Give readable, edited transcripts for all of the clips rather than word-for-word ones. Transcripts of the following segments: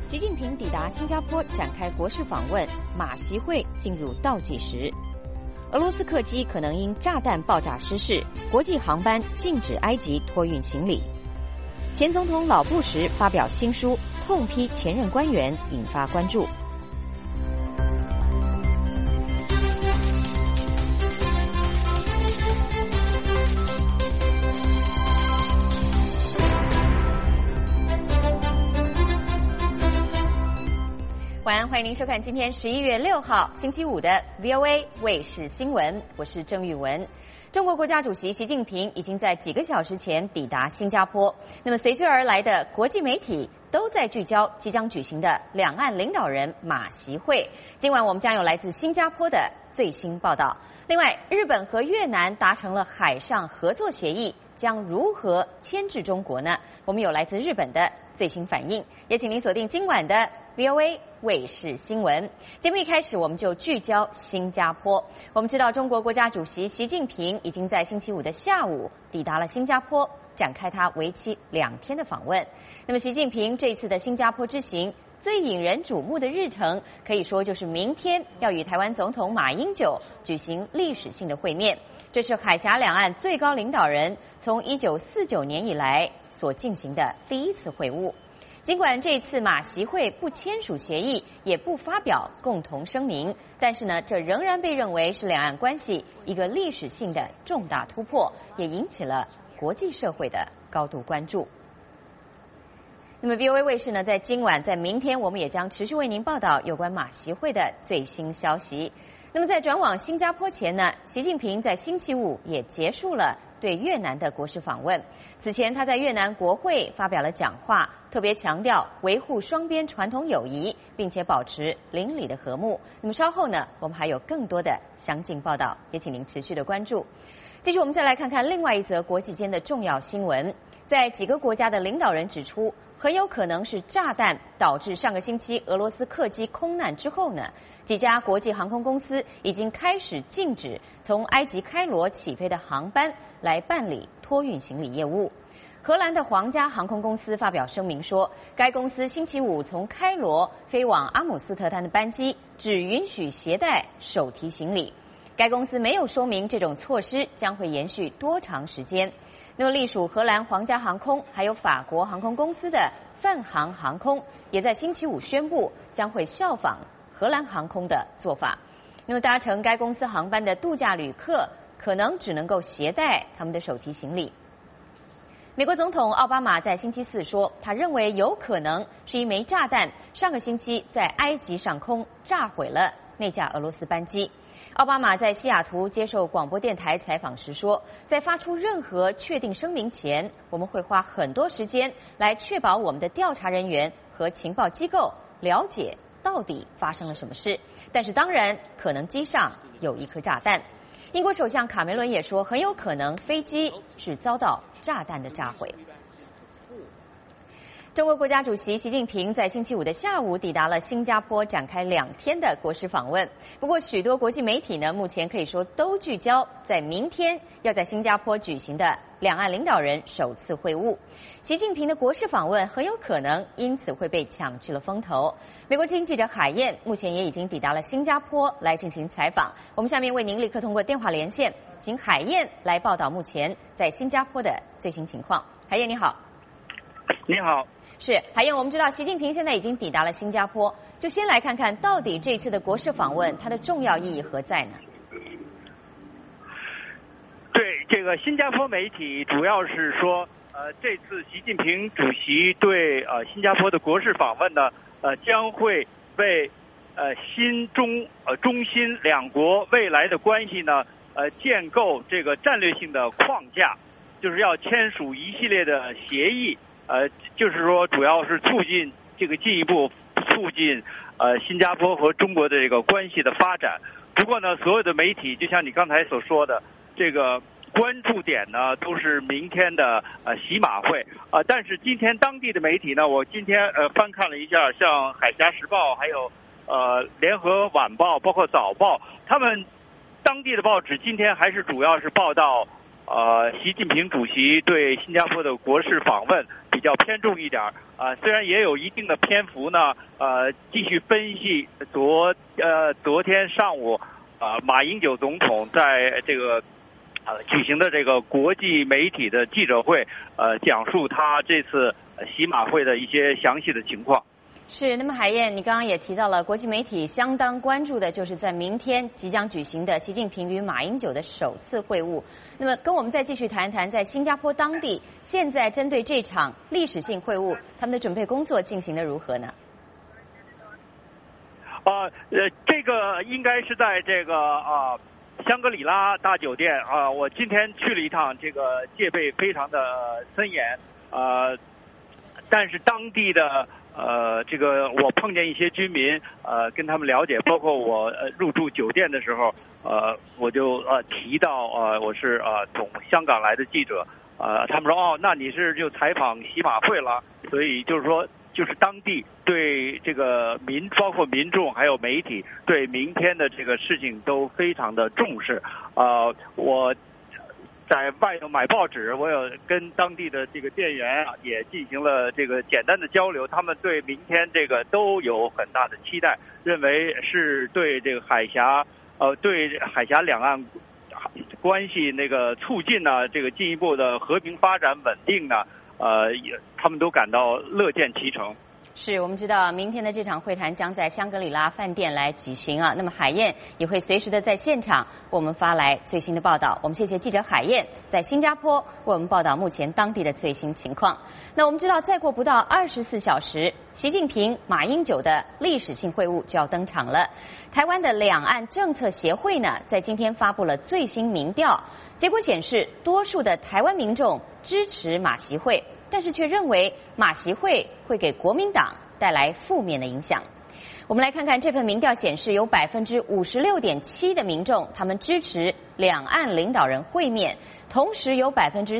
习近平抵达新加坡展开国事访问，马习会进入倒计时。俄罗斯客机可能因炸弹爆炸失事，国际航班禁止埃及托运行李。前总统老布什发表新书，痛批前任官员，引发关注。晚安，欢迎您收看今天11月6号星期五的 VOA 卫视新闻，我是郑玉文。中国国家主席习近平已经在几个小时前抵达新加坡，那么随之而来的国际媒体都在聚焦即将举行的两岸领导人马习会。今晚我们将有来自新加坡的最新报道。另外，日本和越南达成了海上合作协议，将如何牵制中国呢？我们有来自日本的最新反应，也请您锁定今晚的 VOA 卫视新闻。节目一开始，我们就聚焦新加坡。我们知道，中国国家主席习近平已经在星期五的下午抵达了新加坡，展开他为期2天的访问。那么，习近平这次的新加坡之行最引人瞩目的日程，可以说就是明天要与台湾总统马英九举行历史性的会面。这是海峡两岸最高领导人从1949年以来所进行的第一次会晤。尽管这次马习会不签署协议，也不发表共同声明，但是呢，这仍然被认为是两岸关系一个历史性的重大突破，也引起了国际社会的高度关注。那么 VOA 卫视呢，在今晚在明天，我们也将持续为您报道有关马习会的最新消息。那么在转往新加坡前呢，习近平在星期五也结束了对越南的国事访问。此前他在越南国会发表了讲话，特别强调维护双边传统友谊，并且保持邻里的和睦。那么稍后呢，我们还有更多的详尽报道，也请您持续的关注。继续我们再来看看另外一则国际间的重要新闻。在几个国家的领导人指出，很有可能是炸弹导致上个星期俄罗斯客机空难之后呢，几家国际航空公司已经开始禁止从埃及开罗起飞的航班来办理托运行李业务。荷兰的皇家航空公司发表声明说，该公司星期五从开罗飞往阿姆斯特丹的班机只允许携带手提行李。该公司没有说明这种措施将会延续多长时间。那么，隶属荷兰皇家航空还有法国航空公司的泛航航空也在星期五宣布将会效仿荷兰航空的做法。那么，搭乘该公司航班的度假旅客可能只能够携带他们的手提行李。美国总统奥巴马在星期四说，他认为有可能是一枚炸弹上个星期在埃及上空炸毁了那架俄罗斯班机。奥巴马在西雅图接受广播电台采访时说，在发出任何确定声明前，我们会花很多时间来确保我们的调查人员和情报机构了解到底发生了什么事。但是当然，可能机上有一颗炸弹。英国首相卡梅伦也说，很有可能飞机是遭到炸弹的炸毁。中国国家主席习近平在星期五的下午抵达了新加坡，展开2天的国事访问。不过，许多国际媒体呢，目前可以说都聚焦在明天要在新加坡举行的两岸领导人首次会晤。习近平的国事访问很有可能因此会被抢去了风头。美国经济记者海燕目前也已经抵达了新加坡来进行采访。我们下面为您立刻通过电话连线，请海燕来报道目前在新加坡的最新情况。海燕你好。 你好。 是，海燕，我们知道习近平现在已经抵达了新加坡，就先来看看到底这次的国事访问它的重要意义何在呢？ 对，这个新加坡媒体主要是说，这次习近平主席对新加坡的国事访问呢，将会为中新两国未来的关系呢，建构这个战略性的框架，就是要签署一系列的协议。就是说，主要是促进进一步促进新加坡和中国的这个关系的发展。不过呢，所有的媒体就像你刚才所说的，这个关注点呢都是明天的习马会但是今天当地的媒体呢，我今天翻看了一下，像海峡时报还有联合晚报包括早报，他们当地的报纸今天还是主要是报道习近平主席对新加坡的国事访问比较偏重一点虽然也有一定的篇幅呢，继续分析昨天上午马英九总统在这个举行的这个国际媒体的记者会，讲述他这次习马会的一些详细的情况。 是，那么海燕，你刚刚也提到了国际媒体相当关注的，就是在明天即将举行的习近平与马英九的首次会晤。那么，跟我们再继续谈谈，在新加坡当地，现在针对这场历史性会晤，他们的准备工作进行得如何呢？ 这个应该是在这个香格里拉大酒店我今天去了一趟，这个戒备非常的森严但是当地的这个我碰见一些居民跟他们了解，包括我入住酒店的时候我就提到我是从香港来的记者他们说那你是就采访习马会了，所以就是说就是当地对这个包括民众还有媒体对明天的这个事情都非常的重视我在外头买报纸，我有跟当地的这个店员也进行了这个简单的交流，他们对明天这个都有很大的期待，认为是对这个对海峡两岸关系那个促进呢，这个进一步的和平发展稳定呢，他们都感到乐见其成。 是，我们知道明天的这场会谈将在香格里拉饭店来举行那么海燕也会随时的在现场为我们发来最新的报道。我们谢谢记者海燕在新加坡为我们报道目前当地的最新情况。那我们知道，再过不到24小时，习近平、马英九的历史性会晤就要登场了。台湾的两岸政策协会呢，在今天发布了最新民调，结果显示，多数的台湾民众支持马习会，但是却认为马习会会给国民党带来负面的影响。我们来看看这份民调显示，有56.7%的民众他们支持两岸领导人会面，同时有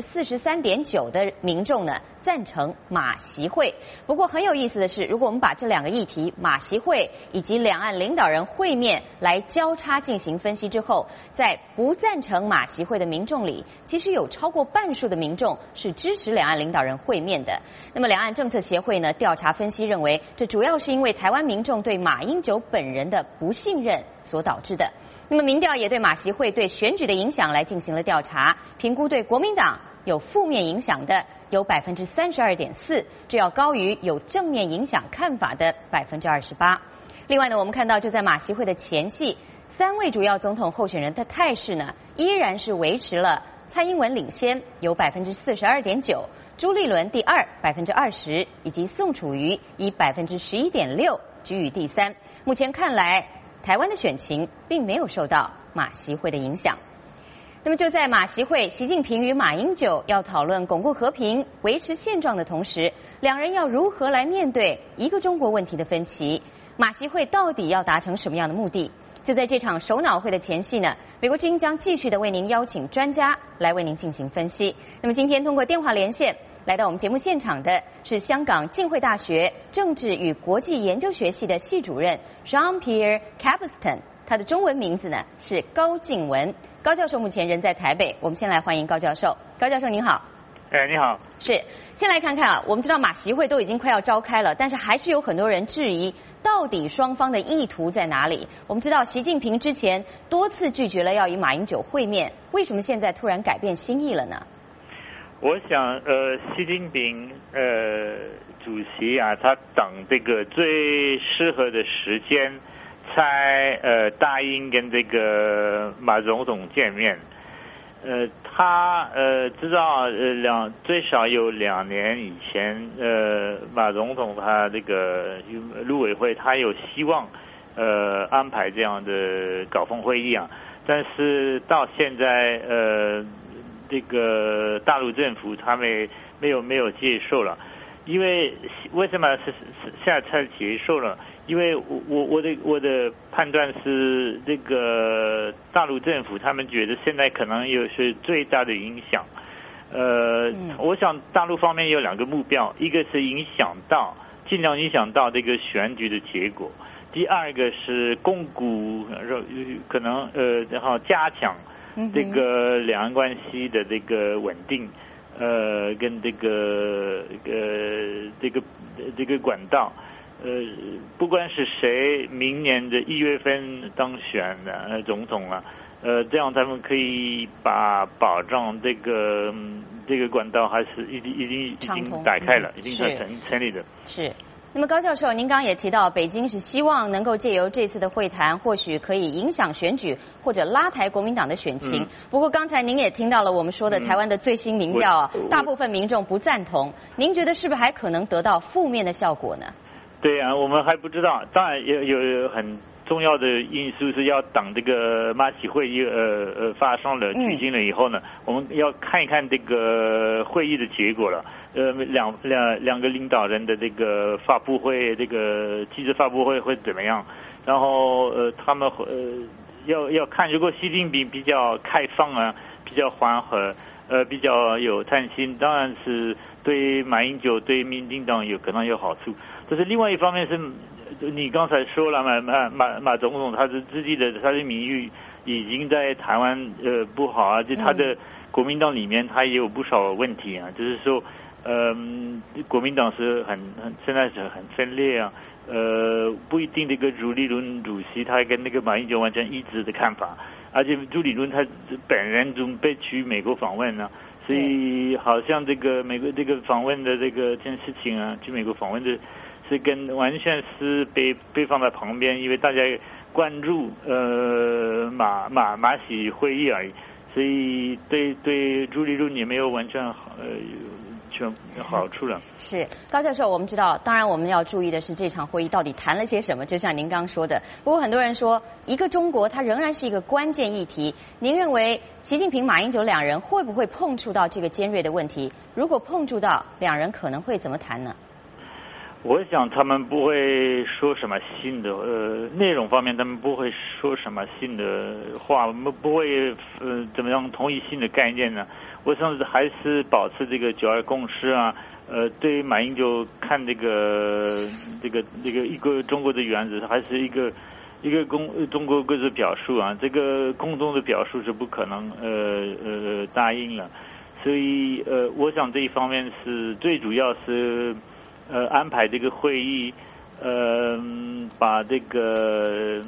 43.9%的民众呢赞成马习会。不过很有意思的是，如果我们把这两个议题马习会以及两岸领导人会面来交叉进行分析之后，在不赞成马习会的民众里，其实有超过半数的民众是支持两岸领导人会面的。那么两岸政策协会呢调查分析认为，这主要是因为台湾民众对马英九本人的不信任所导致的。那么民调也对马习会对选举的影响来进行了调查，评估对国民党有负面影响的有32.4%，这要高于有正面影响看法的28%。另外呢，我们看到就在马习会的前夕，3位主要总统候选人的态势呢，依然是维持了蔡英文领先，有42.9%，朱立伦第二20%，以及宋楚瑜以11.6%居于第3。目前看来，台湾的选情并没有受到马习会的影响。那么就在马习会，习近平与马英九要讨论巩固和平、维持现状的同时，两人要如何来面对一个中国问题的分歧？马习会到底要达成什么样的目的？就在这场首脑会的前夕呢，美国之音将继续的为您邀请专家来为您进行分析。那么今天通过电话连线来到我们节目现场的是香港浸会大学政治与国际研究学系的系主任 Jean-Pierre Cabestan， 他的中文名字呢是高敬文。高教授目前人在台北，我们先来欢迎高教授。高教授您好。 你好。 是，先来看看我们知道马习会都已经快要召开了，但是还是有很多人质疑到底双方的意图在哪里。我们知道习近平之前多次拒绝了要与马英九会面，为什么现在突然改变心意了呢？ 我想习近平主席他等这个最适合的时间才答应跟这个马总统见面。他知道最少有2年以前马总统他这个陆委会他有希望安排这样的高峰会议但是到现在这个大陆政府他们没有接受了。因为为什么是现在才接受了？因为我的判断是，这个大陆政府他们觉得现在可能是最大的影响。我想大陆方面有2个目标，一个是尽量影响到这个选举的结果，第二个是巩固，可能然后加强这个两岸关系的这个稳定，跟这个管道，不管是谁明年的1月份当选的总统了，这样他们可以保障这个管道还是已经打开了，已经成立的。 是。那么高教授，您刚刚也提到，北京是希望能够借由这次的会谈，或许可以影响选举或者拉抬国民党的选情。不过刚才您也听到了我们说的台湾的最新民调啊，大部分民众不赞同。您觉得是不是还可能得到负面的效果呢？ 对啊，我们还不知道。当然有很重要的因素是要等这个马习会议发生了举行了以后呢，我们要看一看这个会议的结果了。两个领导人的这个发布会，这个记者发布会会怎么样？然后他们要看，如果习近平比较开放啊，比较缓和，比较有弹性，当然是对马英九对民进党有可能有好处。但是另外一方面是，你刚才说了马总统他的他的名誉已经在台湾不好啊，就他的国民党里面他也有不少问题啊，就是说。国民党是现在是很分裂啊，不一定这个朱立伦主席他跟那个马英九完全一致的看法，而且朱立伦他本人准备去美国访问呢，所以好像这个美国这个访问的这个件事情啊，去美国访问的是完全是被放在旁边，因为大家关注马习会议而已，所以对朱立伦也没有完全好处了。 是高教授，我们知道，当然我们要注意的是这场会议到底谈了些什么，就像您刚说的。不过很多人说，一个中国它仍然是一个关键议题。您认为习近平、马英九两人会不会碰触到这个尖锐的问题？如果碰触到，两人可能会怎么谈呢？ 我想他们不会说什么新的，内容方面他们不会说什么新的话，不会怎么样同意新的概念呢？我想还是保持这个9·2共识啊，对马英九看这个一个中国的原则，还是一个中国各自表述啊，这个共同的表述是不可能答应了，所以我想这一方面是最主要是安排这个会议，把这个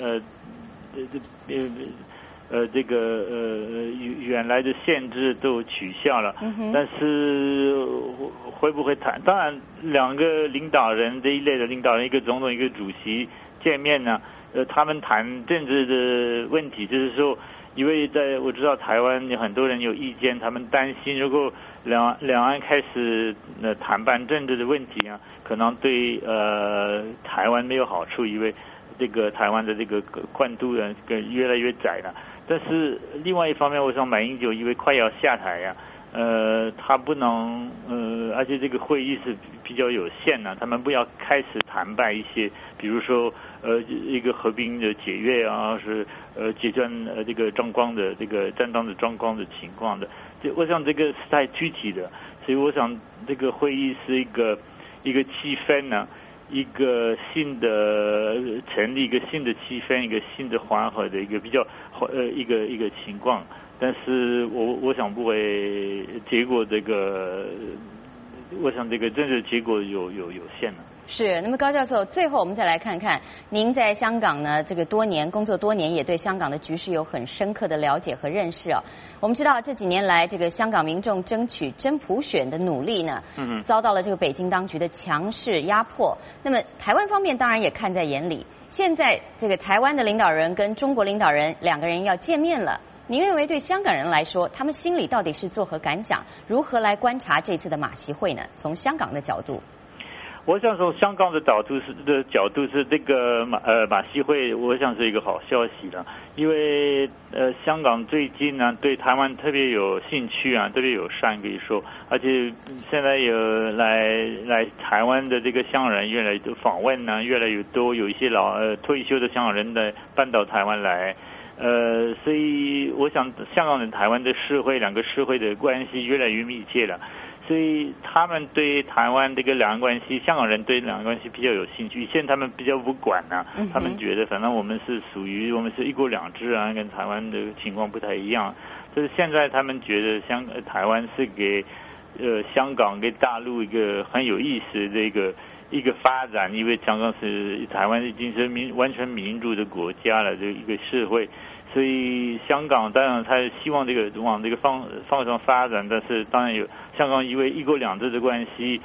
原来的限制都取消了，但是会不会谈？当然，两个领导人这一类的领导人，一个总统，一个主席见面呢，他们谈政治的问题，就是说，因为我知道台湾有很多人有意见，他们担心如果两岸开始谈判政治的问题啊，可能对台湾没有好处，因为这个台湾的这个宽度越来越窄了。但是另外一方面，我想马英九因为快要下台呀，他不能而且这个会议是比较有限的，他们不要开始谈判一些，比如说一个和平的解约啊，是解决这个战争的状况的情况的。我想这个是太具体的，所以我想这个会议是一个气氛呢，一个新的成立一个新的气氛，一个新的缓和的一个比较一个情况，但是我想不会结果我想这个政治结果有限了。 是，那么高教授，最后我们再来看看，您在香港呢这个工作多年，也对香港的局势有很深刻的了解和认识哦。我们知道这几年来，这个香港民众争取真普选的努力呢，遭到了这个北京当局的强势压迫。那么台湾方面当然也看在眼里，现在这个台湾的领导人跟中国领导人两个人要见面了。您认为对香港人来说，他们心里到底是作何感想？如何来观察这次的马习会呢？从香港的角度， 我想从香港的角度是这个马习会，我想是一个好消息了，因为香港最近呢对台湾特别有兴趣啊，特别友善可以说，而且现在有来台湾的这个香港人越来越多访问呢，越来越多，有一些退休的香港人搬到台湾来。所以我想香港跟台湾的两个社会的关系越来越密切了， 所以他们对台湾这个两岸关系，香港人对两岸关系比较有兴趣。以前他们比较不管啊，他们觉得反正我们是一国两制啊，跟台湾的情况不太一样。就是现在他们觉得台湾是给香港给大陆一个很有意思的一个发展，因为香港台湾已经是完全民主的国家了，这一个社会。所以香港当然他希望这个往这个方向发展，但是当然香港因为一国两制的关系，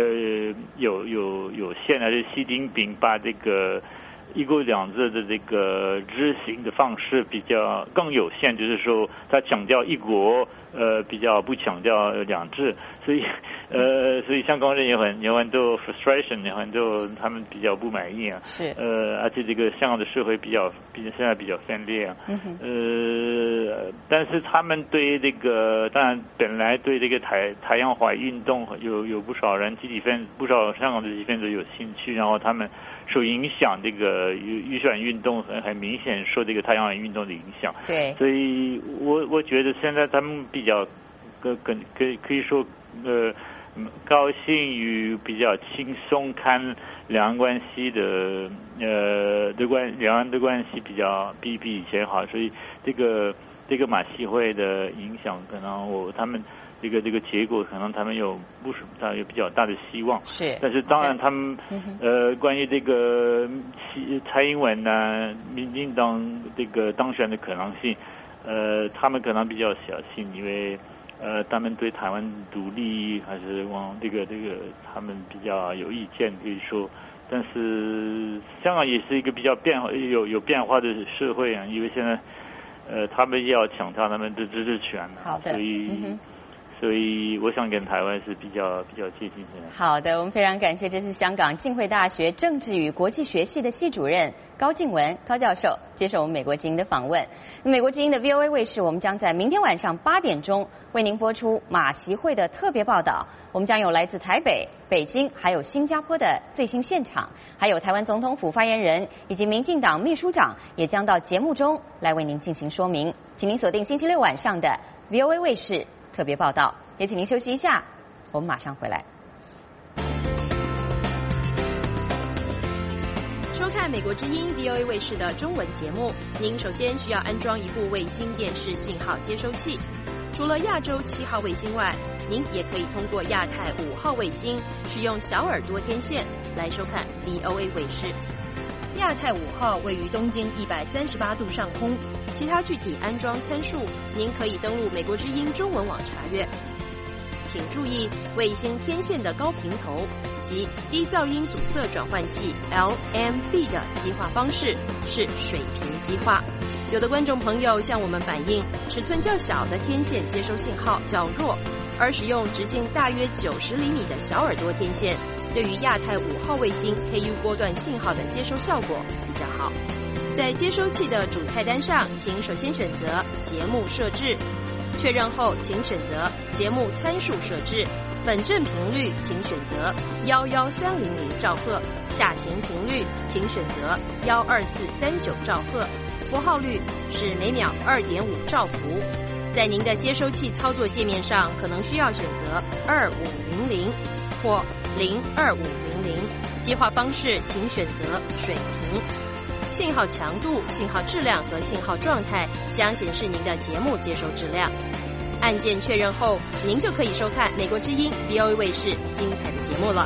有限的，是习近平把这个一国两制的这个执行的方式比较更有限，就是说他强调一国，比较不强调两制，所以香港人有很多 frustration， 有很多他们比较不满意啊。 是。 而且这个香港的社会现在比较分裂啊。但是他们对这个当然本来对这个台洋化运动有不少人不少香港的积极分子有兴趣，然后他们受影响，这个预算运动很明显受这个太阳能运动的影响。 对， 所以我觉得现在他们比较可以说高兴于比较轻松看两岸关系两岸的关系比以前好，所以这个马习会的影响可能他们这个结果可能他们有比较大的希望。 是， 但是当然他们关于这个蔡英文呢，民进党这个当选的可能性，他们可能比较小心，因为他们对台湾独立还是往这个他们比较有意见可以说。但是香港也是一个比较有变化的社会啊，因为现在他们要强调他们的自治权， 好的， 所以我想跟台湾是比较接近的。 好的，我们非常感谢，这是香港浸会大学政治与国际学系的系主任高静雯高教授接受我们美国之音的访问。美国之音的 VOA 卫视，我们将在明天晚上8点钟为您播出马习会的特别报道。我们将有来自台北、北京还有新加坡的最新现场，还有台湾总统府发言人以及民进党秘书长也将到节目中来为您进行说明。请您锁定星期六晚上的 VOA 卫视特别报道，也请您休息一下，我们马上回来。 收看美国之音 VOA 卫视的中文节目，您首先需要安装一部卫星电视信号接收器。除了亚洲7号卫星外，您也可以通过亚太5号卫星使用小耳朵天线来收看 VOA 卫视。亚太5号位于东经138度上空，其他具体安装参数您可以登录美国之音中文网查阅。请注意，卫星天线的高频头及低噪音阻塞转换器 LMB 的激化方式是水平激化。有的观众朋友向我们反映，尺寸较小的天线接收信号较弱，而使用直径大约90厘米的小耳朵天线，对于亚太5号卫星 KU 波段信号的接收效果比较好。在接收器的主菜单上，请首先选择节目设置，确认后请选择节目参数设置，本振频率请选择11300兆赫，下行频率请选择12439兆赫，符号率是每秒2.5兆伏。在您的接收器操作界面上，可能需要选择2500或02500，激化方式请选择水平。信号强度、信号质量和信号状态将显示您的节目接收质量。按键确认后，您就可以收看美国之音 VOA 卫视精彩的节目了。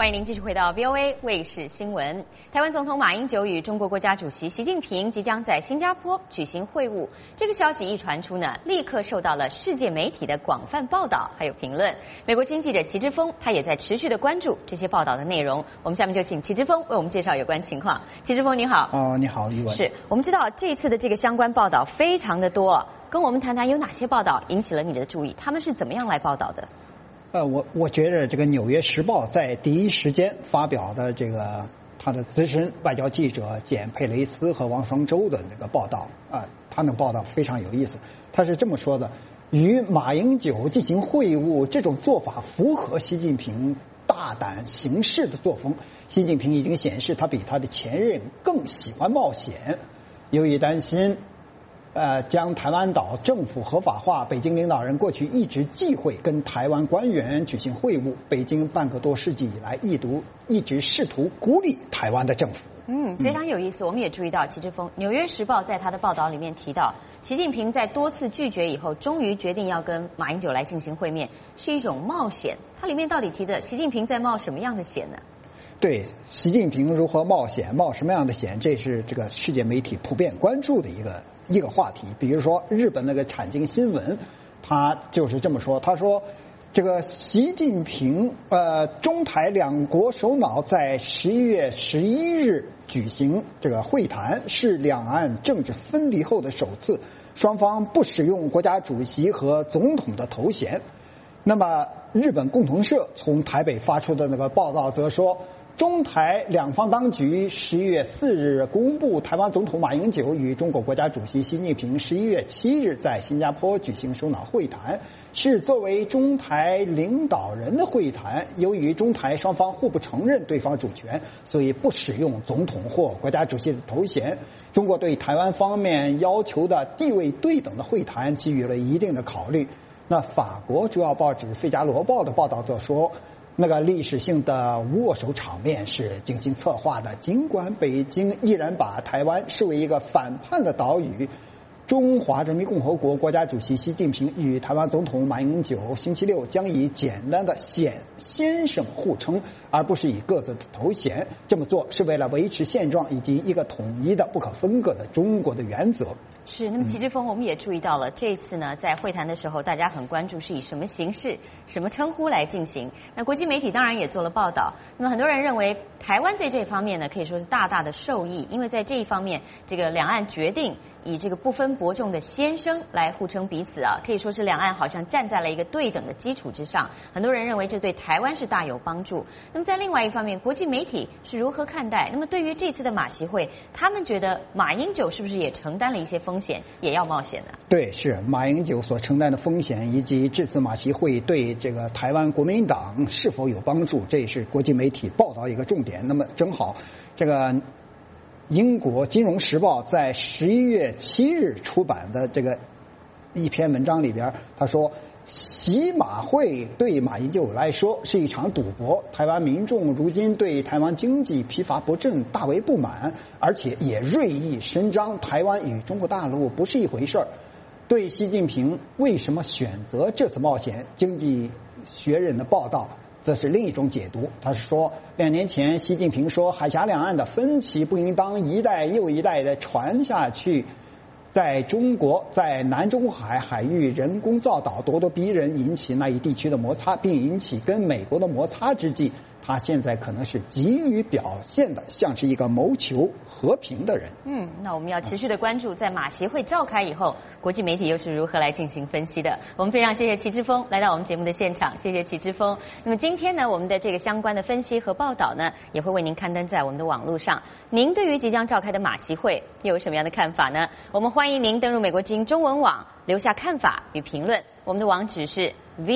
欢迎您继续回到 VOA 卫视新闻。台湾总统马英九与中国国家主席习近平即将在新加坡举行会晤，这个消息一传出呢，立刻受到了世界媒体的广泛报道还有评论。美国经记者齐之锋他也在持续的关注这些报道的内容。我们下面就请齐之锋为我们介绍有关情况。齐之锋你好。 你好，余文。 是我们知道这一次的这个相关报道非常的多，跟我们谈谈有哪些报道引起了你的注意，他们是怎么样来报道的？ 我觉得这个《纽约时报》在第一时间发表的这个他的资深外交记者简佩雷斯和王双舟的那个报道他的报道非常有意思。他是这么说的：与马英九进行会晤，这种做法符合习近平大胆行事的作风。习近平已经显示他比他的前任更喜欢冒险。由于担心将台湾岛政府合法化，北京领导人过去一直忌讳跟台湾官员举行会晤。北京半个多世纪以来一直试图孤立台湾的政府。 非常有意思。我们也注意到齐之锋，《纽约时报》在他的报道里面提到，习近平在多次拒绝以后，终于决定要跟马英九来进行会面，是一种冒险。它里面到底提的习近平在冒什么样的险呢？ 对，习近平如何冒险，冒什么样的险，这是这个世界媒体普遍关注的一个话题。比如说日本那个产经新闻，他就是这么说，他说这个习近平中台两国首脑在11月11日举行这个会谈，是两岸政治分离后的首次，双方不使用国家主席和总统的头衔。那么日本共同社从台北发出的那个报道则说，中台两方当局11月4日公布，台湾总统马英九与中国国家主席习近平11月7日在新加坡举行首脑会谈，是作为中台领导人的会谈。由于中台双方互不承认对方主权，所以不使用总统或国家主席的头衔。中国对台湾方面要求的地位对等的会谈给予了一定的考虑。那法国主要报纸《费加罗报》的报道则说，那个历史性的握手场面是精心策划的，尽管北京依然把台湾视为一个反叛的岛屿。中华人民共和国国家主席习近平与台湾总统马英九星期六将以简单的先生互称，而不是以各自的头衔。这么做是为了维持现状以及一个统一的不可分割的中国的原则。 是，那么齐之锋我们也注意到了，这次呢在会谈的时候，大家很关注是以什么形式、什么称呼来进行。那国际媒体当然也做了报道。那么很多人认为，台湾在这方面呢可以说是大大的受益，因为在这一方面，这个两岸决定以这个不分伯仲的先生来互称彼此可以说是两岸好像站在了一个对等的基础之上。很多人认为这对台湾是大有帮助。那么在另外一方面，国际媒体是如何看待？那么对于这次的马习会，他们觉得马英九是不是也承担了一些风险，也要冒险呢？ 对，是马英九所承担的风险，以及这次马习会对这个台湾国民党是否有帮助，这也是国际媒体报道一个重点。那么正好这个英国《金融时报》在11月7日出版的这个一篇文章里边，他说，习马会对马英九来说是一场赌博，台湾民众如今对台湾经济疲乏不振，大为不满，而且也锐意伸张台湾与中国大陆不是一回事儿。对习近平为什么选择这次冒险，经济学人的报道则是另一种解读。他是说，2年前习近平说，海峡两岸的分歧不应当一代又一代的传下去，在中国在南中海海域人工造岛咄咄逼人，引起那一地区的摩擦，并引起跟美国的摩擦之际，他现在可能是急于表现的像是一个谋求和平的人。 那我们要持续的关注，在马习会召开以后，国际媒体又是如何来进行分析的。我们非常谢谢齐之锋来到我们节目的现场，谢谢齐之锋。那么今天呢，我们的这个相关的分析和报道呢，也会为您刊登在我们的网络上。您对于即将召开的马习会又有什么样的看法呢？我们欢迎您登入美国之音中文网，留下看法与评论。我们的网址是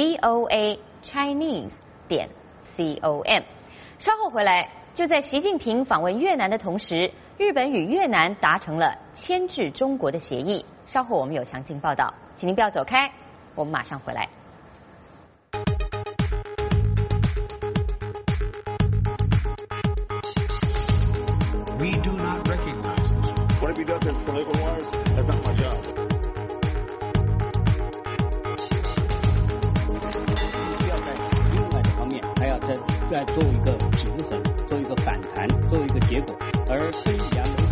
voachinese.com。稍后回来，就在习近平访问越南的同时，日本与越南达成了牵制中国的协议。稍后我们有详尽报道，请您不要走开，我们马上回来。 We do not recognize this. Whatever he does as political wise, that's not my job. 需要在另外的方面还要在来做一个平衡，做一个反弹，做一个结果。而对于两种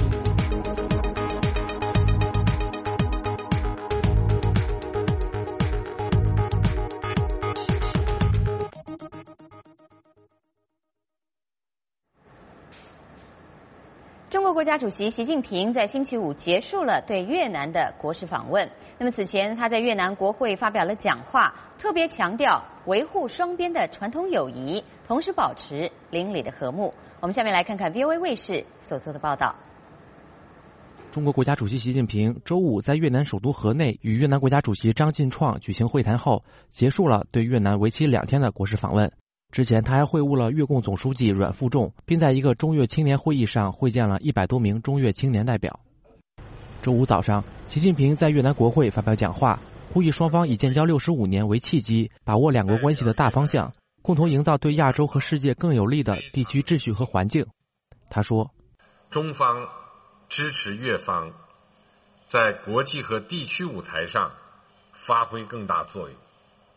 中国国家主席习近平在星期五结束了对越南的国事访问。那么此前他在越南国会发表了讲话，特别强调维护双边的传统友谊，同时保持邻里的和睦。我们下面来看看 VOA 卫视所做的报道。 中国国家主席习近平周五在越南首都河内与越南国家主席张晋创举行会谈后，结束了对越南为期2天的国事访问。之前他还会晤了越共总书记阮富仲，并在一个中越青年会议上会见了100多名中越青年代表。周五早上，习近平在越南国会发表讲话，呼吁双方以建交65年为契机，把握两国关系的大方向，共同营造对亚洲和世界更有利的地区秩序和环境。他说， 中方支持越方在国际和地区舞台上发挥更大作用，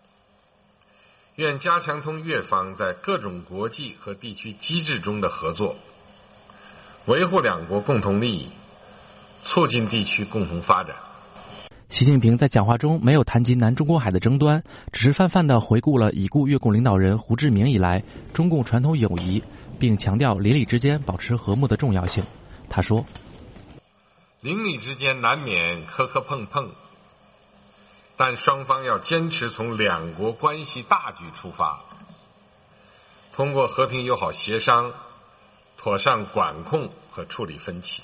愿加强同越方在各种国际和地区机制中的合作，维护两国共同利益，促进地区共同发展。 习近平在讲话中没有谈及南中国海的争端，只是泛泛地回顾了已故越共领导人胡志明以来中共传统友谊，并强调邻里之间保持和睦的重要性。他说， 邻里之间难免磕磕碰碰，但双方要坚持从两国关系大局出发，通过和平友好协商，妥善管控和处理分歧，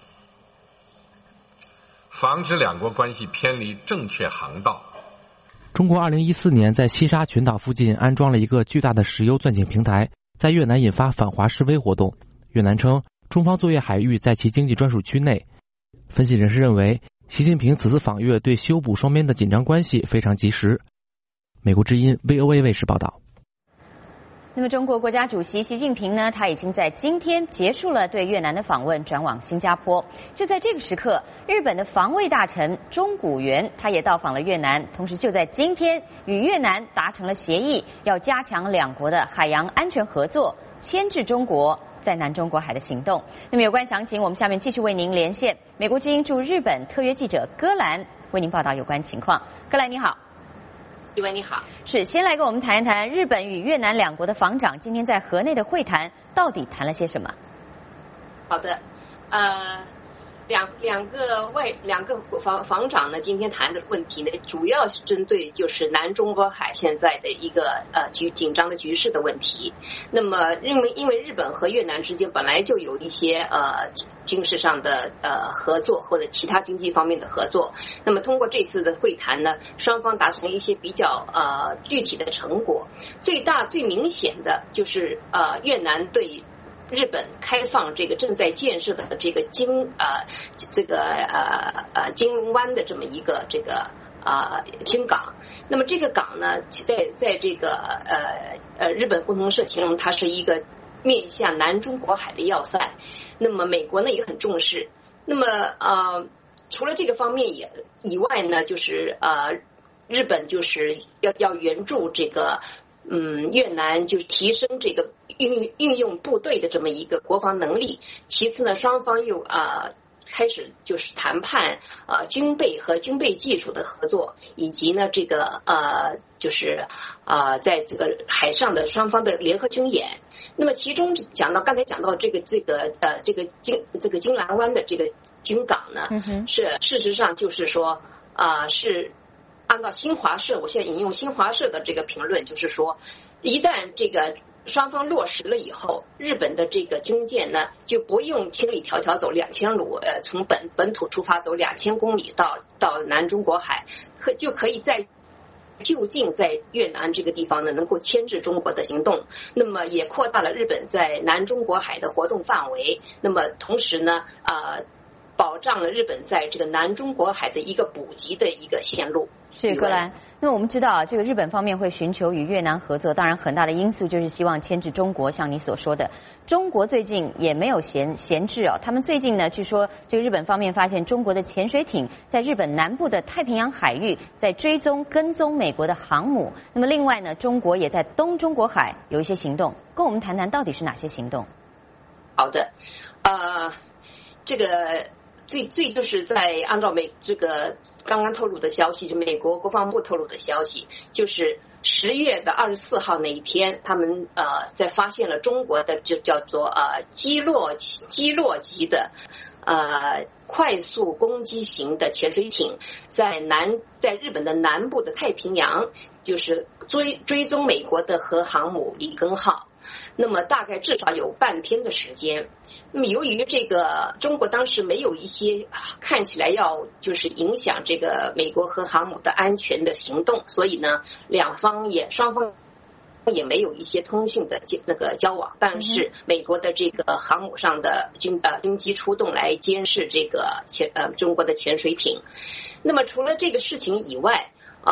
防止两国关系偏离正确航道。 中国2014年在西沙群岛附近安装了一个巨大的石油钻井平台，在越南引发反华示威活动。越南称中方作业海域在其经济专属区内。分析人士认为，习近平此次访越对修补双边的紧张关系非常及时。美国之音 VOA 卫视报道。 那么中国国家主席习近平呢，他已经在今天结束了对越南的访问，转往新加坡。就在这个时刻，日本的防卫大臣钟古元他也到访了越南，同时就在今天与越南达成了协议，要加强两国的海洋安全合作，牵制中国在南中国海的行动。那么有关详情，我们下面继续为您连线美国之音驻日本特约记者戈兰，为您报道有关情况。戈兰你好。 一位你好， 是先来跟我们谈一谈日本与越南两国的防长今天在河内的会谈到底谈了些什么？ 好的，两个防长呢，今天谈的问题呢，主要是针对就是南中国海现在的一个紧张的局势的问题。那么因为日本和越南之间本来就有一些军事上的合作或者其他经济方面的合作，那么通过这次的会谈呢，双方达成一些比较具体的成果。最明显的就是越南对日本开放这个正在建设的这个金湾的这么一个军港。那么这个港呢，在这个日本共同社形容它是一个面向南中国海的要塞。那么美国呢也很重视。那么除了这个方面以外呢，就是日本就是要援助这个越南就是提升这个运用部队的这么一个国防能力。其次呢，双方又开始就是谈判军备和军备技术的合作，以及呢这个就是在这个海上的双方的联合军演。那么其中刚才讲到这个金兰湾的这个军港呢，是事实上就是说是按照新华社，我现在引用新华社的这个评论，就是说一旦这个双方落实了以后，日本的这个军舰呢就不用千里迢迢走2000路，从本土出发走2000公里到南中国海，就可以就近在越南这个地方呢能够牵制中国的行动。那么也扩大了日本在南中国海的活动范围。那么同时呢保障了日本在这个南中国海的一个补给的一个线路。 是葛兰，那我们知道啊，这个日本方面会寻求与越南合作，当然很大的因素就是希望牵制中国。像你所说的，中国最近也没有闲置哦，他们最近呢，据说这个日本方面发现中国的潜水艇在日本南部的太平洋海域在跟踪美国的航母。那么另外呢，中国也在东中国海有一些行动，跟我们谈谈到底是哪些行动？ 好的，这个最就是在按照这个刚刚透露的消息，就美国国防部透露的消息，就是10月24号那一天，他们在发现了中国的就叫做基洛级的快速攻击型的潜水艇在日本的南部的太平洋，就是追踪美国的核航母里根号。那么大概至少有半天的时间。那么由于这个中国当时没有一些看起来要就是影响这个美国核航母的安全的行动，所以呢，双方也没有一些通讯的交往。但是美国的这个航母上的军机出动来监视这个中国的潜水艇。那么除了这个事情以外，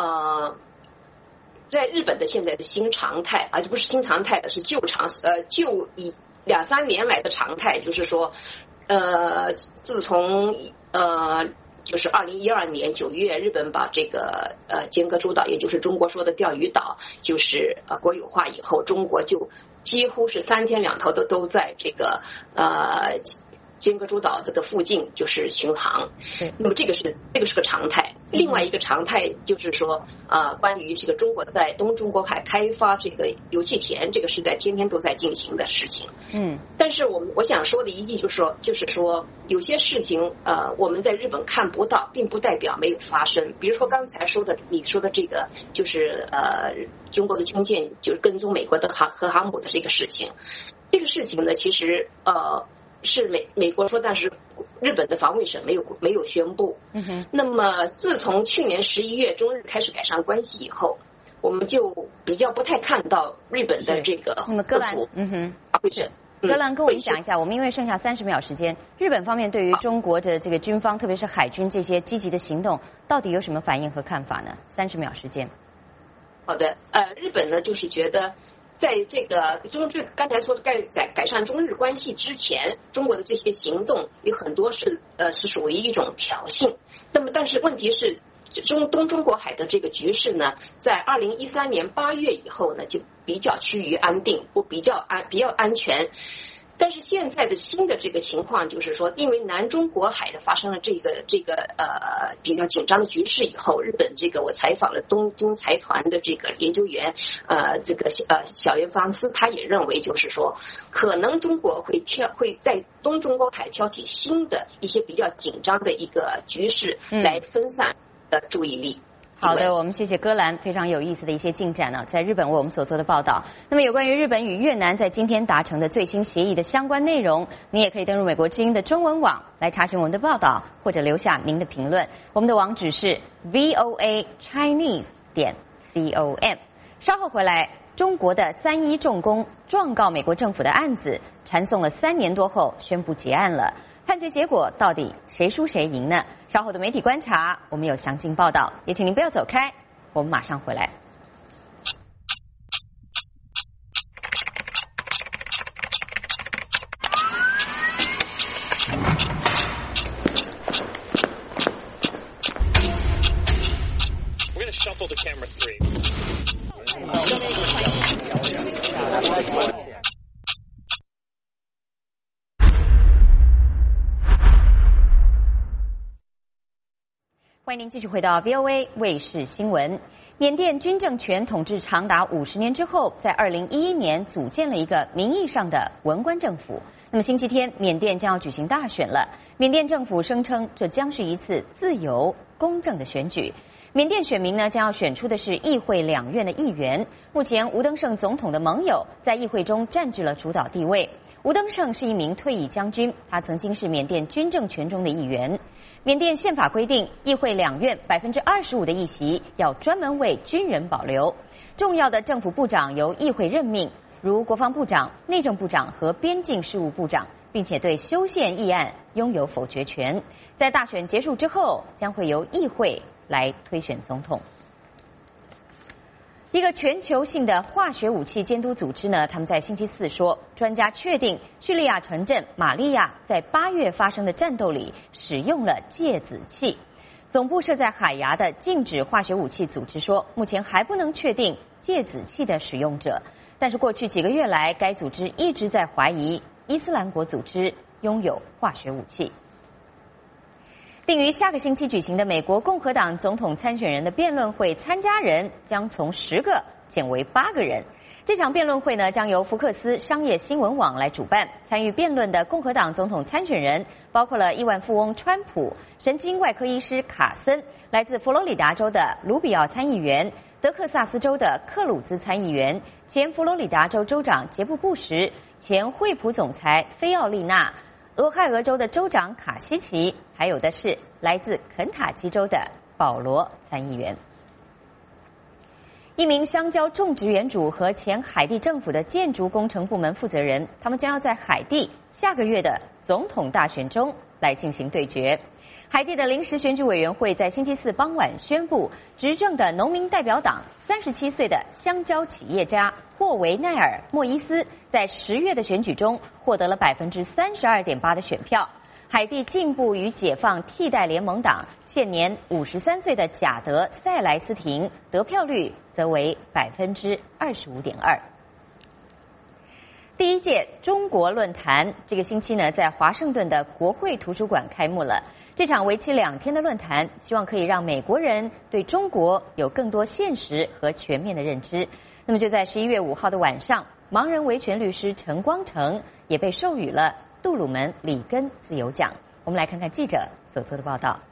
在日本的现在的新常态就不是新常态的，是就以2-3年来的常态，就是说自从就是2012年9月，日本把这个尖阁诸岛，也就是中国说的钓鱼岛，就是国有化以后，中国就几乎是3天2头都在这个尖阁诸岛这个附近就是巡航。那么这个是个常态。另外一个常态就是说关于这个中国在东中国海开发这个油气田，这个是在天天都在进行的事情。但是我想说的一句就是说有些事情我们在日本看不到，并不代表没有发生。比如说刚才你说的这个就是中国的军舰就是跟踪美国的核航母的这个事情，这个事情呢其实是美国说，但是日本的防卫省没有宣布。那么自从去年11月中日开始改善关系以后，我们就比较不太看到日本的这个那么葛兰葛兰跟我们讲一下，我们因为剩下30秒时间，日本方面对于中国的这个军方，特别是海军这些积极的行动，到底有什么反应和看法呢？30秒时间。 好的，日本呢就是觉得，在这个刚才说的改善中日关系之前，中国的这些行动有很多是属于一种挑衅。那么，但是问题是，东中国海的这个局势呢，在2013年8月以后呢，就比较趋于安定，比较安全。但是现在的新的这个情况就是说，因为南中国海的发生了这个比较紧张的局势以后，日本这个我采访了东京财团的这个研究员小原芳司，他也认为就是说，可能中国会在东中国海挑起新的一些比较紧张的一个局势，来分散的注意力。 好的，我们谢谢葛兰非常有意思的一些进展呢，在日本为我们所做的报道。那么有关于日本与越南在今天达成的最新协议的相关内容，你也可以登入美国之音的中文网来查询我们的报道，或者留下您的评论。我们的网址是 voachinese.com。稍后回来，中国的3一重工状告美国政府的案子缠讼了3年多后宣布结案了。判决结果到底谁输谁赢呢？稍后的媒体观察，我们有详尽报道，也请您不要走开，我们马上回来。 We're going to shuffle to camera 3. 欢迎您继续回到 VOA 卫视新闻。缅甸军政权统治长达50年之后，在2011年组建了一个名义上的文官政府。那么星期天，缅甸将要举行大选了。缅甸政府声称，这将是一次自由、公正的选举。缅甸选民呢，将要选出的是议会2院的议员。目前，吴登盛总统的盟友在议会中占据了主导地位。吴登盛是一名退役将军，他曾经是缅甸军政权中的一员。缅甸宪法规定，议会2院25%的议席要专门为军人保留。重要的政府部长由议会任命，如国防部长、内政部长和边境事务部长， 并且对修宪议案拥有否决权。在大选结束之后，将会由议会来推选总统。一个全球性的化学武器监督组织呢，他们在星期四说，专家确定叙利亚城镇玛利亚在8月发生的战斗里使用了芥子气。总部设在海牙的禁止化学武器组织说，目前还不能确定芥子气的使用者，但是过去几个月来，该组织一直在怀疑伊斯兰国组织拥有化学武器。定于下个星期举行的美国共和党总统参选人的辩论会参加人将从10个减为8个人。这场辩论会呢，将由福克斯商业新闻网来主办。参与辩论的共和党总统参选人包括了亿万富翁川普、神经外科医师卡森、来自佛罗里达州的卢比奥参议员、德克萨斯州的克鲁兹参议员、前佛罗里达州州长杰布·布什、前惠普总裁菲奥利娜、俄亥俄州的州长卡西奇，还有的是来自肯塔基州的保罗参议员。一名香蕉种植园主和前海地政府的建筑工程部门负责人，他们将要在海地下个月的总统大选中来进行对决。海地的临时选举委员会在星期四傍晚宣布，执政的农民代表党37岁的香蕉企业家霍维奈尔·莫伊斯在10月的选举中获得了32.8%的选票。海地进步与解放替代联盟党现年53岁的贾德·塞莱斯廷得票率则为25.2%。第一届中国论坛这个星期呢，在华盛顿的国会图书馆开幕了。这场为期2天的论坛，希望可以让美国人对中国有更多现实和全面的认知。那么就在11月5号的晚上，盲人维权律师陈光诚也被授予了杜鲁门里根自由奖。我们来看看记者所做的报道。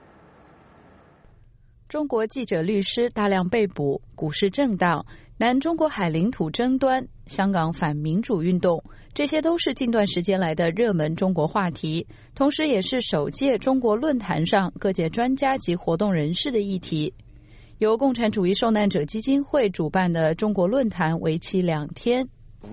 中国记者律师大量被捕，股市震荡，南中国海领土争端，香港反民主运动，这些都是近段时间来的热门中国话题，同时也是首届中国论坛上各界专家及活动人士的议题。由共产主义受难者基金会主办的中国论坛为期2天。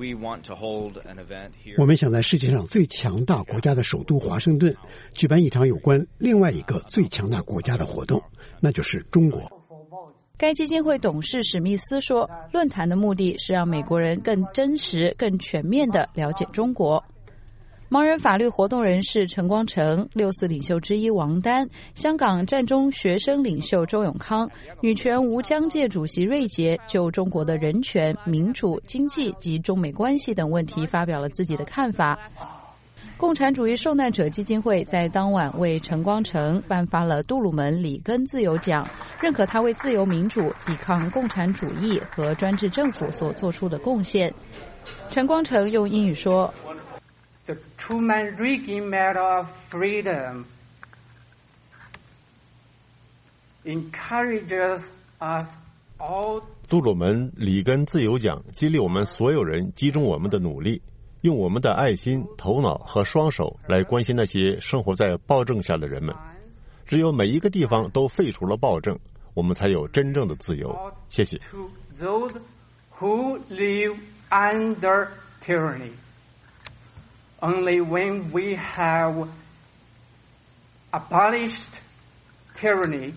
我们想在世界上最强大国家的首都华盛顿举办一场有关另外一个最强大国家的活动，那就是中国。 该基金会董事史密斯说，论坛的目的是让美国人更真实、更全面地了解中国。盲人法律活动人士陈光诚、6·4领袖之一王丹、香港战中学生领袖周永康、女权无疆界主席瑞杰就中国的人权、民主、经济及中美关系等问题发表了自己的看法。共产主义受难者基金会在当晚为陈光诚颁发了杜鲁门里根自由奖，认可他为自由民主、抵抗共产主义和专制政府所做出的贡献。陈光诚用英语说 ：The Truman-Reagan Medal of Freedom encourages us all. 杜鲁门里根自由奖激励我们所有人集中我们的努力，用我们的爱心、头脑和双手来关心那些生活在暴政下的人们。只有每一个地方都废除了暴政，我们才有真正的自由。谢谢。 Those who live under tyranny.Only when we have abolished tyranny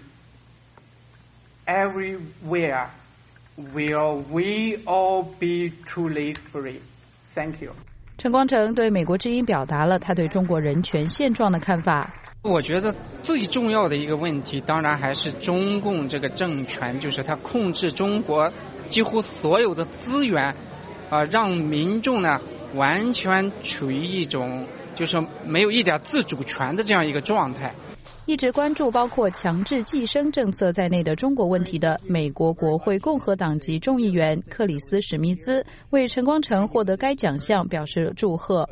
everywhere will we all be truly free. Thank you. 陈光诚对美国之音表达了他对中国人权现状的看法。 我觉得最重要的一个问题，当然还是中共这个政权，就是他控制中国几乎所有的资源，让民众呢完全处于一种就是没有一点自主权的这样一个状态。 一直关注包括强制计生政策在内的中国问题的美国国会共和党籍众议员克里斯·史密斯为陈光诚获得该奖项表示祝贺。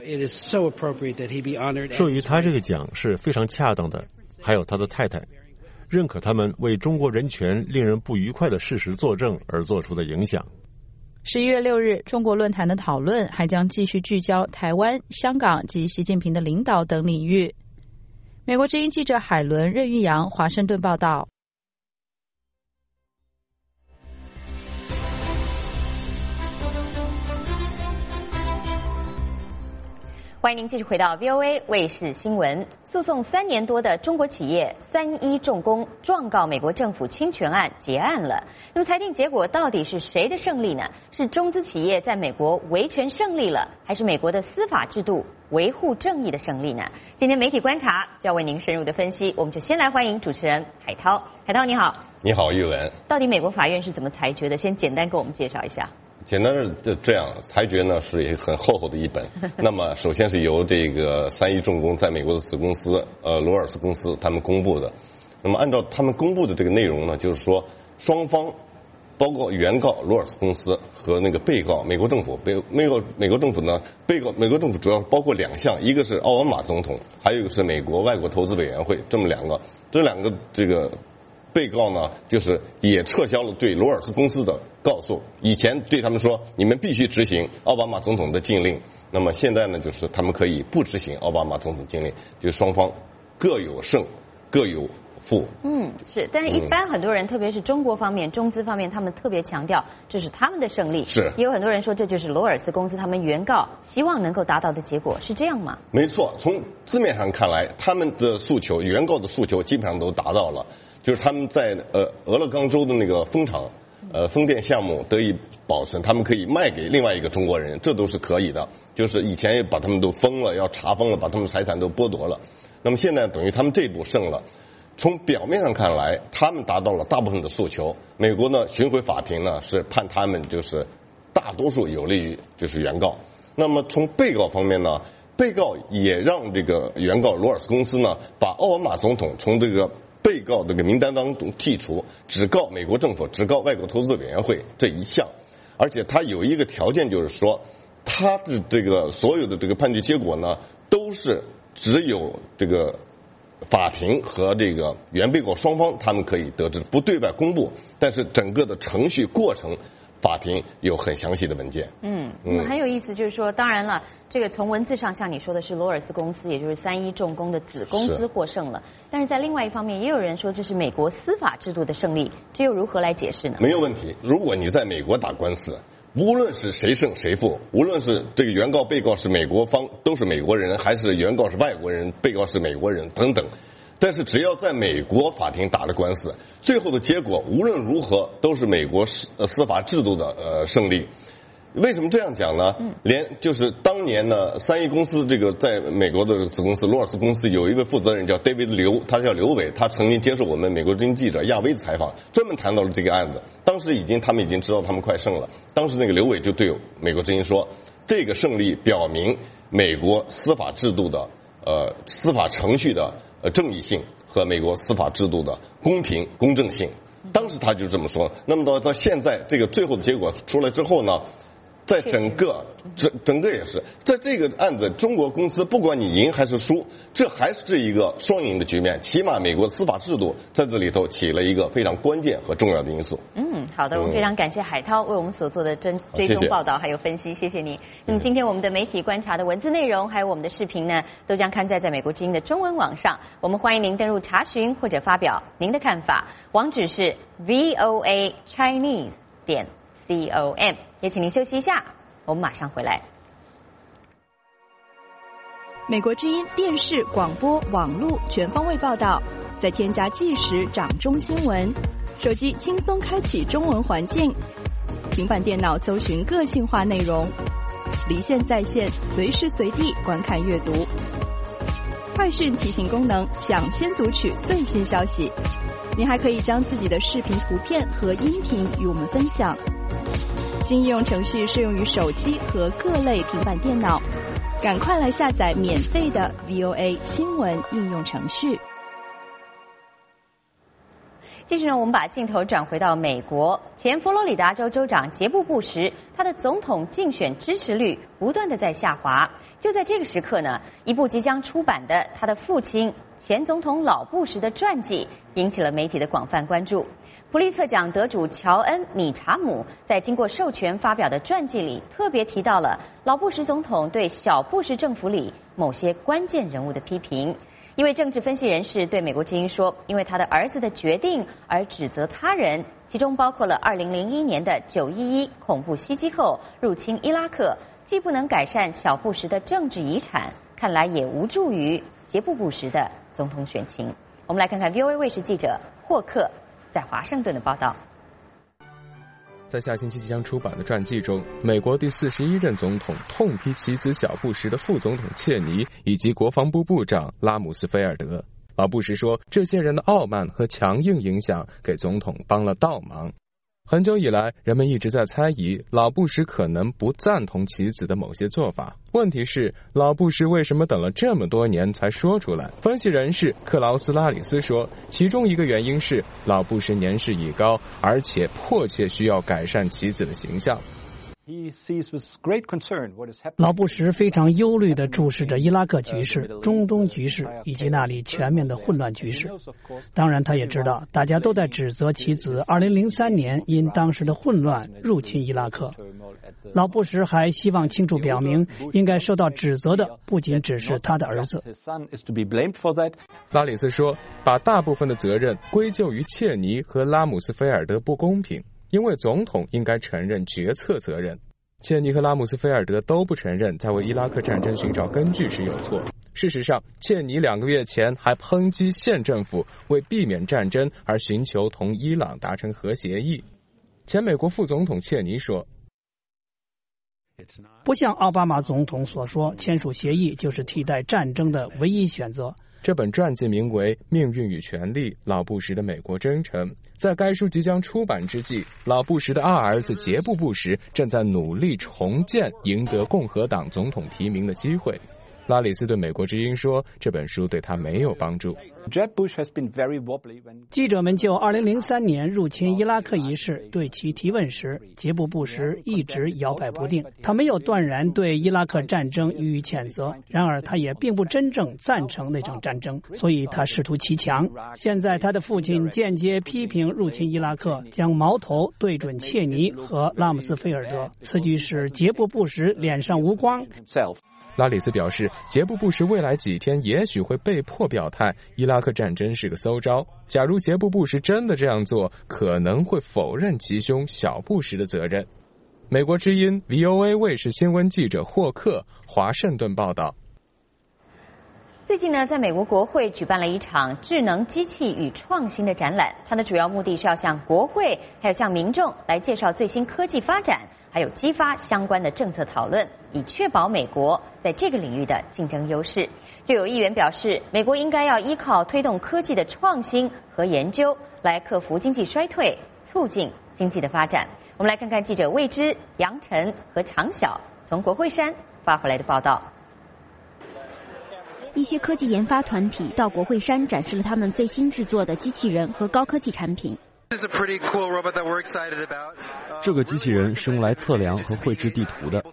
授予他这个奖是非常恰当的，还有他的太太，认可他们为中国人权令人不愉快的事实作证而做出的影响。 11月6日，中国论坛的讨论还将继续聚焦台湾、香港及习近平的领导等领域。美国之音记者海伦、任玉阳，华盛顿报道。 欢迎您继续回到 VOA 卫视新闻。诉讼3年多的中国企业3一重工状告美国政府侵权案结案了。那么裁定结果到底是谁的胜利呢？是中资企业在美国维权胜利了，还是美国的司法制度维护正义的胜利呢？今天媒体观察就要为您深入的分析，我们就先来欢迎主持人海涛。海涛你好。 你好，玉文。 到底美国法院是怎么裁决的？先简单给我们介绍一下。 简单的这样裁决呢，是一个很厚厚的一本。那么首先是由这个3一重工在美国的子公司罗尔斯公司他们公布的。那么按照他们公布的这个内容呢，就是说双方包括原告罗尔斯公司和那个被告美国政府，美国政府呢，美国政府主要包括2项，一个是奥巴马总统，还有一个是美国外国投资委员会，这么2个，这2个这个。被告呢，就是也撤销了对罗尔斯公司的告诉，以前对他们说你们必须执行奥巴马总统的禁令，那么现在呢，就是他们可以不执行奥巴马总统禁令，就双方各有胜，各有负。 是，但是一般很多人，特别是中国方面、中资方面，他们特别强调这是他们的胜利。 是， 也有很多人说这就是罗尔斯公司他们原告希望能够达到的结果，是这样吗？ 没错，从字面上看来，他们的诉求，原告的诉求基本上都达到了。就是他们在俄勒冈州的那个风场，风电项目得以保存，他们可以卖给另外一个中国人，这都是可以的。就是以前也把他们都封了，要查封了，把他们财产都剥夺了。那么现在等于他们这一步胜了。从表面上看来，他们达到了大部分的诉求。美国呢，巡回法庭呢是判他们就是大多数有利于就是原告。那么从被告方面呢，被告也让这个原告罗尔斯公司呢把奥巴马总统从这个被告这个名单当中剔除，只告美国政府，只告外国投资委员会这一项，而且他有一个条件，就是说他的这个所有的这个判决结果呢，都是只有这个法庭和这个原被告双方他们可以得知，不对外公布，但是整个的程序过程法庭有很详细的文件。 很有意思，就是说，当然了，这个从文字上像你说的是罗尔斯公司，也就是3一重工的子公司获胜了，但是在另外一方面，也有人说这是美国司法制度的胜利，这又如何来解释呢？ 没有问题，如果你在美国打官司，无论是谁胜谁负，无论是这个原告被告是美国方都是美国人，还是原告是外国人，被告是美国人等等，但是只要在美国法庭打的官司，最后的结果无论如何都是美国司法制度的胜利。为什么这样讲呢？就是当年呢，3一公司这个在美国的子公司罗尔斯公司有一个负责人叫 David 刘，他叫刘伟，他曾经接受我们美国之音记者亚威的采访，专门谈到了这个案子。当时他们已经知道他们快胜了，当时那个刘伟就对美国之音说，这个胜利表明美国司法制度的司法程序的正义性和美国司法制度的公平公正性。当时他就这么说。那么到现在这个最后的结果出来之后呢，在整个也是在这个案子，中国公司不管你赢还是输，这还是一个双赢的局面。起码美国司法制度在这里头起了一个非常关键和重要的因素。 好的，我们非常感谢海涛为我们所做的追踪报道还有分析，谢谢你。那么今天我们的媒体观察的文字内容还有我们的视频呢，都将刊载在美国之音的中文网上，我们欢迎您登入查询或者发表您的看法，网址是 voachinese.com。也请您休息一下，我们马上回来。 美国之音电视、广播、网络全方位报道，再添加即时掌中新闻，手机轻松开启中文环境，平板电脑搜寻个性化内容，离线在线，随时随地观看阅读。快讯提醒功能，抢先读取最新消息。您还可以将自己的视频、图片和音频与我们分享。新应用程序适用于手机和各类平板电脑，赶快来下载免费的 VOA 新闻应用程序。 继续呢，我们把镜头转回到美国，前佛罗里达州州长杰布·布什，他的总统竞选支持率不断的在下滑。就在这个时刻呢，一部即将出版的他的父亲前总统老布什的传记引起了媒体的广泛关注。普利策奖得主乔恩·米查姆在经过授权发表的传记里，特别提到了老布什总统对小布什政府里某些关键人物的批评。一位政治分析人士对美国之音说，因为他的儿子的决定而指责他人，其中包括了2001年的911恐怖袭击后入侵伊拉克， 既不能改善小布什的政治遗产，看来也无助于杰布·布什的总统选情。我们来看看 VOA 卫视记者霍克在华盛顿的报道。 在下星期即将出版的传记中，美国第41任总统痛批其子小布什的副总统切尼以及国防部部长拉姆斯菲尔德。老布什说，这些人的傲慢和强硬影响给总统帮了倒忙。很久以来，人们一直在猜疑老布什可能不赞同其子的某些做法。问题是，老布什为什么等了这么多年才说出来？分析人士克劳斯·拉里斯说，其中一个原因是老布什年事已高，而且迫切需要改善其子的形象。 老布什非常忧虑地注视着伊拉克局势、中东局势以及那里全面的混乱局势。当然，他也知道大家都在指责其子2003年因当时的混乱入侵伊拉克。老布什还希望清楚表明，应该受到指责的不仅只是他的儿子。 拉里斯说，把大部分的责任归咎于切尼和拉姆斯菲尔德不公平，因为总统应该承认决策责任。切尼和拉姆斯菲尔德都不承认在为伊拉克战争寻找根据时有错。事实上，切尼2个月前还抨击县政府为避免战争而寻求同伊朗达成核协议。前美国副总统切尼说， 不像奥巴马总统所说，签署协议就是替代战争的唯一选择。 这本传记名为《命运与权力：老布什的美国征程》。在该书即将出版之际，老布什的二儿子杰布·布什正在努力重建赢得共和党总统提名的机会。拉里斯对美国之音说，这本书对他没有帮助。 记者们就2003年入侵伊拉克一事对其提问时，杰布·布什一直摇摆不定。他没有断然对伊拉克战争予以谴责，然而他也并不真正赞成那场战争，所以他试图骑墙。现在他的父亲间接批评入侵伊拉克，将矛头对准切尼和拉姆斯菲尔德，此举使杰布·布什脸上无光。 拉里斯表示，杰布·布什未来几天也许会被迫表态，伊拉克战争是个馊招。假如杰布·布什真的这样做，可能会否认其兄小布什的责任。美国之音 VOA 卫视新闻记者霍克，华盛顿报道。 最近呢，在美国国会举办了一场智能机器与创新的展览，它的主要目的是要向国会还有向民众来介绍最新科技发展，还有激发相关的政策讨论，以确保美国在这个领域的竞争优势。就有议员表示，美国应该要依靠推动科技的创新和研究，来克服经济衰退，促进经济的发展。我们来看看记者魏之、杨晨和常晓从国会山发回来的报道。 一些科技研发团体到国会山展示了他们最新制作的机器人和高科技产品。 这个机器人是用来测量和绘制地图的。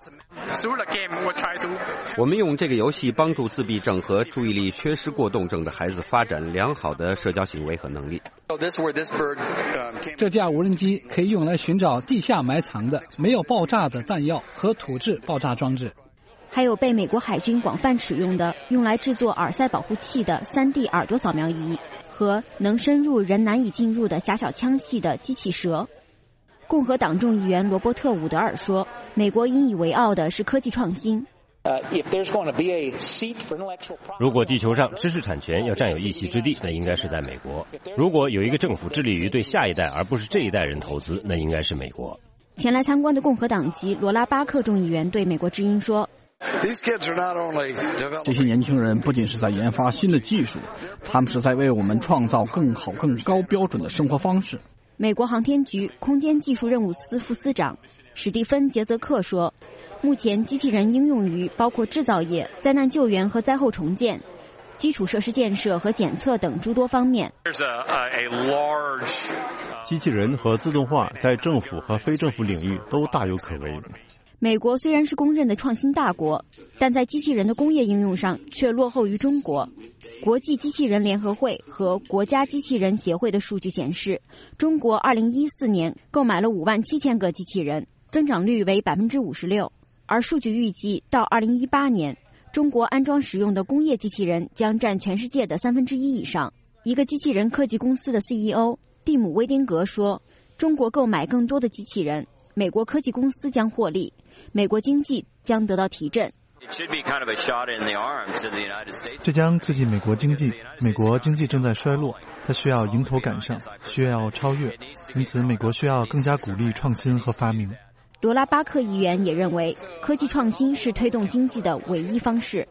我们用这个游戏帮助自闭症和注意力缺失过动症的孩子发展良好的社交行为和能力。 这架无人机可以用来寻找地下埋藏的没有爆炸的弹药和土制爆炸装置。 还有被美国海军广泛使用的用来制作耳塞保护器的 3D 耳朵扫描仪和能深入人难以进入的狭小腔系的机器蛇。共和党众议员罗伯特·伍德尔说，美国引以为傲的是科技创新。 如果地球上知识产权要占有一席之地，那应该是在美国。如果有一个政府致力于对下一代而不是这一代人投资，那应该是美国。 前来参观的共和党籍罗拉巴克众议员对美国之音说， 这些年轻人不仅是在研发新的技术，他们是在为我们创造更好、更高标准的生活方式。 美国航天局空间技术任务司副司长史蒂芬·杰泽克说，目前机器人应用于包括制造业、灾难救援和灾后重建、基础设施建设和检测等诸多方面。 机器人和自动化在政府和非政府领域都大有可为。 美国虽然是公认的创新大国，但在机器人的工业应用上却落后于中国。国际机器人联合会和国家机器人协会的数据显示，中国2014年购买了57000个机器人，增长率为 56%， 而数据预计到2018年，中国安装使用的工业机器人将占全世界的1/3以上。一个机器人科技公司的 CEO 蒂姆·威丁格说，中国购买更多的机器人，美国科技公司将获利， 美国经济将得到提振。 这将刺激美国经济。美国经济正在衰落，它需要迎头赶上，需要超越，因此美国需要更加鼓励创新和发明。 罗拉巴克议员也认为，科技创新是推动经济的唯一方式。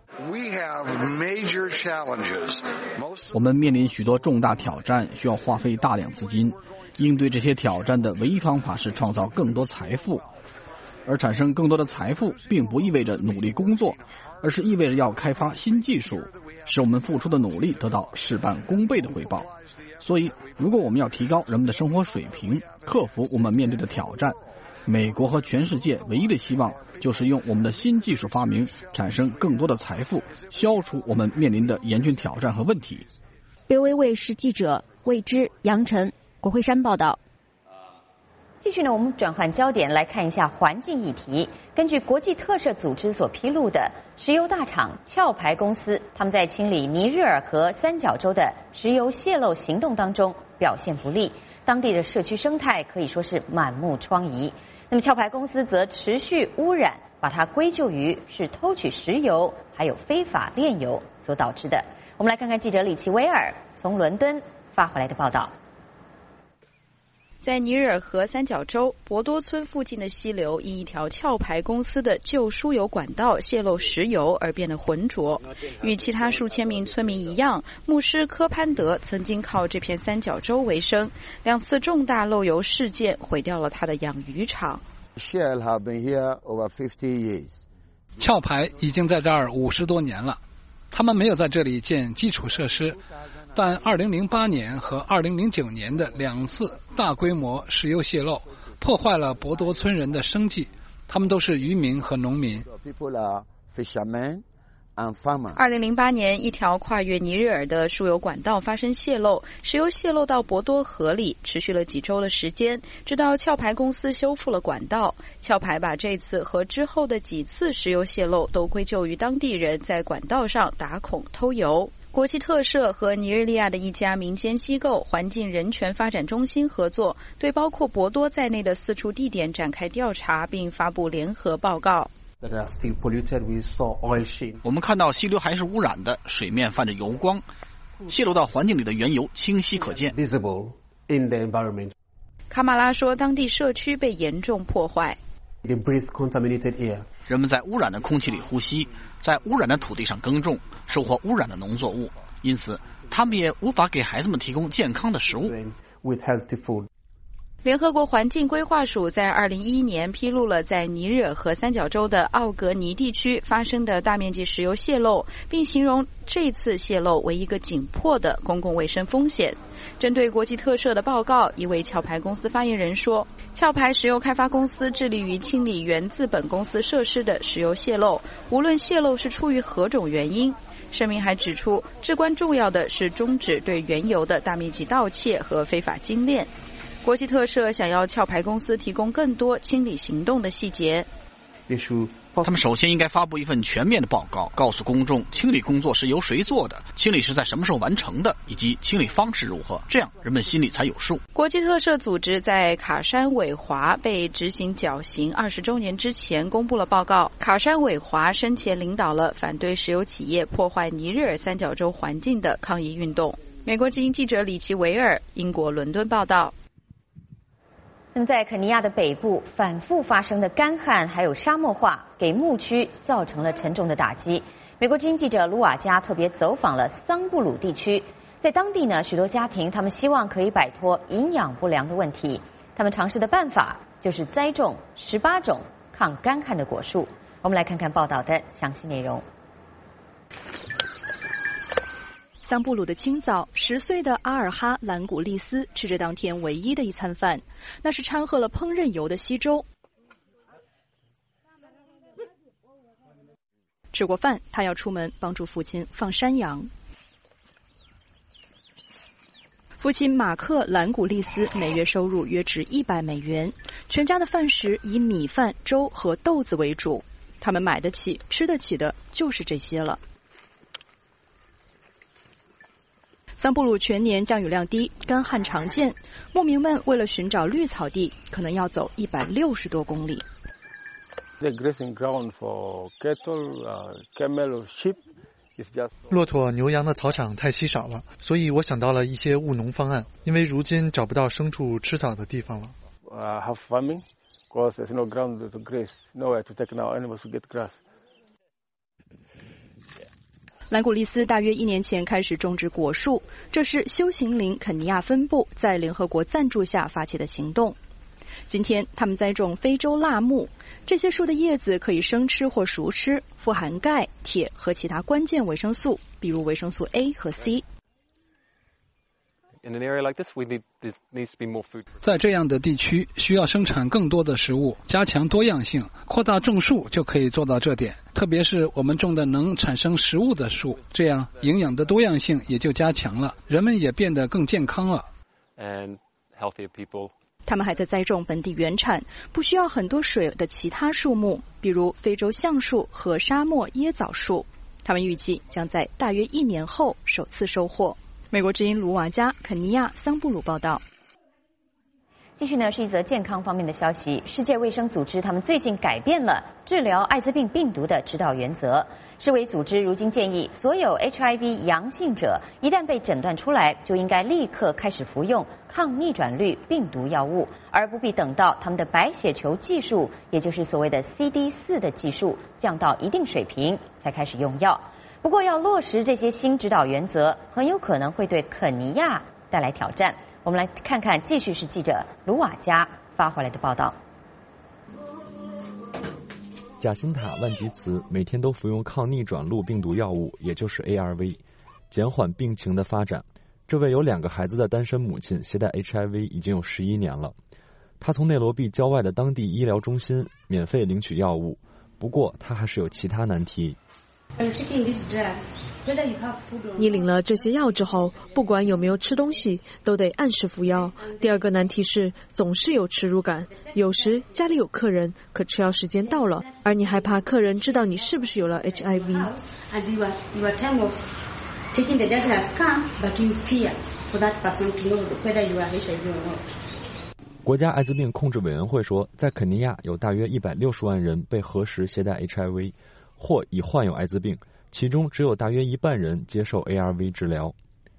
我们面临许多重大挑战，需要花费大量资金。应对这些挑战的唯一方法是创造更多财富。而产生更多的财富并不意味着努力工作，而是意味着要开发新技术，使我们付出的努力得到事半功倍的回报。所以，如果我们要提高人们的生活水平，克服我们面对的挑战，美国和全世界唯一的希望就是用我们的新技术发明产生更多的财富，消除我们面临的严峻挑战和问题。 BOA 卫视记者魏之、杨晨、国会山报道。继续呢，我们转换焦点来看一下环境议题。根据国际特赦组织所披露的，石油大厂壳牌公司他们在清理尼日尔河三角洲的石油泄漏行动当中表现不利，当地的社区生态可以说是满目疮痍。那么壳牌公司则持续污染，把它归咎于是偷取石油还有非法炼油所导致的。我们来看看记者里奇威尔从伦敦发回来的报道。 在尼日尔河三角洲博多村附近的溪流，因一条壳牌公司的旧输油管道泄漏石油而变得浑浊。与其他数千名村民一样，牧师科潘德曾经靠这片三角洲为生，2次重大漏油事件毁掉了他的养鱼场。 壳牌已经在这儿50多年了，他们没有在这里建基础设施。但2008年和2009年的2次大规模石油泄漏破坏了博多村人的生计，他们都是渔民和农民。 2008年，一条跨越尼日尔的输油管道发生泄漏，石油泄漏到博多河里，持续了几周的时间，直到壳牌公司修复了管道。壳牌把这次和之后的几次石油泄漏都归咎于当地人在管道上打孔偷油。国际特赦和尼日利亚的一家民间机构环境人权发展中心合作，对包括博多在内的4处地点展开调查，并发布联合报告。 我们看到溪流还是污染的，水面泛着油光，泄露到环境里的原油清晰可见。 卡马拉说，当地社区被严重破坏。 人们在污染的空气里呼吸，在污染的土地上耕种，收获污染的农作物，因此他们也无法给孩子们提供健康的食物。 联合国环境规划署在2011年披露了在尼日尔河三角洲的奥格尼地区发生的大面积石油泄漏，并形容这次泄漏为一个紧迫的公共卫生风险。针对国际特赦的报告，一位壳牌公司发言人说，壳牌石油开发公司致力于清理源自本公司设施的石油泄漏，无论泄漏是出于何种原因。声明还指出，至关重要的是终止对原油的大面积盗窃和非法精炼。国际特赦想要壳牌公司提供更多清理行动的细节。 他们首先应该发布一份全面的报告，告诉公众清理工作是由谁做的，清理是在什么时候完成的，以及清理方式如何，这样人们心里才有数。 国际特赦组织在卡山韦华被执行绞刑20周年之前公布了报告。卡山韦华生前领导了反对石油企业破坏尼日尔三角洲环境的抗议运动。美国之音记者里奇维尔，英国伦敦报道。那么在肯尼亚的北部，反复发生的干旱还有沙漠化，给牧区造成了沉重的打击。美国之音记者卢瓦加特别走访了桑布鲁地区，在当地呢，许多家庭他们希望可以摆脱营养不良的问题。他们尝试的办法就是栽种18种抗干旱的果树。我们来看看报道的详细内容。 桑布鲁的清早，10岁的阿尔哈兰古利斯吃着当天唯一的一餐饭，那是掺和了烹饪油的稀粥。吃过饭，他要出门帮助父亲放山羊。父亲马克兰古利斯每月收入约值$100，全家的饭食以米饭、粥和豆子为主。他们买得起、吃得起的就是这些了。桑布鲁全年降雨量低，干旱常见。牧民们为了寻找绿草地，可能要走160多公里。 骆驼、牛羊的草场太稀少了，所以我想到了一些务农方案，因为如今找不到牲畜吃草的地方了。 兰古利斯大约1年前开始种植果树，这是修行林肯尼亚分部在联合国赞助下发起的行动。今天他们栽种非洲辣木，这些树的叶子可以生吃或熟吃，富含钙、铁和其他关键维生素，比如维生素 A 和 C。 在这样的地区，需要生产更多的食物，加强多样性，扩大种树就可以做到这点。特别是我们种的能产生食物的树，这样营养的多样性也就加强了，人们也变得更健康了。 他们还在栽种本地原产、不需要很多水的其他树木，比如非洲橡树和沙漠椰枣树。他们预计将在大约1年后首次收获。美国之音卢瓦加、肯尼亚桑布鲁报道。 继续呢是一则健康方面的消息，世界卫生组织他们最近改变了治疗艾滋病病毒的指导原则。世卫组织如今建议，所有 HIV 阳性者一旦被诊断出来，就应该立刻开始服用抗逆转率病毒药物，而不必等到他们的白血球技术，也就是所谓的 CD4 的技术降到一定水平才开始用药。不过要落实这些新指导原则，很有可能会对肯尼亚带来挑战。我们来看看，继续是记者卢瓦加发回来的报道。 贾辛塔·万吉茨每天都服用抗逆转录病毒药物，也就是 ARV， 减缓病情的发展。这位有2个孩子的单身母亲携带 HIV 已经有11年了。她从内罗毕郊外的当地医疗中心免费领取药物，不过她还是有其他难题。 你领了这些药之后，不管有没有吃东西，都得按时服药。第二个难题是，总是有耻辱感。有时家里有客人，可吃药时间到了，而你害怕客人知道你是不是有了 HIV。 国家艾滋病控制委员会说，在肯尼亚有大约160万人被核实携带 HIV。或已患有艾滋病，其中只有大约1半人接受 ARV 治疗。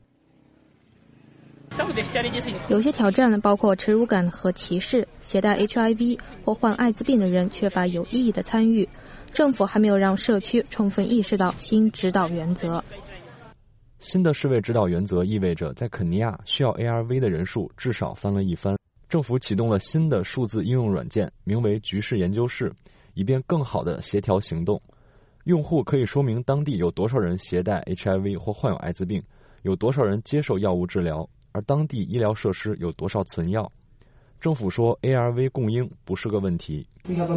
有些挑战包括耻辱感和歧视，携带 HIV 或患艾滋病的人缺乏有意义的参与。政府还没有让社区充分意识到新指导原则。 新的世卫指导原则意味着，在肯尼亚需要 ARV 的人数至少翻了一番。政府启动了新的数字应用软件，名为局势研究室，以便更好地协调行动。用户可以说明当地有多少人携带 HIV 或患有艾滋病，有多少人接受药物治疗，而当地医疗设施有多少存药。政府说 ARV 供应不是个问题。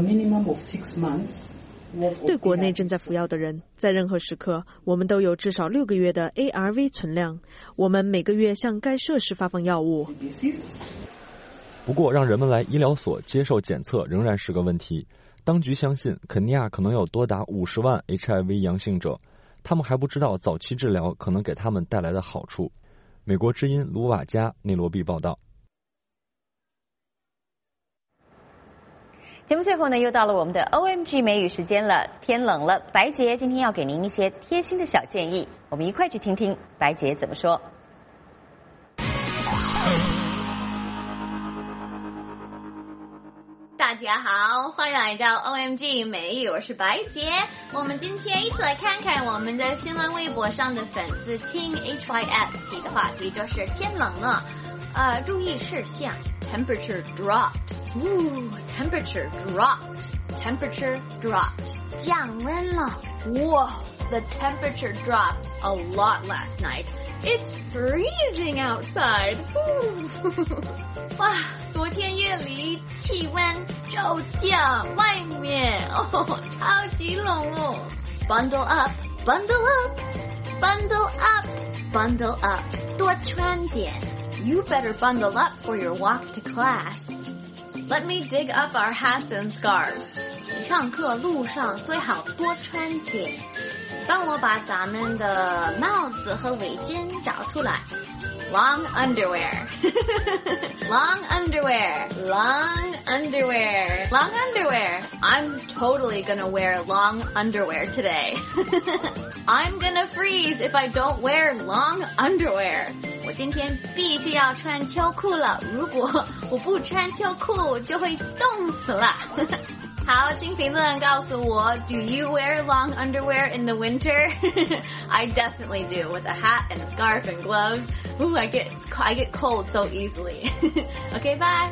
对国内正在服药的人，在任何时刻，我们都有至少6个月的 ARV 存量。我们每个月向该设施发放药物。 不过，让人们来医疗所接受检测仍然是个问题。当局相信，肯尼亚可能有多达50万 HIV 阳性者，他们还不知道早期治疗可能给他们带来的好处。美国之音卢瓦加内罗毕报道。 节目最后呢，又到了我们的 OMG 美语时间了。天冷了，白洁今天要给您一些贴心的小建议，我们一块去听听白洁怎么说。 大家好，欢迎来到 OMG 美语，我是白洁。我们今天一起来看看我们的新浪微博上的粉丝听 HYS 提的话题，就是天冷了，注意事项 temperature dropped，temperature dropped，temperature dropped， 降温了，哇。The temperature dropped a lot last night. It's freezing outside. 哇，昨天夜里气温骤降，外面超级冷哦。Bundle up, bundle up, bundle up, bundle up. 多穿点。You better bundle up for your walk to class. Let me dig up our hats and scarves. 上课路上最好多穿点。帮我把咱们的帽子和围巾找出来。 long underwear. Long underwear. Long underwear. Long underwear. I'm totally gonna wear long underwear today. I'm gonna freeze if I don't wear long underwear. 我今天必须要穿秋裤了，如果我不穿秋裤就会冻死了。好，请评论告诉我 ，Do you wear long underwear in the winter? I definitely do, with a hat and a scarf and gloves. Ooh, I get cold so easily. Okay, bye.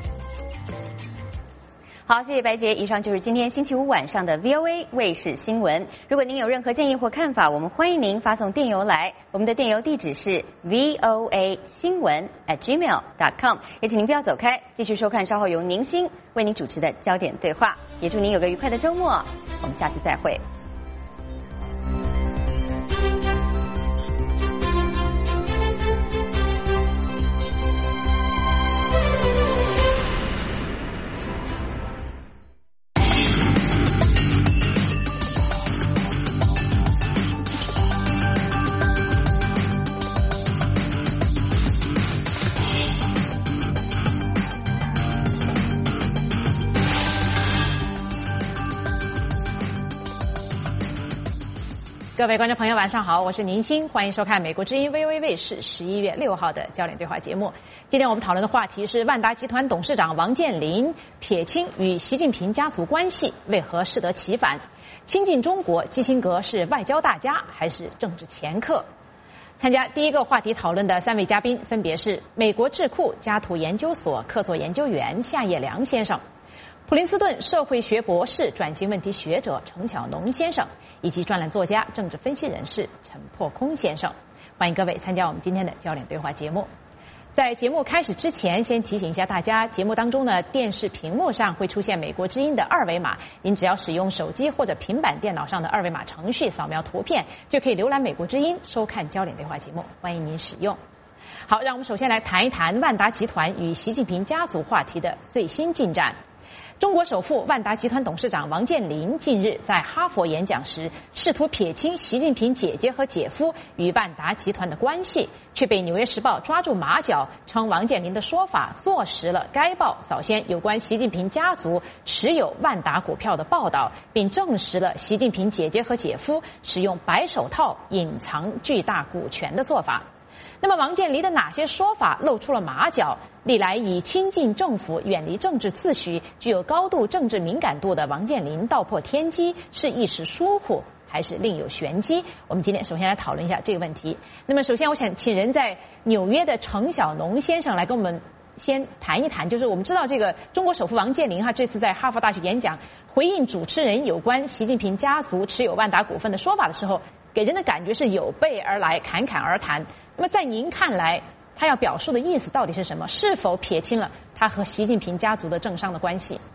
好，谢谢白洁。以上就是今天星期五晚上的 VOA 卫视新闻。如果您有任何建议或看法，我们欢迎您发送电邮来。我们的电邮地址是 VOA 新闻@gmail.com。也请您不要走开，继续收看稍后由宁欣为您主持的焦点对话。也祝您有个愉快的周末，我们下次再会。各位观众朋友，晚上好，我是宁欣，欢迎收看美国之音 VOA 卫视11月6号的焦点对话节目。今天我们讨论的话题是万达集团董事长王健林撇清与习近平家族关系，为何适得其反？亲近中国，基辛格是外交大家还是政治掮客？参加第一个话题讨论的3位嘉宾分别是美国智库家图研究所客座研究员夏业良先生，普林斯顿社会学博士、转型问题学者程晓农先生，以及专栏作家、政治分析人士陈破空先生。欢迎各位参加我们今天的焦点对话节目。在节目开始之前，先提醒一下大家，节目当中呢，电视屏幕上会出现美国之音的2维码，您只要使用手机或者平板电脑上的2维码程序扫描图片，就可以浏览美国之音收看焦点对话节目，欢迎您使用。好，让我们首先来谈一谈万达集团与习近平家族话题的最新进展。中国首富万达集团董事长王健林近日在哈佛演讲时，试图撇清习近平姐姐和姐夫与万达集团的关系，却被《纽约时报》抓住马脚，称王健林的说法坐实了该报早先有关习近平家族持有万达股票的报道，并证实了习近平姐姐和姐夫使用白手套隐藏巨大股权的做法。那么王健林的哪些说法露出了马脚？历来以亲近政府、远离政治自诩、具有高度政治敏感度的王健林道破天机，是一时疏忽，还是另有玄机？我们今天首先来讨论一下这个问题。那么首先我想请人在纽约的程晓农先生来跟我们先谈一谈，就是我们知道这个中国首富王健林这次在哈佛大学演讲回应主持人有关习近平家族持有万达股份的说法的时候，给人的感觉是有备而来，侃侃而谈。那么在您看来，他要表述的意思到底是什么？是否撇清了他和习近平家族的政商的关系？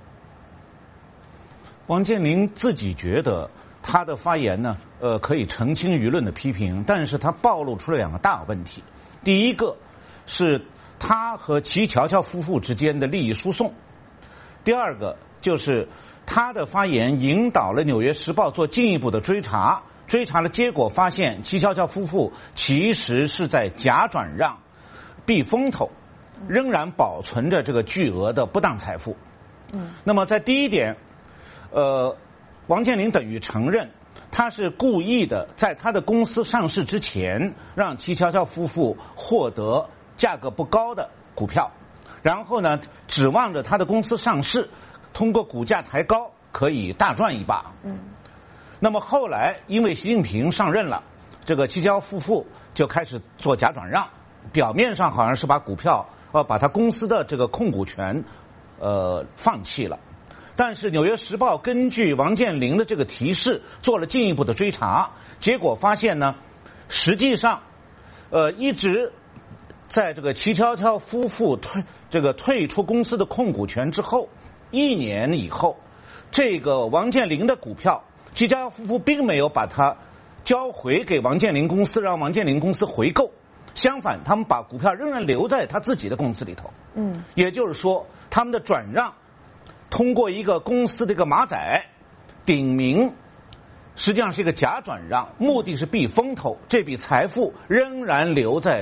王健林自己觉得他的发言呢，可以澄清舆论的批评，但是他暴露出了2个大问题。第一个是他和齐乔乔夫妇之间的利益输送，第二个就是他的发言引导了《纽约时报》做进一步的追查的结果发现，齐乔乔夫妇其实是在假转让、避风头，仍然保存着这个巨额的不当财富。那么在第一点，王健林等于承认他是故意的，在他的公司上市之前，让齐乔乔夫妇获得价格不高的股票，然后呢，指望着他的公司上市，通过股价抬高可以大赚一把。那么后来因为习近平上任了，这个齐乔乔夫妇就开始做假转让，表面上好像是把股票把他公司的这个控股权放弃了，但是《纽约时报》根据王健林的这个提示做了进一步的追查，结果发现呢，实际上一直在这个齐乔乔夫妇退出公司的控股权之后，1年以后，这个王健林的股票，齐乔乔夫妇并没有把它交回给王健林公司，让王健林公司回购，相反，他们把股票仍然留在他自己的公司里头。也就是说，他们的转让通过一个公司的一个马仔顶名，实际上是一个假转让，目的是避风头，这笔财富仍然留在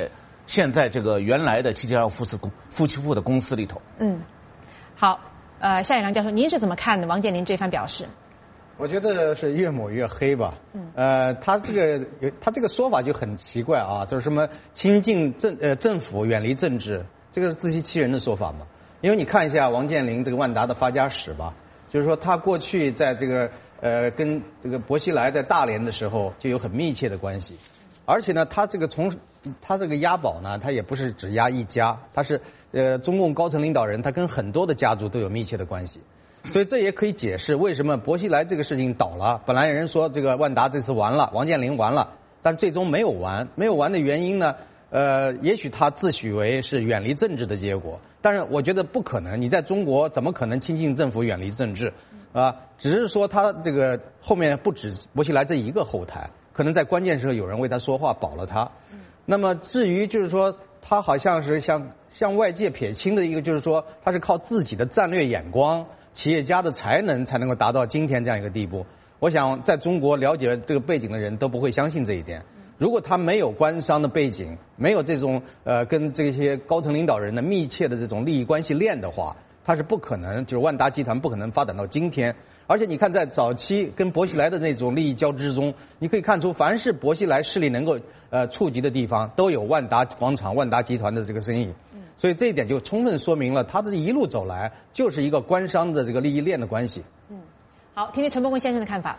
现在这个原来的七七二夫妻妇的公司里头。 好，夏远良教授，您是怎么看的王健林这番表示？ 我觉得是越抹越黑吧。他这个说法就很奇怪啊，就是什么亲近政府，远离政治，这个是自欺欺人的说法嘛。因为你看一下王健林这个万达的发家史吧，就是说他过去在这个跟这个薄熙来在大连的时候就有很密切的关系，而且呢，他这个押宝呢，他也不是只押一家，他是中共高层领导人，他跟很多的家族都有密切的关系。所以这也可以解释为什么薄熙来这个事情倒了。本来有人说这个万达这次完了，王健林完了，但最终没有完。没有完的原因呢，也许他自诩为是远离政治的结果，但是我觉得不可能。你在中国怎么可能亲近政府、远离政治啊？只是说他这个后面不止薄熙来这一个后台，可能在关键时候有人为他说话，保了他。那么至于就是说，他好像是向外界撇清的一个，就是说他是靠自己的战略眼光。企业家的才能才能够达到今天这样一个地步，我想在中国了解这个背景的人都不会相信这一点。如果他没有官商的背景，没有这种跟这些高层领导人的密切的这种利益关系链的话，他是不可能，就是万达集团不可能发展到今天。而且你看，在早期跟薄熙来的那种利益交织中，你可以看出，凡是薄熙来势力能够触及的地方，都有万达广场、万达集团的这个生意。所以这一点就充分说明了，他这一路走来就是一个官商的这个利益链的关系。 好，听听陈伯文先生的看法。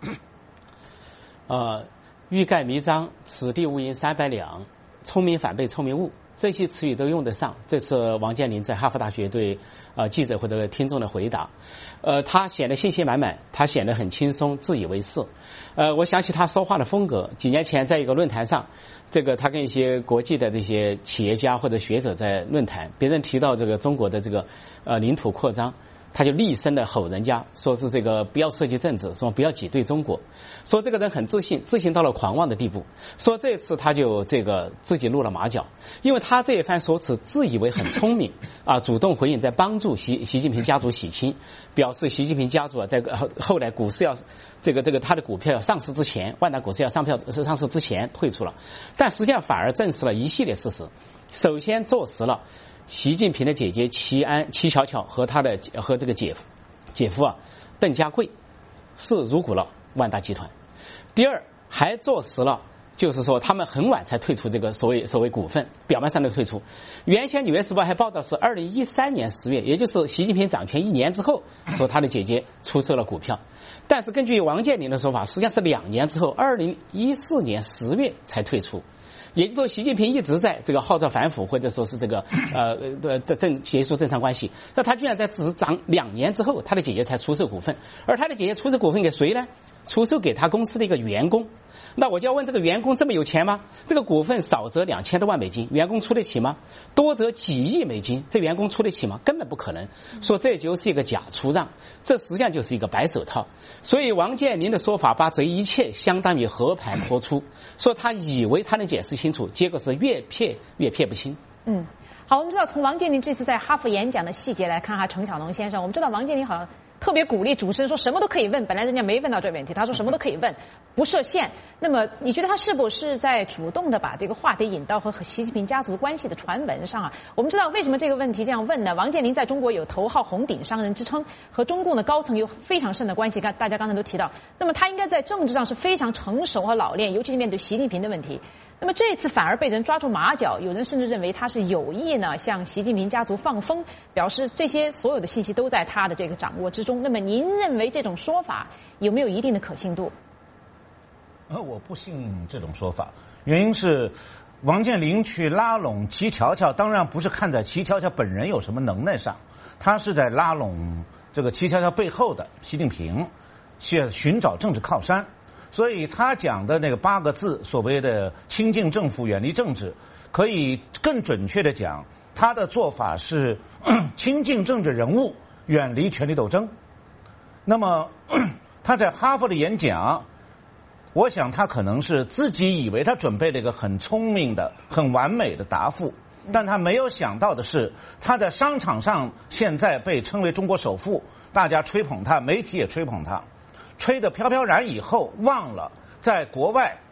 欲盖弥彰，此地无银300两，聪明反被聪明误，这些词语都用得上。这次王健林在哈佛大学对记者或者听众的回答，他显得信心满满，他显得很轻松，自以为是。我想起他说话的风格，几年前在一个论坛上，他跟一些国际的这些企业家或者学者在论坛，别人提到这个中国的这个领土扩张，他就厉声的吼人家，说是这个不要涉及政治，说不要挤兑中国，说这个人很自信，自信到了狂妄的地步，说这次他就自己露了马脚，因为他这一番说辞自以为很聪明主动回应，在帮助习近平家族洗清，表示习近平家族在后来股市要他的股票要上市之前，万达股市要上市之前退出了，但实际上反而证实了一系列事实。首先坐实了习近平的姐姐齐巧巧和这个姐夫邓家贵是入股了万达集团。第二，还坐实了就是说他们很晚才退出这个所谓股份，表面上的退出。原先《纽约时报》还报道是2013年10月，也就是习近平掌权1年之后，说他的姐姐出售了股票。但是根据王健林的说法，实际上是2年之后，2014年10月才退出。也就是说，习近平一直在这个号召反腐，或者说是这个结束政商关系。那他居然在只涨2年之后，他的姐姐才出售股份，而他的姐姐出售股份给谁呢？出售给他公司的一个员工。那我就要问，这个员工这么有钱吗？这个股份少则2000多万美金，员工出得起吗？多则几亿美金，这员工出得起吗？根本不可能。说这就是一个假出让，这实际上就是一个白手套。所以王健林的说法把这一切相当于和盘托出，说他以为他能解释清楚，结果是越骗不清。 好，我们知道从王健林这次在哈佛演讲的细节来看陈晓农先生，我们知道王健林好像特别鼓励主持人说什么都可以问，本来人家没问到这个问题，他说什么都可以问，不设限。那么你觉得他是不是在主动的把这个话题引到和习近平家族关系的传闻上我们知道为什么这个问题这样问呢？王健林在中国有头号红顶商人之称，和中共的高层有非常深的关系，大家刚才都提到。那么他应该在政治上是非常成熟和老练，尤其是面对习近平的问题。那么这次反而被人抓住马脚，有人甚至认为他是有意呢向习近平家族放风，表示这些所有的信息都在他的这个掌握之中。那么您认为这种说法有没有一定的可信度？ 我不信这种说法，原因是王健林去拉拢齐巧巧，当然不是看在齐巧巧本人有什么能耐上，他是在拉拢这个齐巧巧背后的习近平，寻找政治靠山。所以他讲的那个8个字，所谓的亲近政府，远离政治，可以更准确的讲，他的做法是亲近政治人物，远离权力斗争。那么他在哈佛的演讲，我想他可能是自己以为他准备了一个很聪明的、很完美的答复，但他没有想到的是，他在商场上现在被称为中国首富，大家吹捧他，媒体也吹捧他，吹得飘飘然以后，忘了在国外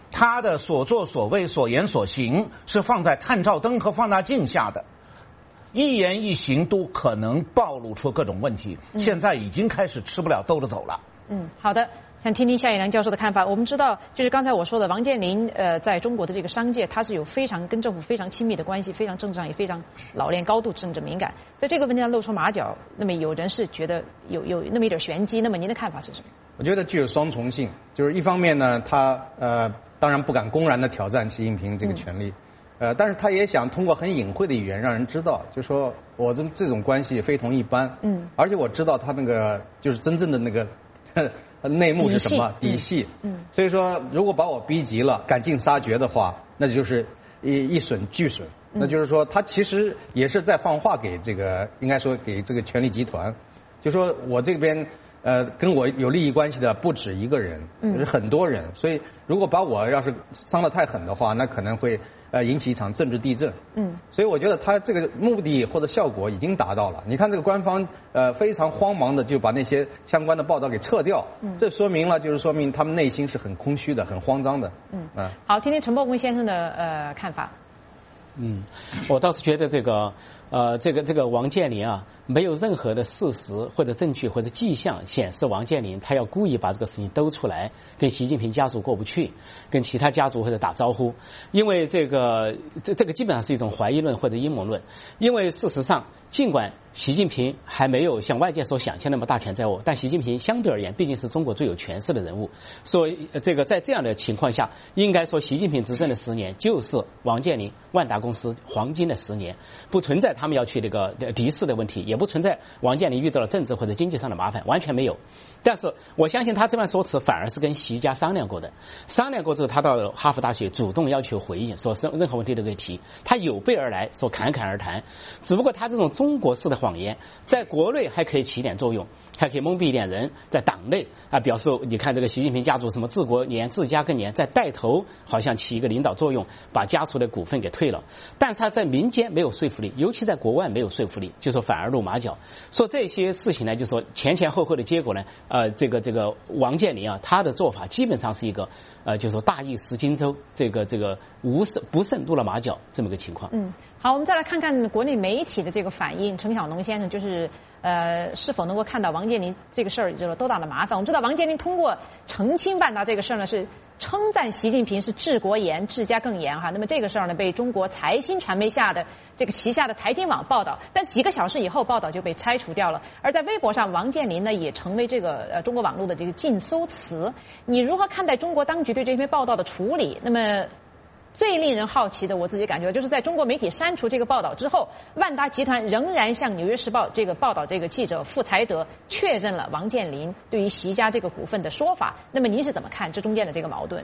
他的所作所为、所言所行是放在探照灯和放大镜下的，一言一行都可能暴露出各种问题。现在已经开始吃不了兜着走了。 好的。想听听夏一良教授的看法。我们知道，就是刚才我说的，王健林在中国的这个商界，他是有跟政府非常亲密的关系，非常政治上也非常老练，高度政治敏感。在这个问题上露出马脚，那么有人是觉得有那么一点玄机。那么您的看法是什么？ 我觉得具有双重性，就是一方面呢，他当然不敢公然的挑战习近平这个权利，但是他也想通过很隐晦的语言让人知道，就说我这种关系非同一般。而且我知道他那个就是真正的那个。内幕是什么底细？所以说，如果把我逼急了，赶尽杀绝的话，那就是一损俱损。那就是说，他其实也是在放话给这个，应该说给这个权力集团，就说我这边跟我有利益关系的不止一个人，是很多人。所以，如果把我要是伤得太狠的话，那可能会引起一场政治地震。所以我觉得他这个目的或者效果已经达到了。你看这个官方非常慌忙的就把那些相关的报道给撤掉，这说明他们内心是很空虚的、很慌张的。 好，听听陈伯公先生的看法。 我倒是觉得这个王健林啊，没有任何的事实或者证据或者迹象显示王健林他要故意把这个事情兜出来，跟习近平家族过不去，跟其他家族或者打招呼。因为这个基本上是一种怀疑论或者阴谋论。因为事实上，尽管习近平还没有像外界所想象那么大权在握，但习近平相对而言毕竟是中国最有权势的人物。所以在这样的情况下，应该说习近平执政的10年就是王健林、万达公司黄金的10年，不存在他们要去那个敌视的问题，也不存在王健林遇到了政治或者经济上的麻烦，完全没有。但是我相信他这番说辞反而是跟习家商量过的，商量过之后他到哈佛大学主动要求回应，说任何问题都可以提，他有备而来，说侃侃而谈。只不过他这种中国式的谎言在国内还可以起点作用，还可以蒙蔽一点人，在党内表示你看这个习近平家族什么治国年治家更年，在带头好像起一个领导作用，把家族的股份给退了。但是他在民间没有说服力，尤其在国外没有说服力，就说反而露马脚。说这些事情呢，就说前后后的结果呢，这个王健林啊，他的做法基本上是一个就说大意失荆州，这个不慎露了马脚这么个情况。 好，我们再来看看国内媒体的这个反应。程晓农先生就是是否能够看到王健林这个事儿有了多大的麻烦？我们知道王健林通过澄清万达这个事儿呢，是称赞习近平是治国严、治家更严哈。那么这个事儿呢，被中国财新传媒下的这个旗下的财经网报道，但几个小时以后报道就被拆除掉了。而在微博上，王健林呢也成为这个中国网络的这个禁搜词。你如何看待中国当局对这篇报道的处理？那么最令人好奇的，我自己感觉就是在中国媒体删除这个报道之后，万达集团仍然向《纽约时报》这个报道这个记者傅才德确认了王健林对于习家这个股份的说法。那么您是怎么看这中间的这个矛盾？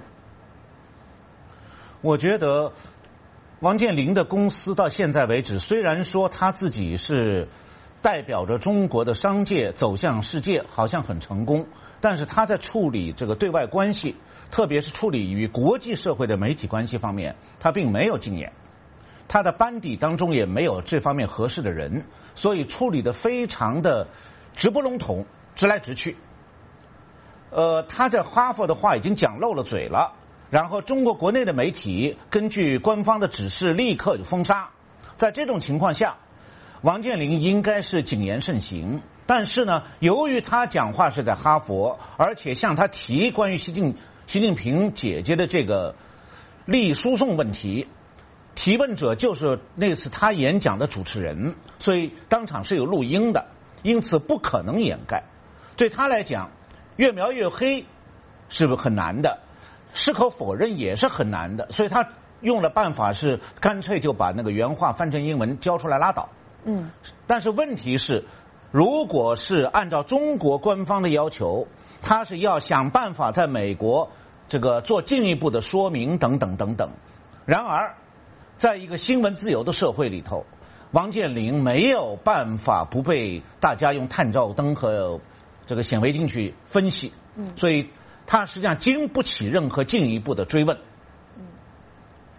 我觉得王健林的公司到现在为止，虽然说他自己是代表着中国的商界走向世界，好像很成功，但是他在处理这个对外关系，特别是处理与国际社会的媒体关系方面，他并没有经验，他的班底当中也没有这方面合适的人，所以处理的非常的直不笼统，直来直去。他在哈佛的话已经讲漏了嘴了，然后中国国内的媒体根据官方的指示立刻就封杀。在这种情况下，王健林应该是谨言慎行，但是呢，由于他讲话是在哈佛，而且向他提关于习近平姐姐的这个利益输送问题，提问者就是那次他演讲的主持人，所以当场是有录音的，因此不可能掩盖。对他来讲，越描越黑是不是很难的，矢口否认也是很难的，所以他用了办法是干脆就把那个原话翻成英文交出来拉倒。但是问题是，如果是按照中国官方的要求，他是要想办法在美国这个做进一步的说明等等等等。然而，在一个新闻自由的社会里头，王健林没有办法不被大家用探照灯和这个显微镜去分析，所以他实际上经不起任何进一步的追问。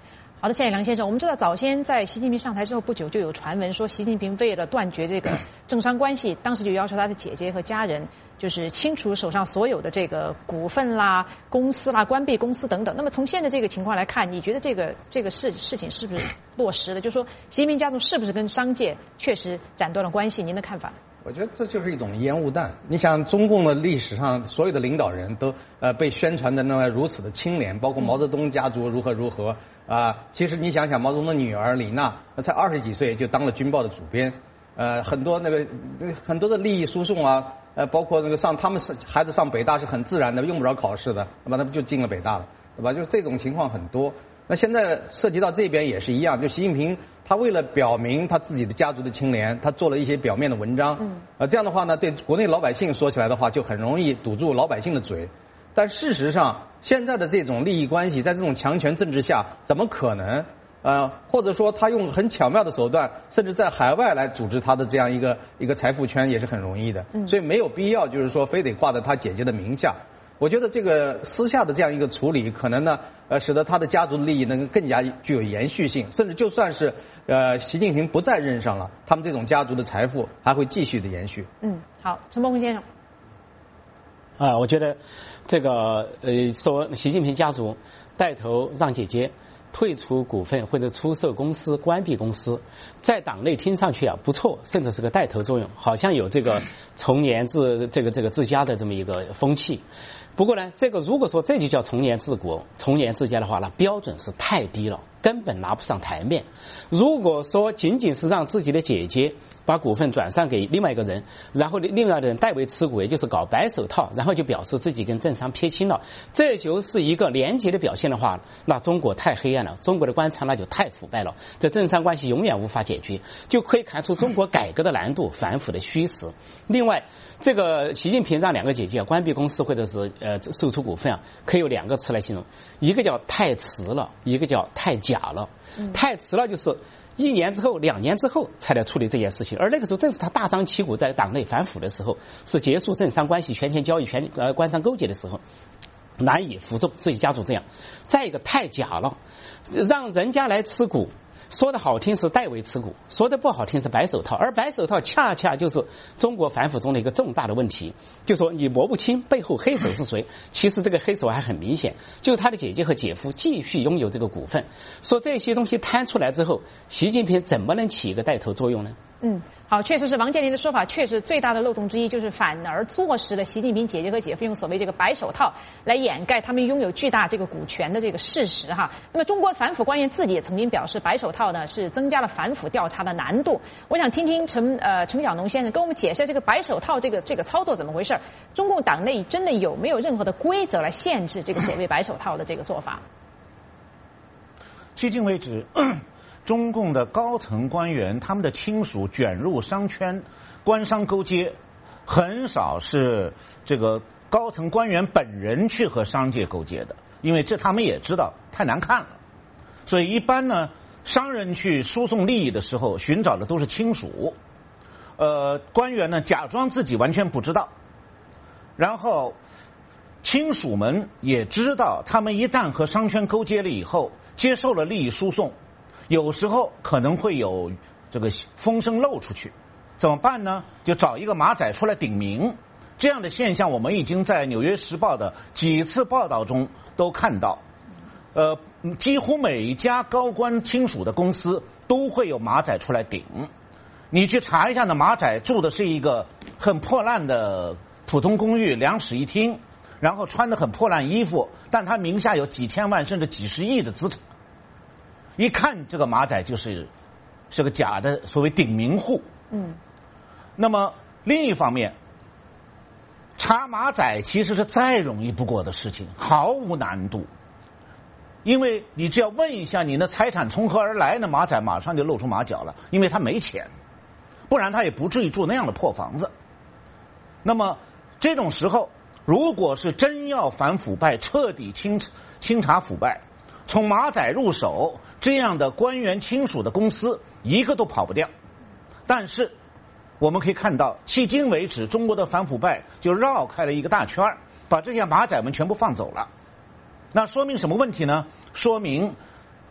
好的，谢谢梁先生。我们知道，早先在习近平上台之后不久，就有传闻说，习近平为了断绝这个政商关系，当时就要求他的姐姐和家人，就是清除手上所有的这个股份啦、公司啦、关闭公司等等。那么从现在这个情况来看，你觉得这个事情是不是落实了？就是说，习近平家族是不是跟商界确实斩断了关系？您的看法？ 我觉得这就是一种烟雾弹。你想，中共的历史上所有的领导人都被宣传的那么如此的清廉，包括毛泽东家族如何其实你想想，毛泽东的女儿李娜才20几岁就当了军报的主编，很多的利益输送啊，包括他们孩子上北大是很自然的，用不着考试的，对吧？他们就进了北大了，对吧？就这种情况很多。那现在涉及到这边也是一样，就习近平他为了表明他自己的家族的清廉，他做了一些表面的文章，这样的话呢，对国内老百姓说起来的话，就很容易堵住老百姓的嘴。但事实上，现在的这种利益关系，在这种强权政治下，怎么可能？或者说他用很巧妙的手段，甚至在海外来组织他的这样一个财富圈，也是很容易的。所以没有必要就是说非得挂在他姐姐的名下。我觉得这个私下的这样一个处理，可能呢，使得他的家族的利益能够更加具有延续性，甚至就算是习近平不在任上了，他们这种家族的财富还会继续的延续。 好，陈伯宏先生。 我觉得这个说习近平家族带头让姐姐退出股份或者出售公司、关闭公司，在党内听上去不错，甚至是个带头作用，好像有这个从严治治家的这么一个风气。不过呢，这个如果说这就叫从严治国、从严治家的话呢，标准是太低了，根本拿不上台面。如果说仅仅是让自己的姐姐把股份转让给另外一个人，然后另外的人代为持股，也就是搞白手套，然后就表示自己跟政商撇清了，这就是一个廉洁的表现的话，那中国太黑暗了，中国的官场那就太腐败了，这政商关系永远无法解决，就可以看出中国改革的难度、反腐的虚实。另外，这个习近平让两个姐姐关闭公司或者是售出股份可以有2个词来形容，一个叫太迟了，一个叫太假了。太迟了就是1年之后、2年之后才来处理这件事情，而那个时候正是他大张旗鼓在党内反腐的时候，是结束政商关系、权钱交易、官商勾结的时候，难以服众，自己家族这样。再一个太假了，让人家来持股，说的好听是代为持股，说的不好听是白手套，而白手套恰恰就是中国反腐中的一个重大的问题，就说你摸不清背后黑手是谁，其实这个黑手还很明显，就是他的姐姐和姐夫继续拥有这个股份。说这些东西摊出来之后，习近平怎么能起一个带头作用呢？ 好，确实是王健林的说法，确实最大的漏洞之一就是反而坐实了习近平姐姐和姐夫用所谓这个白手套来掩盖他们拥有巨大这个股权的这个事实哈。那么中国反腐官员自己也曾经表示，白手套呢是增加了反腐调查的难度。我想听听陈小农先生跟我们解释这个白手套这个操作怎么回事？中共党内真的有没有任何的规则来限制这个所谓白手套的这个做法？ 迄今为止。中共的高层官员，他们的亲属卷入商圈、官商勾结，很少是这个高层官员本人去和商界勾结的，因为这他们也知道太难看了。所以一般呢，商人去输送利益的时候，寻找的都是亲属。官员呢假装自己完全不知道，然后亲属们也知道，他们一旦和商圈勾结了以后，接受了利益输送。有时候可能会有这个风声漏出去，怎么办呢？就找一个马仔出来顶名。这样的现象我们已经在《纽约时报》的几次报道中都看到。几乎每一家高官亲属的公司都会有马仔出来顶。你去查一下，那马仔住的是一个很破烂的普通公寓，2室1厅，然后穿的很破烂衣服，但他名下有几千万甚至几十亿的资产。一看这个马仔是个假的所谓顶名户。那么另一方面，查马仔其实是再容易不过的事情，毫无难度。因为你只要问一下你的财产从何而来，那马仔马上就露出马脚了，因为他没钱，不然他也不至于住那样的破房子。那么这种时候，如果是真要反腐败，彻底清查腐败，从马仔入手，这样的官员亲属的公司一个都跑不掉。但是我们可以看到，迄今为止中国的反腐败就绕开了一个大圈，把这些马仔们全部放走了。那说明什么问题呢？说明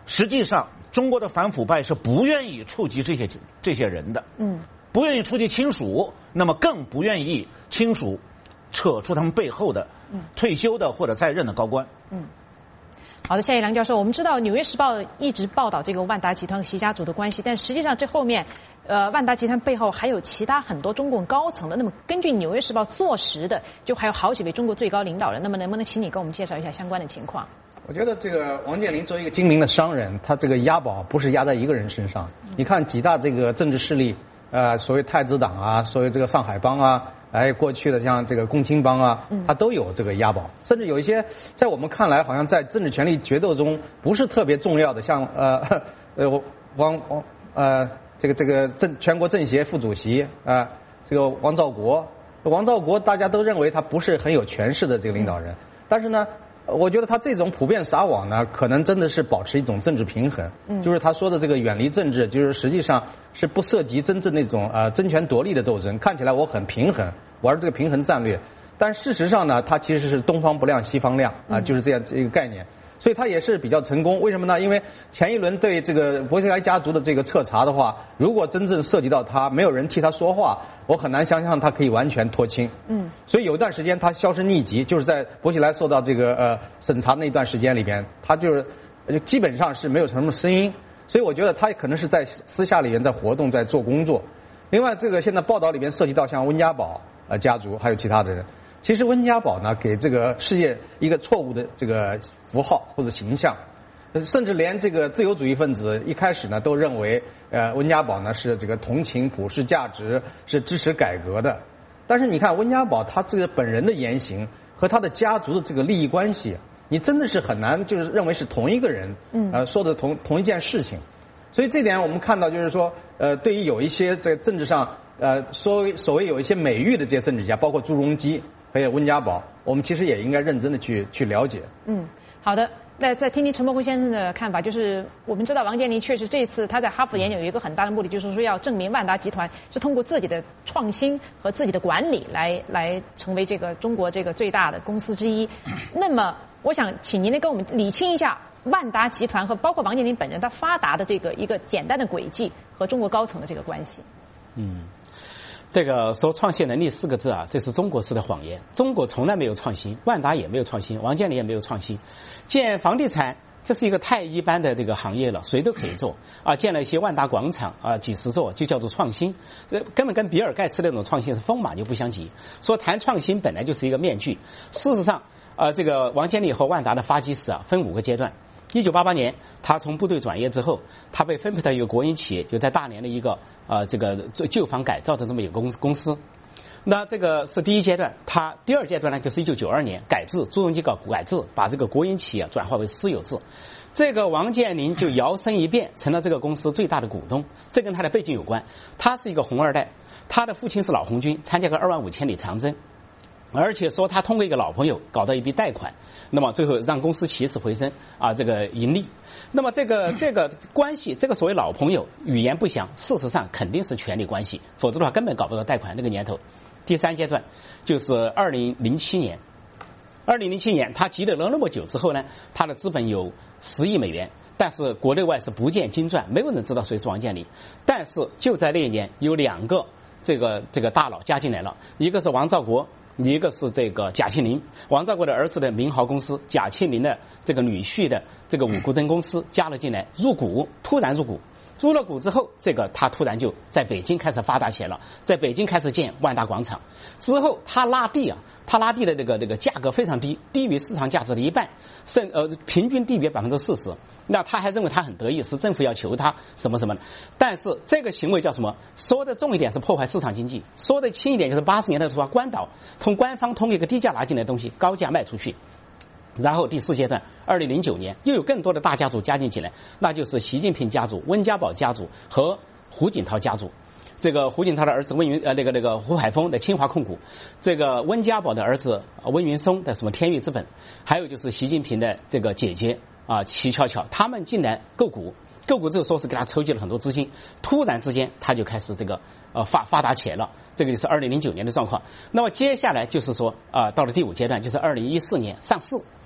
实际上中国的反腐败是不愿意触及这些人的，不愿意触及亲属，那么更不愿意亲属扯出他们背后的退休的或者在任的高官。 好的，夏一良教授，我们知道《纽约时报》一直报道这个万达集团和习家族的关系，但实际上这后面，万达集团背后还有其他很多中共高层的。那么根据《纽约时报》坐实的，就还有好几位中国最高领导人。那么能不能请你给我们介绍一下相关的情况？ 我觉得这个王健林作为一个精明的商人，他这个押宝不是押在一个人身上。你看几大这个政治势力，所谓太子党啊，所谓这个上海帮啊。过去的像这个共青帮啊，它都有这个押宝，甚至有一些在我们看来好像在政治权力决斗中不是特别重要的，像这个全国政协副主席这个王兆国大家都认为他不是很有权势的这个领导人，但是呢，我觉得他这种普遍撒网呢，可能真的是保持一种政治平衡，就是他说的这个远离政治，就是实际上是不涉及真正那种争权夺利的斗争。看起来我很平衡，玩这个平衡战略，但事实上呢，他其实是东方不亮西方亮就是这样一个概念。所以他也是比较成功，为什么呢？因为前一轮对这个薄熙来家族的这个彻查的话，如果真正涉及到他，没有人替他说话，我很难想象他可以完全脱清。所以有一段时间他销声匿迹，就是在薄熙来受到这个审查那段时间里边，他就是基本上是没有什么声音。所以我觉得他可能是在私下里面在活动，在做工作。另外，这个现在报道里面涉及到像温家宝家族还有其他的人。其实温家宝呢，给这个世界一个错误的这个符号或者形象，甚至连这个自由主义分子一开始呢都认为，温家宝呢是这个同情普世价值，是支持改革的。但是你看温家宝他这个本人的言行和他的家族的这个利益关系，你真的是很难就是认为是同一个人，说的同一件事情。所以这点我们看到就是说，对于有一些在政治上，所谓有一些美誉的这些政治家，包括朱镕基。还有温家宝，我们其实也应该认真的去了解。 好的。那再听听陈伯公先生的看法，就是我们知道王健林确实这次他在哈佛演讲有一个很大的目的，就是说要证明万达集团是通过自己的创新和自己的管理来成为这个中国这个最大的公司之一。那么我想请您来跟我们理清一下万达集团和包括王健林本人他发达的这个一个简单的轨迹和中国高层的这个关系。 这个说创新能力4个字这是中国式的谎言。中国从来没有创新，万达也没有创新，王健林也没有创新。建房地产这是一个太一般的这个行业了，谁都可以做建了一些万达广场几十座就叫做创新，根本跟比尔盖茨那种创新是风马牛不相及。说谈创新本来就是一个面具。事实上这个王健林和万达的发迹史分5个阶段。1988年，他从部队转业之后，他被分配到一个国营企业，就在大连的一个这个旧房改造的这么一个公司。那这个是第一阶段。他第二阶段呢，就是1992年改制，朱镕基搞改制，把这个国营企业转化为私有制。这个王健林就摇身一变成了这个公司最大的股东。这跟他的背景有关，他是一个红二代，他的父亲是老红军，参加过2万5千里长征。而且说他通过一个老朋友搞到一笔贷款，那么最后让公司起死回生这个盈利。那么这个关系，这个所谓老朋友语言不详，事实上肯定是权力关系，否则的话根本搞不到贷款那个年头。第3阶段就是2007年，2007年他积累了那么久之后呢，他的资本有10亿美元，但是国内外是不见经传，没有人知道谁是王健林。但是就在那一年，有2个这个大佬加进来了，一个是王兆国。一个是这个贾庆林，王兆国的儿子的名豪公司，贾庆林的这个女婿的这个5股东公司加了进来，突然入股。入了股之后，这个他突然就在北京开始发达起来了，在北京开始建万达广场。之后他拉地的这个价格非常低，低于市场价值的1半，平均低于40%。那他还认为他很得意，是政府要求他什么什么的。但是这个行为叫什么？说的重一点是破坏市场经济，说的轻一点就是80年代初关岛官方通过一个低价拿进来的东西高价卖出去。然后第4阶段，2009年又有更多的大家族加进起来，那就是习近平家族、温家宝家族和胡锦涛家族。这个胡锦涛的儿子那个胡海峰的清华控股，这个温家宝的儿子温云松的什么天域资本，还有就是习近平的这个姐姐齐巧巧，他们竟然购股之后说是给他筹集了很多资金，突然之间他就开始这个发达起来了。这个就是2009年的状况。那么接下来就是说到了第5阶段，就是2014年上市。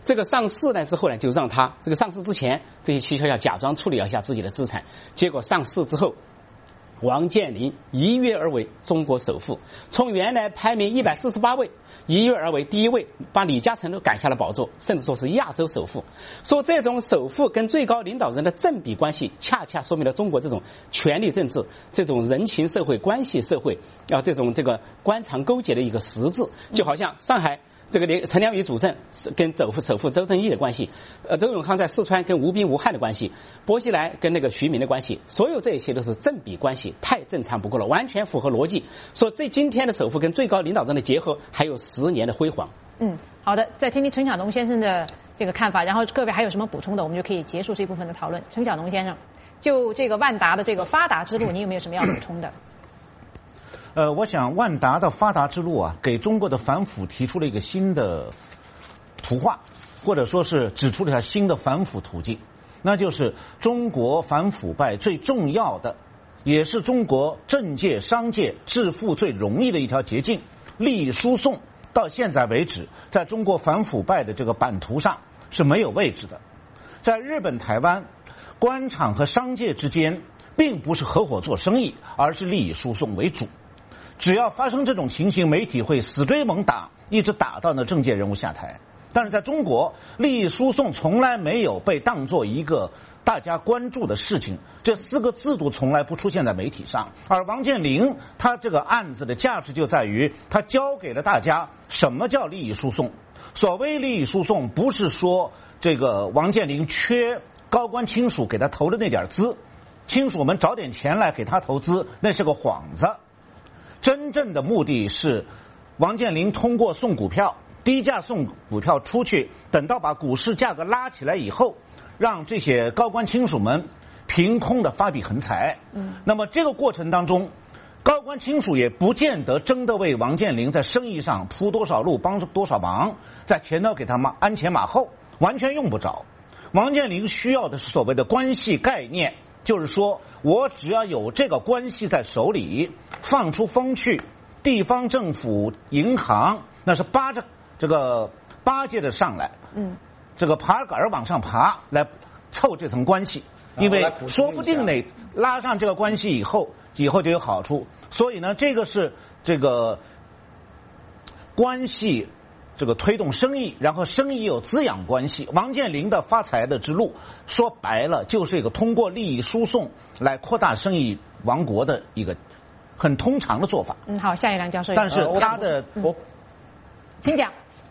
这个上市呢之后呢，就让他这个上市之前，这些期权要假装处理一下自己的资产，结果上市之后，王健林一跃而为中国首富，从原来排名148位一跃而为第一位，把李嘉诚都赶下了宝座，甚至说是亚洲首富。说这种首富跟最高领导人的正比关系，恰恰说明了中国这种权力政治、这种人情社会、关系社会这种官场勾结的一个实质。就好像上海这个陈良宇主政跟首富周正义的关系，周永康在四川跟吴彬吴汉的关系，薄熙来跟那个徐明的关系，所有这一切都是正比关系，太正常不过了，完全符合逻辑。说这今天的首富跟最高领导人的结合，还有10年的辉煌。 好的，再听听陈晓农先生的这个看法，然后各位还有什么补充的，我们就可以结束这部分的讨论。陈晓农先生，就这个万达的这个发达之路，你有没有什么要补充的？ 我想万达的发达之路啊，给中国的反腐提出了一个新的图画，或者说是指出了一条新的反腐途径，那就是中国反腐败最重要的，也是中国政界商界致富最容易的一条捷径——利益输送。到现在为止，在中国反腐败的这个版图上是没有位置的。在日本、台湾，官场和商界之间并不是合伙做生意，而是利益输送为主。只要发生这种情形，媒体会死追猛打，一直打到政界人物下台。但是在中国，利益输送从来没有被当作一个大家关注的事情，这4个字都从来不出现在媒体上。而王健林他这个案子的价值就在于，他教给了大家什么叫利益输送。所谓利益输送，不是说这个王健林缺高官亲属给他投的那点资，亲属们找点钱来给他投资，那是个幌子。真正的目的是王健林通过送股票，低价送股票出去，等到把股市价格拉起来以后，让这些高官亲属们凭空的发笔横财。那么这个过程当中，高官亲属也不见得真的为王健林在生意上铺多少路帮多少忙，在前头给他安前马后，完全用不着。王健林需要的是所谓的关系概念，就是说我只要有这个关系在手里，放出风去，地方政府、银行那是巴结着上来，这个爬杆儿往上爬来凑这层关系，因为说不定呢拉上这个关系以后就有好处。所以呢，这个是这个关系。这个推动生意，然后生意有滋养关系。王健林的发财的之路，说白了就是一个通过利益输送来扩大生意王国的一个很通常的做法。 好，夏一良教授。 但是他的请讲。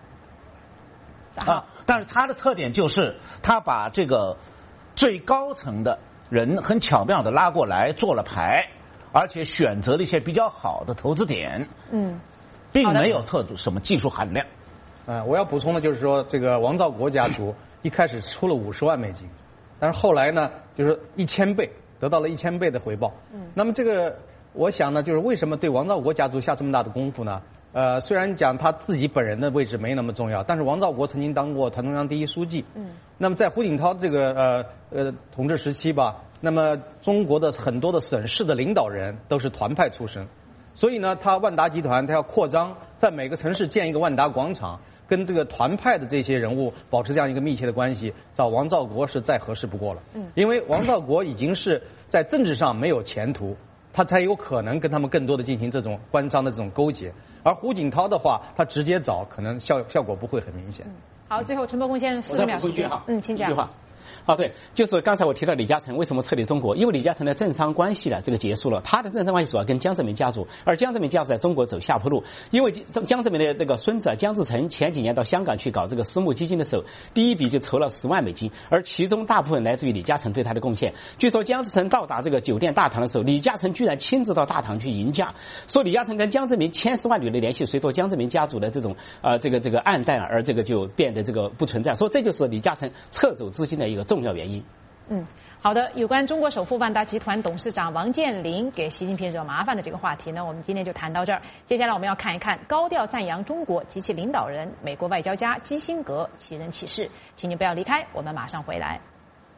但是他的特点就是他把这个最高层的人很巧妙的拉过来做了牌，而且选择了一些比较好的投资点，并没有什么技术含量。 我要补充的就是说，这个王兆国家族一开始出了50万美金，但是后来呢，就是1000倍，得到了1000倍的回报。那么这个，我想呢，就是为什么对王兆国家族下这么大的功夫呢？虽然讲他自己本人的位置没那么重要，但是王兆国曾经当过团中央第1书记。那么在胡锦涛这个统治时期吧，那么中国的很多的省市的领导人都是团派出身，所以呢，他万达集团他要扩张，在每个城市建一个万达广场。跟这个团派的这些人物保持这样一个密切的关系，找王兆国是再合适不过了。因为王兆国已经是在政治上没有前途，他才有可能跟他们更多的进行这种官商的这种勾结。而胡锦涛的话，他直接找，可能效果不会很明显。 好，最后陈伯公先生40秒时间。请讲。一句话。 对，就是刚才我提到李嘉诚为什么撤离中国，因为李嘉诚的政商关系呢，这个结束了，他的政商关系主要跟江泽民家族，而江泽民家族在中国走下坡路，因为江泽民的那个孙子江志成前几年到香港去搞这个私募基金的时候，第一笔就筹了10万美金，而其中大部分来自于李嘉诚对他的贡献。据说江志成到达这个酒店大堂的时候，李嘉诚居然亲自到大堂去迎驾，说李嘉诚跟江泽民千丝万缕的联系，随着江泽民家族的这种这个暗淡，而这个就变得这个不存在，说这就是李嘉诚撤走资金的一个重要原因。 好的，有关中国首富万达集团董事长王健林给习近平惹麻烦的这个话题呢，我们今天就谈到这儿。接下来我们要看一看高调赞扬中国及其领导人美国外交家基辛格奇人启事，请你不要离开，我们马上回来。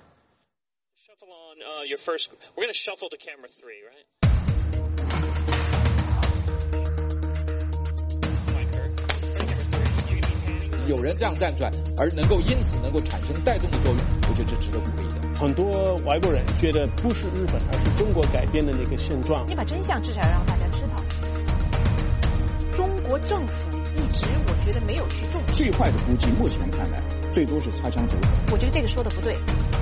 Your first, we're going to shuffle to camera 3, right? 有人这样站出来，而因此能够产生带动的作用，我觉得这值得鼓励的。 很多外国人觉得不是日本，而是中国改变的那个现状。 你把真相至少要让大家知道。中国政府一直我觉得没有去重视。 最坏的估计，目前看来最多是擦枪走火。 我觉得这个说的不对。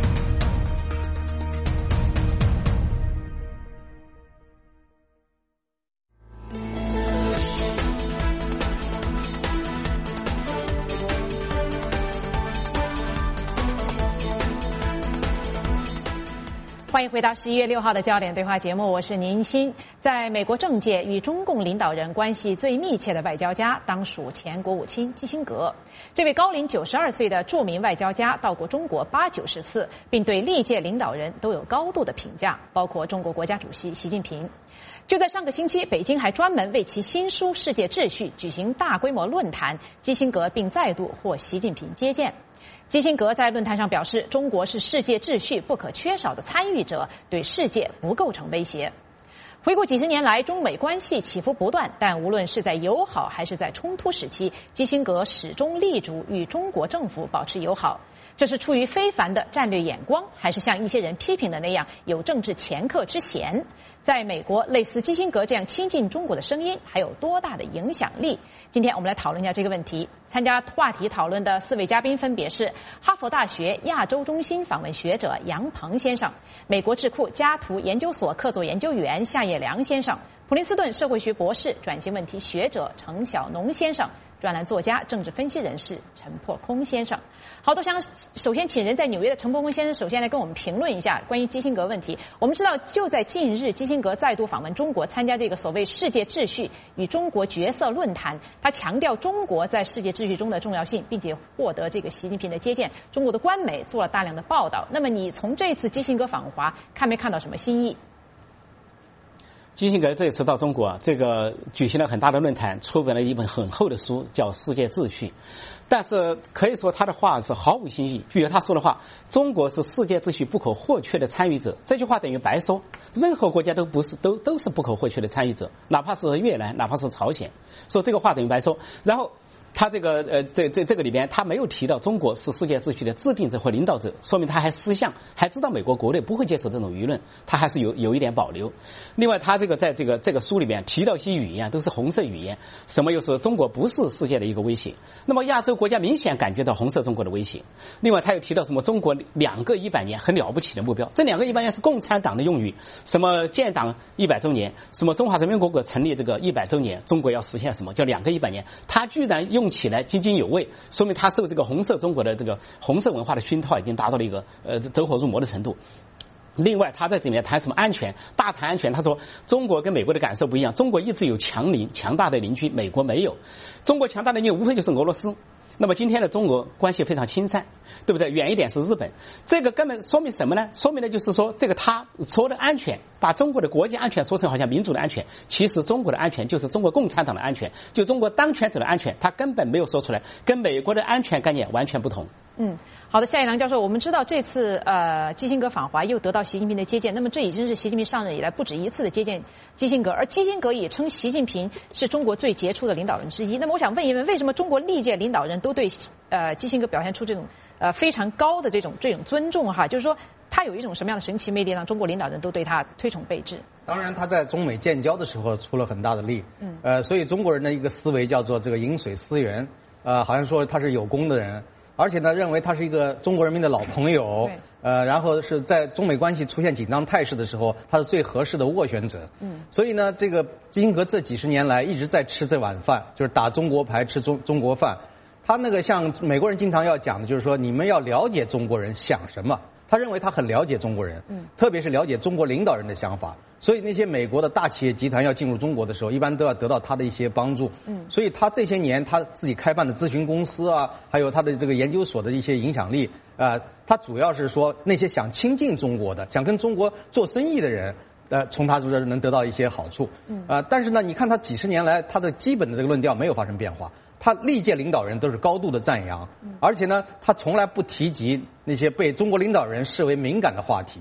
欢迎回到11月6号的焦点对话节目，我是宁欣。在美国政界与中共领导人关系最密切的外交家，当属前国务卿基辛格。这位高龄92岁的著名外交家到过中国80-90次，并对历届领导人都有高度的评价，包括中国国家主席习近平。就在上个星期，北京还专门为其新书《世界秩序》举行大规模论坛，基辛格并再度获习近平接见。基辛格在论坛上表示，中国是世界秩序不可缺少的参与者，对世界不构成威胁。回顾几十年来，中美关系起伏不断，但无论是在友好还是在冲突时期，基辛格始终力主与中国政府保持友好。这是出于非凡的战略眼光，还是像一些人批评的那样有政治掮客之嫌？在美国，类似基辛格这样亲近中国的声音还有多大的影响力？今天我们来讨论一下这个问题。参加话题讨论的4位嘉宾分别是哈佛大学亚洲中心访问学者杨鹏先生，美国智库加图研究所客座研究员夏业良先生，普林斯顿社会学博士、转型问题学者程晓农先生，专栏作家、政治分析人士陈破空先生。好，都想首先请人在纽约的陈破空先生首先来跟我们评论一下关于基辛格问题。我们知道，就在近日，基辛格再度访问中国，参加这个所谓世界秩序与中国角色论坛。他强调中国在世界秩序中的重要性，并且获得这个习近平的接见。中国的官媒做了大量的报道。那么，你从这次基辛格访华看没看到什么新意？ 基辛格这次到中国，这个举行了很大的论坛，出版了一本很厚的书，叫《世界秩序》。但是可以说他的话是毫无新意。比如他说的话，中国是世界秩序不可或缺的参与者，这句话等于白说。任何国家都是不可或缺的参与者，哪怕是越南，哪怕是朝鲜，说这个话等于白说。然后他这个这个里边，他没有提到中国是世界秩序的制定者或领导者，说明他还思想，还知道美国国内不会接受这种舆论，他还是有一点保留。另外，他在这个书里面提到一些语言，都是红色语言，什么又是中国不是世界的一个威胁。那么亚洲国家明显感觉到红色中国的威胁。另外，他又提到什么中国2个100年很了不起的目标，这2个100年是共产党的用语，什么建党100周年，什么中华人民共和国成立这个100周年，中国要实现什么叫2个100年，他居然用起来津津有味，说明他受这个红色中国的这个红色文化的熏陶已经达到了一个走火入魔的程度。另外，他在这里面谈什么安全，大谈安全。他说，中国跟美国的感受不一样，中国一直有强大的邻居，美国没有。中国强大的邻居无非就是俄罗斯。那么今天的中俄关系非常亲善，对不对？远一点是日本，这个根本说明什么呢？说明的就是说，这个他说的安全，把中国的国家安全说成好像民主的安全，其实中国的安全就是中国共产党的安全，就中国当权者的安全，他根本没有说出来，跟美国的安全概念完全不同。 好的，夏一良教授，我们知道这次基辛格访华又得到习近平的接见，那么这已经是习近平上任以来不止一次的接见基辛格，而基辛格也称习近平是中国最杰出的领导人之一。那么我想问一问，为什么中国历届领导人都对基辛格表现出这种非常高的这种尊重哈？就是说他有一种什么样的神奇魅力，让中国领导人都对他推崇备至？ 当然，他在中美建交的时候出了很大的力，所以中国人的一个思维叫做这个饮水思源，好像说他是有功的人。而且呢，认为他是一个中国人民的老朋友，然后是在中美关系出现紧张态势的时候，他是最合适的斡旋者。所以呢，这个基辛格这几十年来一直在吃这碗饭，就是打中国牌，吃中国饭。他那个像美国人经常要讲的，就是说你们要了解中国人想什么。他认为他很了解中国人，特别是了解中国领导人的想法，所以那些美国的大企业集团要进入中国的时候，一般都要得到他的一些帮助。所以他这些年他自己开办的咨询公司啊，还有他的这个研究所的一些影响力，他主要是说那些想亲近中国的、想跟中国做生意的人，从他这儿能得到一些好处。但是呢，你看他几十年来他的基本的这个论调没有发生变化。他历届领导人都是高度的赞扬，而且呢，他从来不提及那些被中国领导人视为敏感的话题。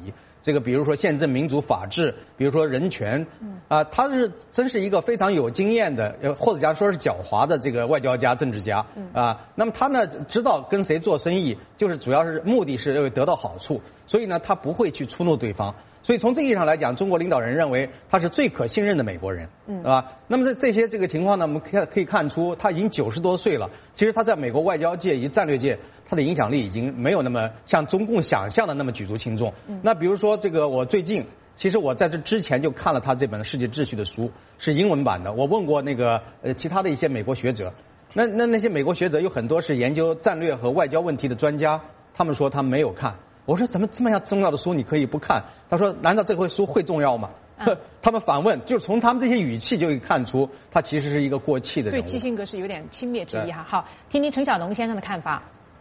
这个比如说宪政、民主、法治，比如说人权，他是真是一个非常有经验的，或者假如说是狡猾的这个外交家、政治家那么他呢知道跟谁做生意，就是主要是目的是为得到好处，所以呢他不会去触怒对方。所以从这个意义上来讲，中国领导人认为他是最可信任的美国人，那么这些这个情况呢，我们可以看出他已经90多岁了，其实他在美国外交界以及战略界，他的影响力已经没有那么像中共想象的那么举足轻重。那比如说这个，我最近其实我在这之前就看了他这本《世界秩序》的书，是英文版的。我问过那个其他的一些美国学者，那些美国学者有很多是研究战略和外交问题的专家，他们说他没有看。我说怎么这么样重要的书你可以不看？他说难道这回书会重要吗？他们反问，就是从他们这些语气就可以看出，他其实是一个过气的人物。 对基辛格是有点轻蔑之意哈。好，听听陈小农先生的看法。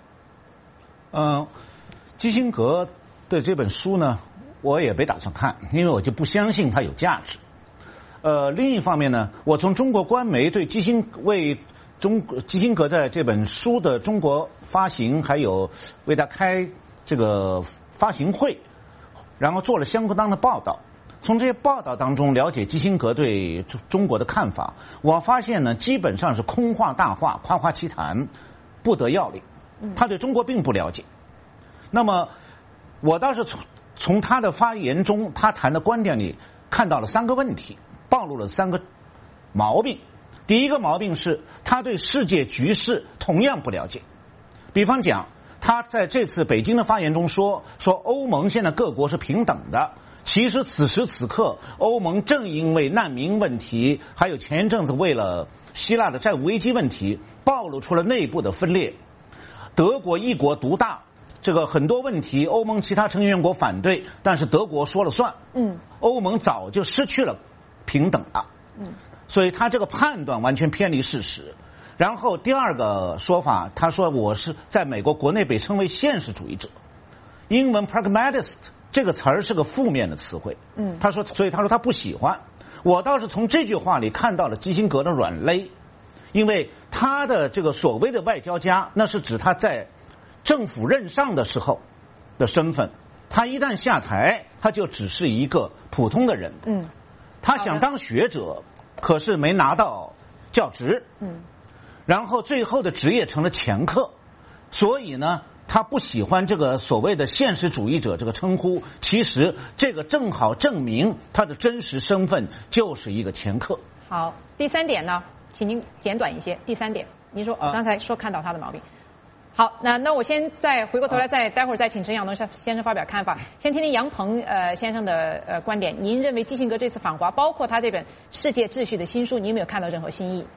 基辛格的这本书呢，我也没打算看，因为我就不相信它有价值。另一方面呢，我从中国官媒对基辛格在这本书的中国发行，还有为他开这个发行会，然后做了相当的报道。从这些报道当中了解基辛格对中国的看法，我发现呢，基本上是空话大话，夸夸其谈，不得要领。他对中国并不了解。那么我倒是从他的发言中，他谈的观点里看到了3个问题，暴露了3个毛病。第一个毛病是他对世界局势同样不了解。比方讲，他在这次北京的发言中说欧盟现在各国是平等的，其实此时此刻欧盟正因为难民问题，还有前一阵子为了希腊的债务危机问题，暴露出了内部的分裂。德国一国独大，这个很多问题欧盟其他成员国反对，但是德国说了算。欧盟早就失去了平等了。所以他这个判断完全偏离事实。然后第二个说法，他说我是在美国国内被称为现实主义者，英文 pragmatist 这个词儿是个负面的词汇。所以他说他不喜欢。我倒是从这句话里看到了基辛格的软肋，因为他的这个所谓的外交家，那是指他在政府任上的时候的身份，他一旦下台，他就只是一个普通的人。他想当学者，可是没拿到教职。然后最后的职业成了掮客，所以呢，他不喜欢这个所谓的现实主义者这个称呼。其实这个正好证明他的真实身份就是一个掮客。 好，第3点呢，请您简短一些。第3点，您说刚才说看到他的毛病。好，那我先再回过头来，待会儿再请陈小农先生发表看法。先听听杨鹏先生的观点。您认为基辛格这次访华，包括他这本《世界秩序》的新书，您有没有看到任何新意？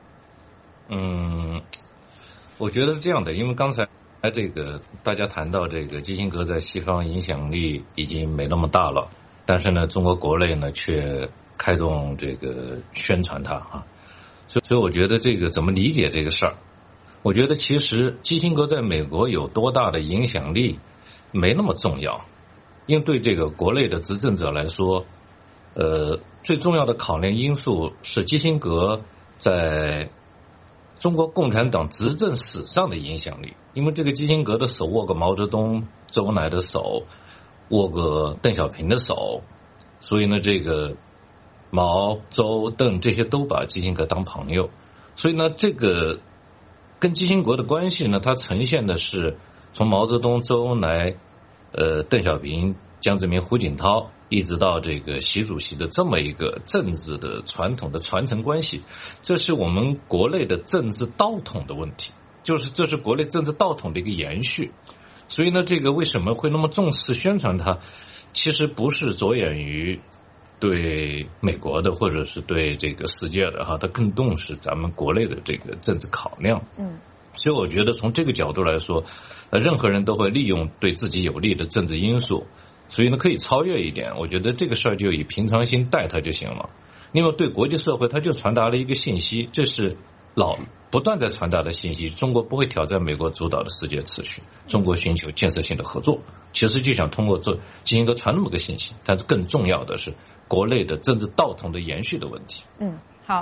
我觉得是这样的，因为刚才这个大家谈到这个基辛格在西方影响力已经没那么大了，但是呢，中国国内呢却开动这个宣传他所以我觉得这个怎么理解这个事儿？我觉得其实基辛格在美国有多大的影响力没那么重要，因为对这个国内的执政者来说，最重要的考量因素是基辛格在中国共产党执政史上的影响力。因为这个基辛格的手握个毛泽东、周恩来的手，握个邓小平的手，所以呢，这个毛、周、邓这些都把基辛格当朋友，所以呢，这个跟基辛格的关系呢，它呈现的是从毛泽东、周恩来、邓小平、江泽民、胡锦涛，一直到这个习主席的这么一个政治的传统的传承关系，这是我们国内的政治道统的问题，这是国内政治道统的一个延续。所以呢，这个为什么会那么重视宣传它，其实不是着眼于对美国的或者是对这个世界的它更重视咱们国内的这个政治考量。所以我觉得从这个角度来说，任何人都会利用对自己有利的政治因素，所以呢可以超越一点。我觉得这个事儿就以平常心待它就行了。因为对国际社会它就传达了一个信息，这是不断在传达的信息，中国不会挑战美国主导的世界秩序，中国寻求建设性的合作，其实就想通过进行一个传那么个信息。但是更重要的是国内的政治道统的延续的问题。 好，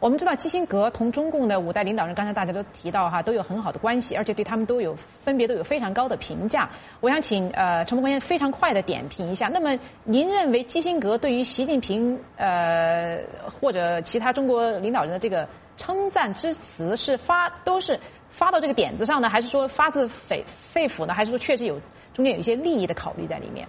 我们知道基辛格同中共的5代领导人，刚才大家都提到哈，都有很好的关系，而且对他们分别都有非常高的评价。我想请陈伯公先生非常快的点评一下。那么您认为基辛格对于习近平或者其他中国领导人的这个称赞之词都是发到这个点子上呢，还是说发自肺腑呢？还是说确实中间有一些利益的考虑在里面？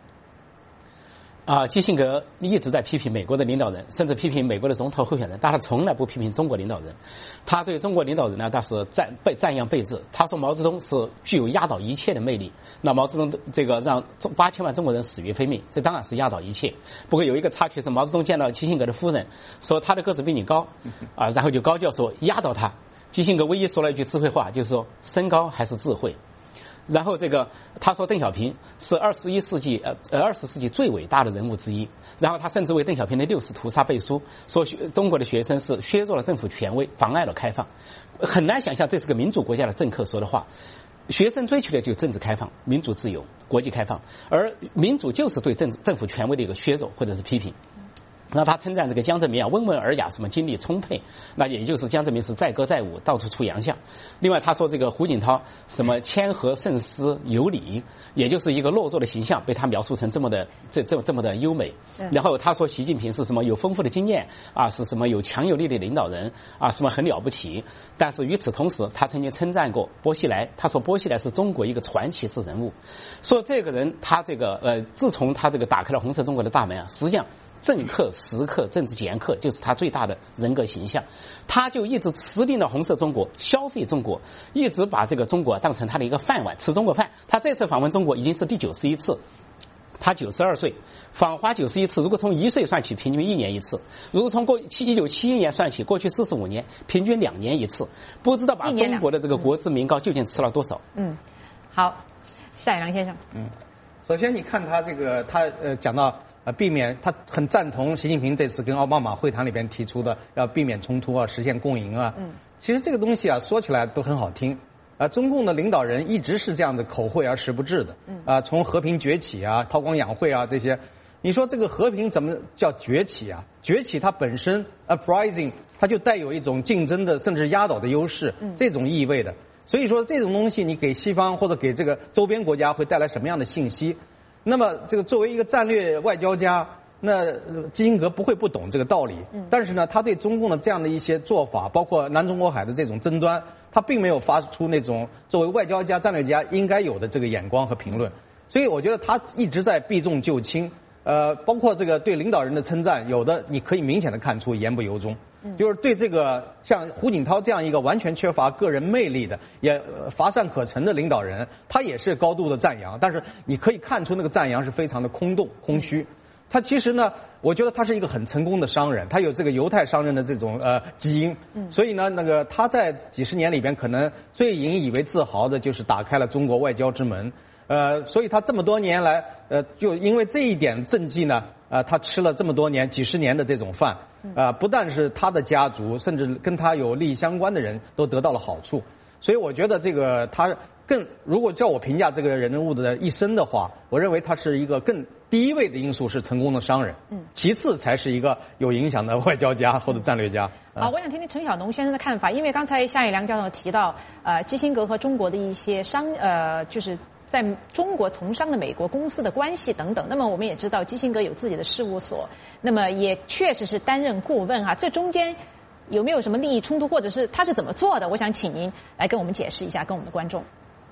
基辛格一直在批评美国的领导人，甚至批评美国的总统候选人，但他从来不批评中国领导人。他对中国领导人呢，他是赞扬备至。他说毛泽东是具有压倒一切的魅力。那毛泽东这个让8000万中国人死于非命，这当然是压倒一切。不过有一个插曲是，毛泽东见到基辛格的夫人，说他的个子比你高，然后就高叫说压倒他。基辛格唯一说了一句智慧话，就是说身高还是智慧。然后他说邓小平是20世纪最伟大的人物之一。然后他甚至为邓小平的6次屠杀背书，说中国的学生是削弱了政府权威，妨碍了开放。很难想象这是个民主国家的政客说的话。学生追求的就是政治开放、民主自由、国际开放，而民主就是对政府权威的一个削弱或者是批评。那他称赞这个江泽民温文尔雅，什么精力充沛，那也就是江泽民是载歌载舞，到处出洋相。另外他说这个胡锦涛什么谦和慎思有礼，也就是一个落座的形象被他描述成这么的优美。然后他说习近平是什么有丰富的经验是什么有强有力的领导人什么很了不起。但是与此同时，他曾经称赞过薄熙来，他说薄熙来是中国一个传奇式人物，说这个人他自从他打开了红色中国的大门实际上政客、实客、政治掮客就是他最大的人格形象。他就一直持定了红色中国，消费中国，一直把这个中国当成他的一个饭碗，吃中国饭。他这次访问中国已经是第91次，他92岁，访华91次。如果从1岁算起，平均1年1次；如果从1971年算起，过去45年平均2年1次。不知道把中国的这个国之民膏究竟吃了多少？ 好，夏以良先生。 首先你看他讲到避免，他很赞同习近平这次跟奥巴马会谈里边提出的要避免冲突实现共赢其实这个东西说起来都很好听中共的领导人一直是这样的口惠而实不至的从和平崛起韬光养晦这些，你说这个和平怎么叫崛起崛起它本身 uprising 它就带有一种竞争的甚至压倒的优势这种意味的。所以说这种东西你给西方或者给这个周边国家会带来什么样的信息？那么这个作为一个战略外交家，那基辛格不会不懂这个道理但是呢他对中共的这样的一些做法，包括南中国海的这种争端，他并没有发出那种作为外交家、战略家应该有的这个眼光和评论。所以我觉得他一直在避重就轻包括这个对领导人的称赞，有的你可以明显的看出言不由衷就是对这个像胡锦涛这样一个完全缺乏个人魅力的也乏善可陈的领导人，他也是高度的赞扬，但是你可以看出那个赞扬是非常的空洞空虚。他其实呢我觉得他是一个很成功的商人，他有这个犹太商人的这种基因所以呢他在几十年里边可能最引以为自豪的就是打开了中国外交之门所以他这么多年来就因为这一点政绩呢他吃了这么多年几十年的这种饭不但是他的家族，甚至跟他有利益相关的人都得到了好处。所以我觉得这个他如果叫我评价这个人物的一生的话，我认为他是一个第一位的因素是成功的商人其次才是一个有影响的外交家或者战略家好，我想听听陈晓农先生的看法，因为刚才夏以良教授提到基辛格和中国的一些就是在中国从商的美国公司的关系等等。那么我们也知道基辛格有自己的事务所，那么也确实是担任顾问这中间有没有什么利益冲突，或者是他是怎么做的？我想请您来跟我们解释一下，跟我们的观众。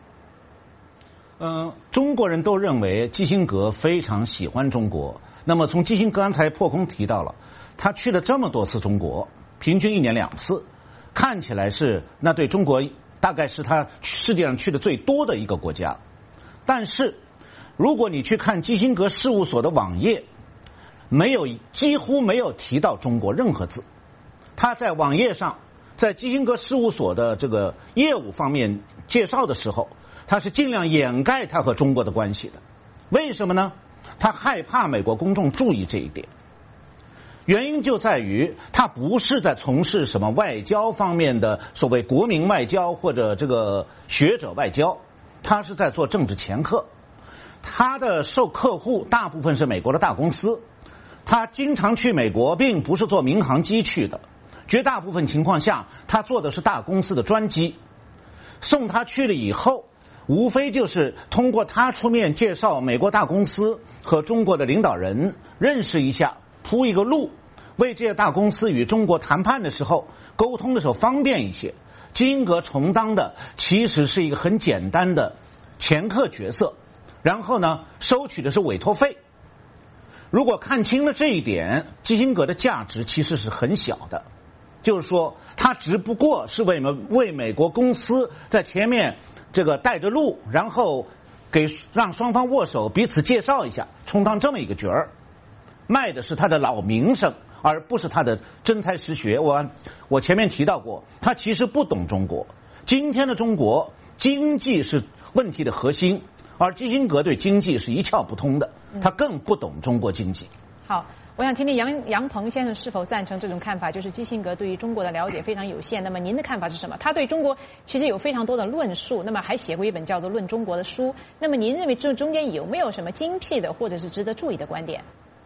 中国人都认为基辛格非常喜欢中国。那么从基辛格刚才破空提到了，他去了这么多次中国，平均1年2次，看起来是那对中国大概是他世界上去的最多的一个国家。但是如果你去看基辛格事务所的网页，几乎没有提到中国任何字。他在网页上，在基辛格事务所的这个业务方面介绍的时候，他是尽量掩盖他和中国的关系的。为什么呢？他害怕美国公众注意这一点。原因就在于他不是在从事什么外交方面的所谓国民外交或者这个学者外交，他是在做政治掮客。他的受客户大部分是美国的大公司，他经常去美国并不是坐民航机去的， 绝大部分情况下，他坐的是大公司的专机。送他去了以后，无非就是通过他出面介绍美国大公司和中国的领导人认识一下，铺一个路，为这些大公司与中国谈判的时候、沟通的时候方便一些。基辛格充当的其实是一个很简单的掮客角色，然后呢，收取的是委托费。如果看清了这一点，基辛格的价值其实是很小的，就是说他只不过是为美国公司在前面这个带着路，然后让双方握手，彼此介绍一下，充当这么一个角儿，卖的是他的老名声，而不是他的真才实学。我前面提到过，他其实不懂中国。今天的中国经济是问题的核心，而基辛格对经济是一窍不通的，他更不懂中国经济。 好，我想听听杨鹏先生是否赞成这种看法，就是基辛格对于中国的了解非常有限。那么您的看法是什么？他对中国其实有非常多的论述，那么还写过一本叫做《论中国》的书。那么您认为这中间有没有什么精辟的或者是值得注意的观点？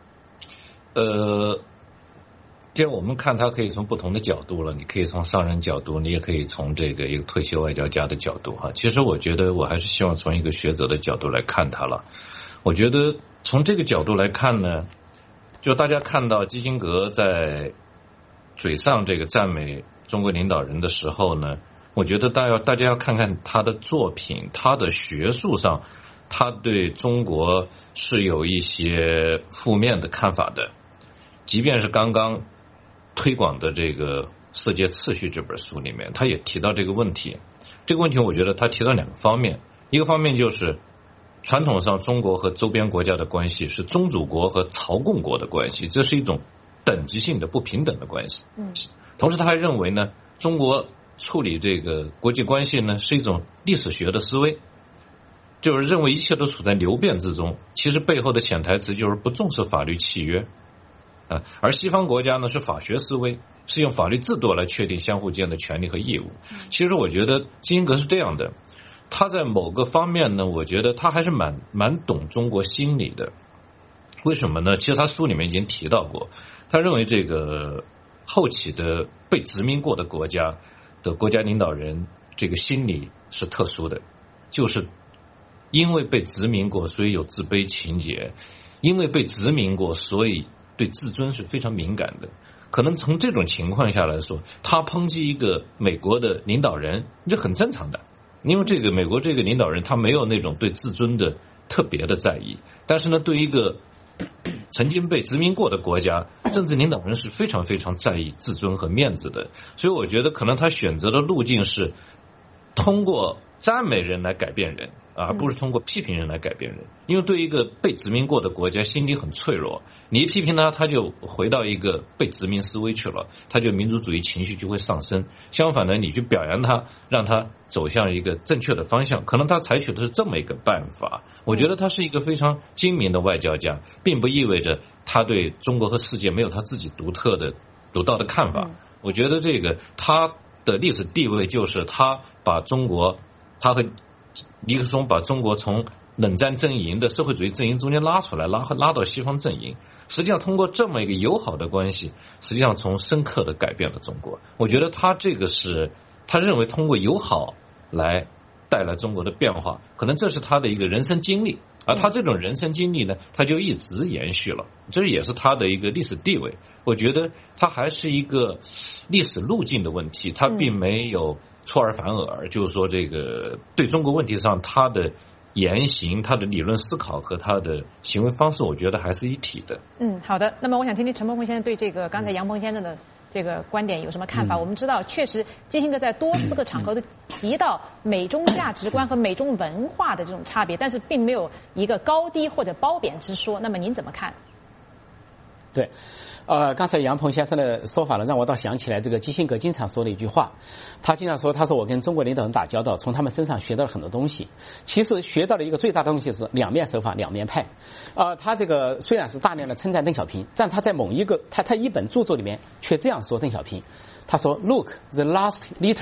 既然我们看他可以从不同的角度了，你可以从商人角度，你也可以从这个一个退休外交家的角度哈。其实我觉得我还是希望从一个学者的角度来看他了。我觉得从这个角度来看呢，就大家看到基辛格在嘴上这个赞美中国领导人的时候呢，我觉得大家要看看他的作品，他的学术上，他对中国是有一些负面的看法的。即便是刚刚推广的这个《世界秩序》这本书里面，他也提到这个问题。这个问题我觉得他提到两个方面，一个方面就是传统上中国和周边国家的关系是宗主国和朝贡国的关系，这是一种等级性的不平等的关系。同时他还认为呢，中国处理这个国际关系呢是一种历史学的思维，就是认为一切都处在流变之中，其实背后的潜台词就是不重视法律契约。而西方国家呢是法学思维，是用法律制度来确定相互间的权利和义务。其实我觉得基辛格是这样的，他在某个方面呢，我觉得他还是蛮懂中国心理的。为什么呢？其实他书里面已经提到过，他认为这个后起的被殖民过的国家的国家领导人这个心理是特殊的，就是因为被殖民过，所以有自卑情节，因为被殖民过，所以对自尊是非常敏感的。可能从这种情况下来说，他抨击一个美国的领导人这很正常的，因为这个美国这个领导人他没有那种对自尊的特别的在意，但是呢，对一个曾经被殖民过的国家，政治领导人是非常非常在意自尊和面子的。所以我觉得可能他选择的路径是通过赞美人来改变人，而不是通过批评人来改变人。因为对一个被殖民过的国家，心理很脆弱，你一批评他，他就回到一个被殖民思维去了，他就民族主义情绪就会上升。相反的，你去表扬他，让他走向一个正确的方向，可能他采取的是这么一个办法。我觉得他是一个非常精明的外交家，并不意味着他对中国和世界没有他自己独到的看法。我觉得这个他的历史地位就是他把中国，他和尼克松把中国从冷战阵营的社会主义阵营中间拉出来，拉到西方阵营。实际上通过这么一个友好的关系，实际上从深刻的改变了中国。我觉得他这个是他认为通过友好来带来中国的变化，可能这是他的一个人生经历。而他这种人生经历呢，他就一直延续了，这也是他的一个历史地位。我觉得他还是一个历史路径的问题，他并没有出尔反尔，就是说这个对中国问题上他的言行、他的理论思考和他的行为方式，我觉得还是一体的。 好的。那么我想听听陈伯鸿先生对这个刚才杨鹏先生的这个观点有什么看法？我们知道，确实基辛格在多次个场合都提到美中价值观和美中文化的这种差别，但是并没有一个高低或者褒贬之说。那么您怎么看？ 对，刚才杨鹏先生的说法呢，让我倒想起来这个基辛格经常说的一句话，他经常说，他说我跟中国领导人打交道，从他们身上学到了很多东西。其实学到了一个最大的东西是两面手法，两面派。他这个虽然是大量的称赞邓小平，但他在某一本著作里面却这样说邓小平，他说 Look, the last little man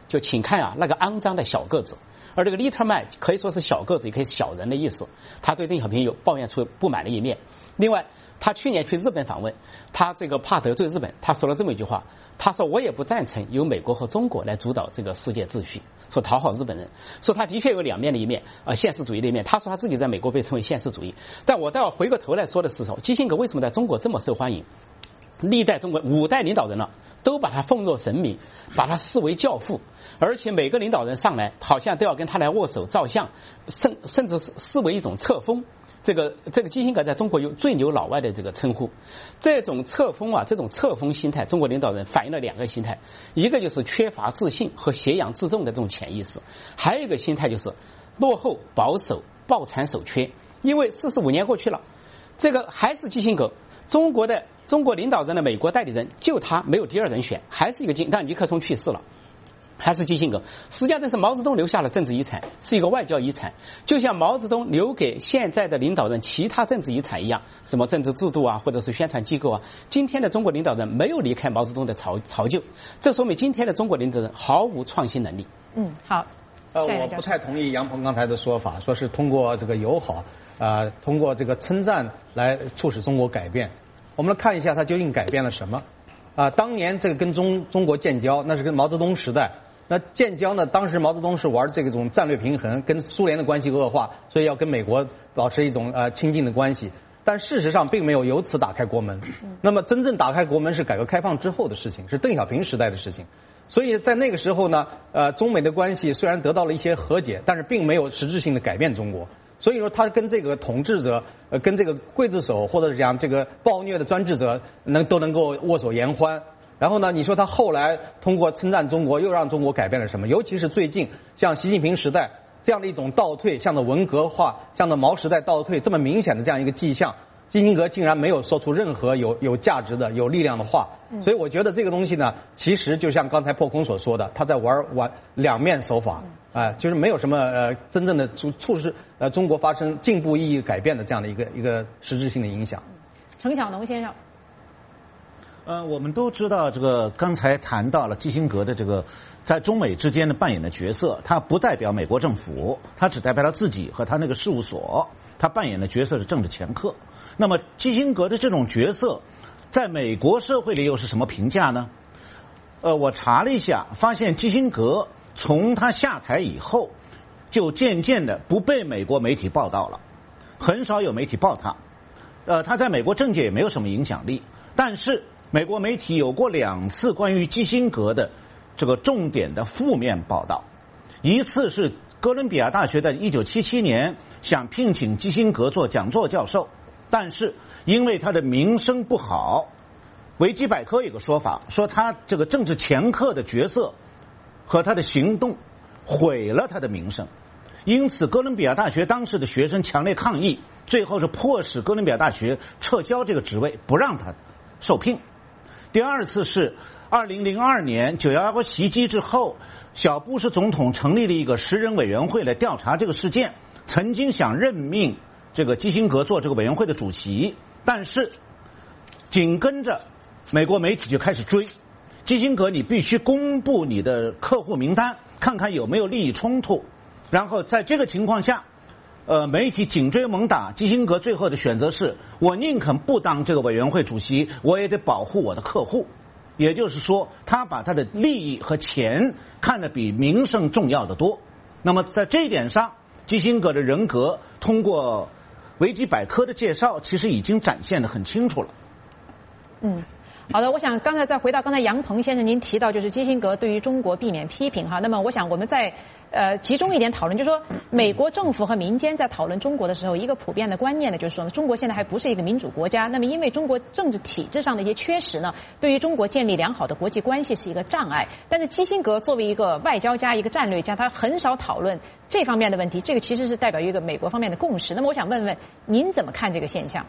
就请看啊那个肮脏的小个子。而这个 little man 可以说是小个子，也可以是小人的意思。他对邓小平有抱怨出不满的一面。另外，他去年去日本访问，他这个怕得罪日本，他说了这么一句话，他说我也不赞成由美国和中国来主导这个世界秩序，说讨好日本人，说他的确有两面的一面，现实主义的一面。他说他自己在美国被称为现实主义，但我倒要回过头来说的是说，基辛格为什么在中国这么受欢迎？历代中国5代领导人了，都把他奉若神明，把他视为教父，而且每个领导人上来好像都要跟他来握手照相，甚至视为一种册封。这个基辛格在中国有最牛老外的这个称呼。这种册封啊，这种册封心态，中国领导人反映了2个心态，一个就是缺乏自信和挟洋自重的这种潜意识，还有一个心态就是落后、保守、抱残守缺。因为45年过去了，这个还是基辛格，中国领导人的美国代理人就他没有第二人选，还是一个但尼克松去世了。还是基辛格，实际上这是毛泽东留下的政治遗产，是一个外交遗产，就像毛泽东留给现在的领导人其他政治遗产一样，什么政治制度啊，或者是宣传机构啊。今天的中国领导人没有离开毛泽东的槽就，这说明今天的中国领导人毫无创新能力。 好。 我不太同意杨鹏刚才的说法，说是通过这个友好，通过这个称赞来促使中国改变。我们来看一下他究竟改变了什么。当年这个跟中国建交，那是跟毛泽东时代。那建交呢？当时毛泽东是玩这种战略平衡，跟苏联的关系恶化，所以要跟美国保持一种亲近的关系。但事实上并没有由此打开国门。那么真正打开国门是改革开放之后的事情，是邓小平时代的事情。所以在那个时候呢，中美的关系虽然得到了一些和解，但是并没有实质性的改变中国。所以说，他跟这个统治者，跟这个刽子手或者是讲这个暴虐的专制者，都能够握手言欢。然后呢，你说他后来通过称赞中国，又让中国改变了什么？尤其是最近像习近平时代这样的一种倒退，向着文革化，向着毛时代倒退这么明显的这样一个迹象，基辛格竟然没有说出任何有价值的、有力量的话。所以我觉得这个东西呢，其实就像刚才破空所说的，他在玩两面手法，就是没有什么真正的促使中国发生进步意义改变的这样的一个实质性的影响。 程晓农先生。 我们都知道这个刚才谈到了基辛格的这个在中美之间的扮演的角色，他不代表美国政府，他只代表他自己和他那个事务所，他扮演的角色是政治掮客。那么基辛格的这种角色在美国社会里又是什么评价呢？我查了一下，发现基辛格从他下台以后就渐渐的不被美国媒体报道了，很少有媒体报他。他在美国政界也没有什么影响力，但是美国媒体有过2次关于基辛格的这个重点的负面报道。一次是哥伦比亚大学在1977年想聘请基辛格做讲座教授，但是因为他的名声不好，维基百科有个说法，说他这个政治掮客的角色和他的行动毁了他的名声。因此哥伦比亚大学当时的学生强烈抗议，最后是迫使哥伦比亚大学撤销这个职位，不让他受聘。第2次是2002年9·11袭击之后，小布什总统成立了一个10人委员会来调查这个事件，曾经想任命这个基辛格做这个委员会的主席，但是紧跟着美国媒体就开始追基辛格，你必须公布你的客户名单，看看有没有利益冲突。然后在这个情况下，媒体紧追猛打，基辛格最后的选择是，我宁肯不当这个委员会主席，我也得保护我的客户。也就是说，他把他的利益和钱看得比名声重要的多。那么在这一点上，基辛格的人格通过维基百科的介绍，其实已经展现得很清楚了。 好的，我想刚才再回到刚才杨鹏先生您提到，就是基辛格对于中国避免批评哈。那么我想我们再集中一点讨论，就是说美国政府和民间在讨论中国的时候，一个普遍的观念呢，就是说呢，中国现在还不是一个民主国家。那么因为中国政治体制上的一些缺失呢，对于中国建立良好的国际关系是一个障碍。但是基辛格作为一个外交家、一个战略家，他很少讨论这方面的问题，这个其实是代表一个美国方面的共识。那么我想问问您怎么看这个现象？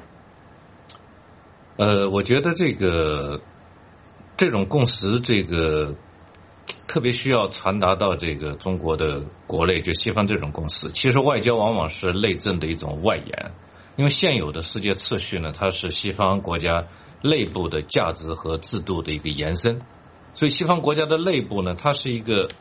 我觉得这种共识，特别需要传达到这个中国的国内，就西方这种共识。其实外交往往是内政的一种外延，因为现有的世界秩序呢，它是西方国家内部的价值和制度的一个延伸。所以西方国家的内部呢，它是一个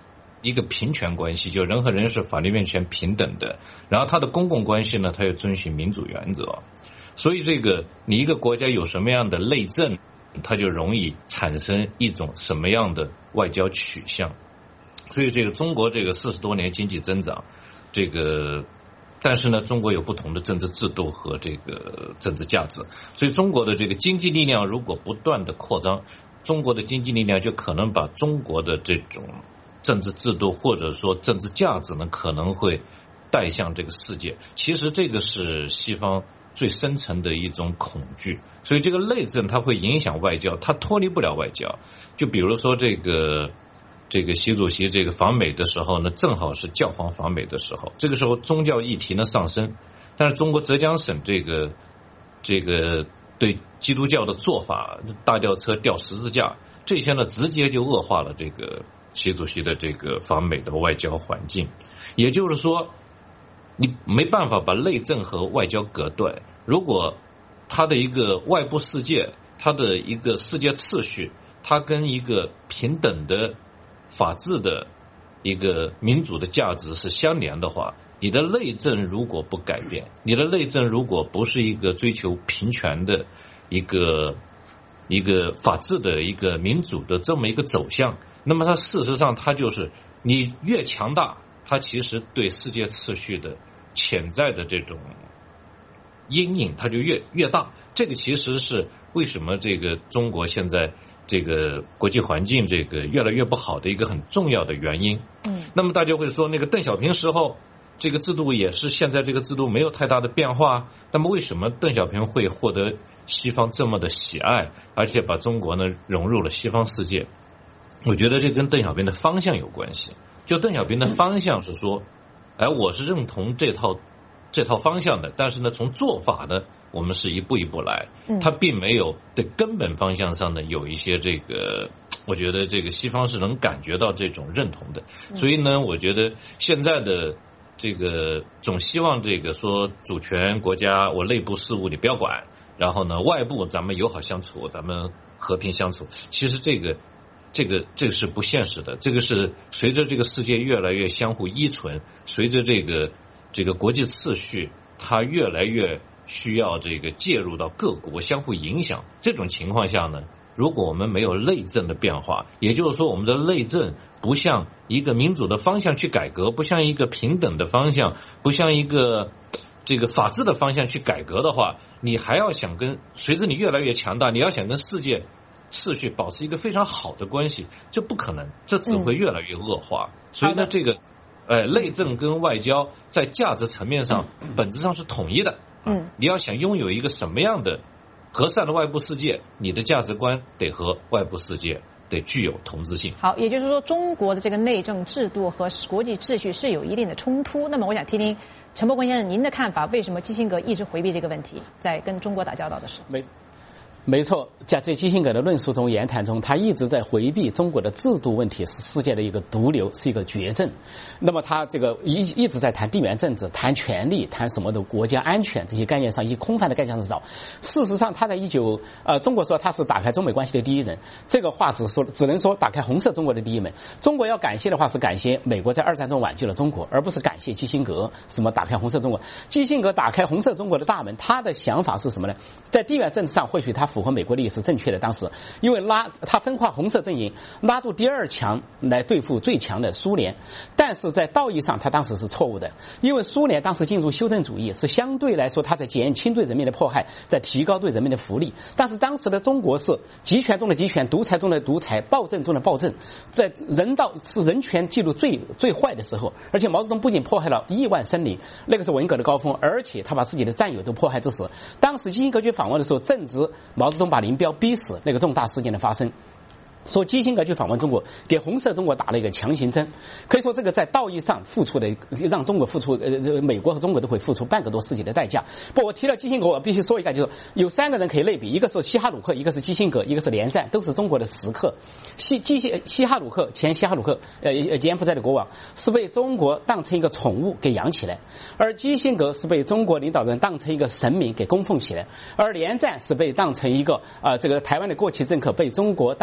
一个平权关系，就人和人是法律面前平等的，然后它的公共关系呢，它要遵循民主原则。所以这个你一个国家有什么样的内政，它就容易产生一种什么样的外交取向。所以这个中国这个40多年经济增长，这个但是呢，中国有不同的政治制度和这个政治价值，所以中国的这个经济力量如果不断的扩张，中国的经济力量就可能把中国的这种政治制度或者说政治价值呢，可能会带向这个世界。其实这个是西方最深层的一种恐惧，所以这个内政它会影响外交，它脱离不了外交。就比如说这个习主席这个访美的时候呢，正好是教皇访美的时候，这个时候宗教议题呢上升，但是中国浙江省这个对基督教的做法，大吊车吊十字架，这些呢直接就恶化了这个习主席的这个访美的外交环境。也就是说，你没办法把内政和外交隔断。如果他的一个外部世界，他的一个世界秩序，他跟一个平等的法治的一个民主的价值是相连的话，你的内政如果不改变，你的内政如果不是一个追求平权的一个法治的一个民主的这么一个走向，那么它事实上它就是你越强大，它其实对世界秩序的潜在的这种阴影它就越大。这个其实是为什么这个中国现在这个国际环境这个越来越不好的一个很重要的原因。那么大家会说，那个邓小平时候这个制度也是现在这个制度没有太大的变化，那么为什么邓小平会获得西方这么的喜爱，而且把中国呢融入了西方世界？我觉得这跟邓小平的方向有关系。就邓小平的方向是说，我是认同这套方向的，但是呢从做法呢我们是一步一步来，他并没有对根本方向上呢有一些这个，我觉得这个西方是能感觉到这种认同的。所以呢我觉得现在的这个总希望这个说主权国家，我内部事务你不要管，然后呢外部咱们友好相处，咱们和平相处。其实这个是不现实的。这个是随着这个世界越来越相互依存，随着这个国际秩序它越来越需要这个介入到各国相互影响，这种情况下呢，如果我们没有内政的变化，也就是说我们的内政不向一个民主的方向去改革，不向一个平等的方向，不向一个这个法治的方向去改革的话，你还要想随着你越来越强大，你要想跟世界秩序保持一个非常好的关系，这不可能，这只会越来越恶化。所以呢这个内政跟外交在价值层面上本质上是统一的。你要想拥有一个什么样的和善的外部世界，你的价值观得和外部世界得具有同质性。 好，也就是说中国的这个内政制度和国际秩序是有一定的冲突。那么我想听听陈伯坤先生您的看法，为什么基辛格一直回避这个问题，在跟中国打交道的时候？ 没错，在基辛格的论述中、言谈中，他一直在回避中国的制度问题是世界的一个毒瘤，是一个绝症。那么他这个一直在谈地缘政治、谈权力、谈什么的国家安全这些概念上，以空泛的概念上找。事实上，他在中国说他是打开中美关系的第一人，这个话只能说打开红色中国的第一门。中国要感谢的话是感谢美国在2战中挽救了中国，而不是感谢基辛格什么打开红色中国。基辛格打开红色中国的大门，他的想法是什么呢？在地缘政治上，或许他符合美国利益是正确的，当时因为他分化红色阵营，拉住第二强来对付最强的苏联，但是在道义上他当时是错误的，因为苏联当时进入修正主义，是相对来说他在减轻对人民的迫害，在提高对人民的福利。但是当时的中国是集权中的集权，独裁中的独裁，暴政中的暴政，在人权记录最坏的时候，而且毛泽东不仅迫害了亿万生灵，那个是文革的高峰，而且他把自己的战友都迫害致死。当时基辛格去访问的时候，正值毛泽东把林彪逼死那个重大事件的发生，说基辛格去访问中国，给红色中国打了一个强行针。可以说这个在道义上付出的，让中国付出美国和中国都会付出半个多世纪的代价。我提到基辛格，我必须说一下，就是有3个人可以类比，一个是西哈努克，一个是基辛格，一个是连战，都是中国的食客。西哈努克前西哈努克柬埔寨的国王是被中国当成一个宠物给养起来，而基辛格是被中国领导人当成一个神明给供奉起来，而连战是被当成一个这个台湾的过气政客被中国当成一个宝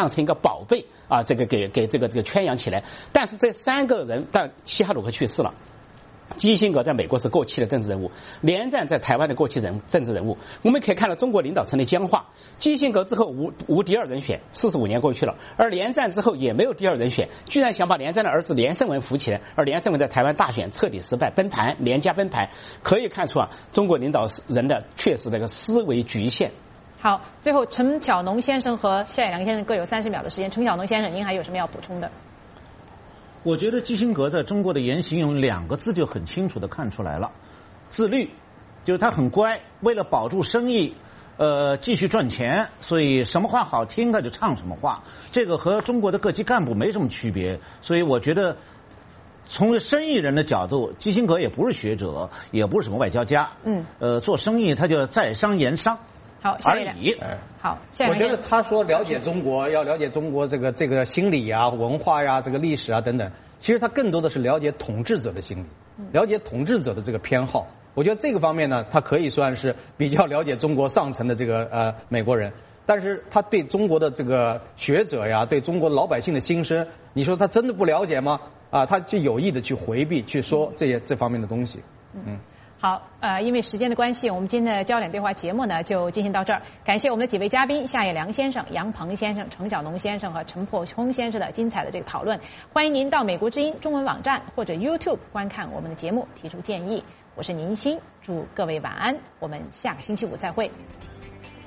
宝贝啊，这个给这个圈养起来。但是这3个人，但希哈鲁克去世了。基辛格在美国是过气的政治人物，连战在台湾的过气政治人物。我们可以看到中国领导层的僵化。基辛格之后无第二人选，45年过去了，而连战之后也没有第二人选，居然想把连战的儿子连胜文扶起来，而连胜文在台湾大选彻底失败，连家崩盘，可以看出啊，中国领导人的确实这个思维局限。 好，最后陈巧农先生和夏野良先生各有30秒的时间。陈巧农先生，您还有什么要补充的？ 我觉得基辛格在中国的言行用2个字就很清楚地看出来了，自律，就是他很乖，为了保住生意，继续赚钱，所以什么话好听他就唱什么话，这个和中国的各级干部没什么区别。所以我觉得，从生意人的角度，基辛格也不是学者，也不是什么外交家，做生意他就在商言商。 好， 而已。 好， 我觉得他说了解中国，要了解中国这个心理啊、文化呀、这个历史啊等等，其实他更多的是了解统治者的心理，了解统治者的这个偏好。我觉得这个方面呢，他可以算是比较了解中国上层的这个美国人，但是他对中国的这个学者呀，对中国老百姓的心声，你说他真的不了解吗？他就有意的去回避，去说这方面的东西。 好，因为时间的关系，我们今天的焦点对话节目呢就进行到这儿。感谢我们的几位嘉宾夏野良先生、杨鹏先生、程晓农先生和陈破空先生的精彩的这个讨论。欢迎您到美国之音中文网站或者 YouTube 观看我们的节目，提出建议。我是宁鑫，祝各位晚安，我们下个星期五再会。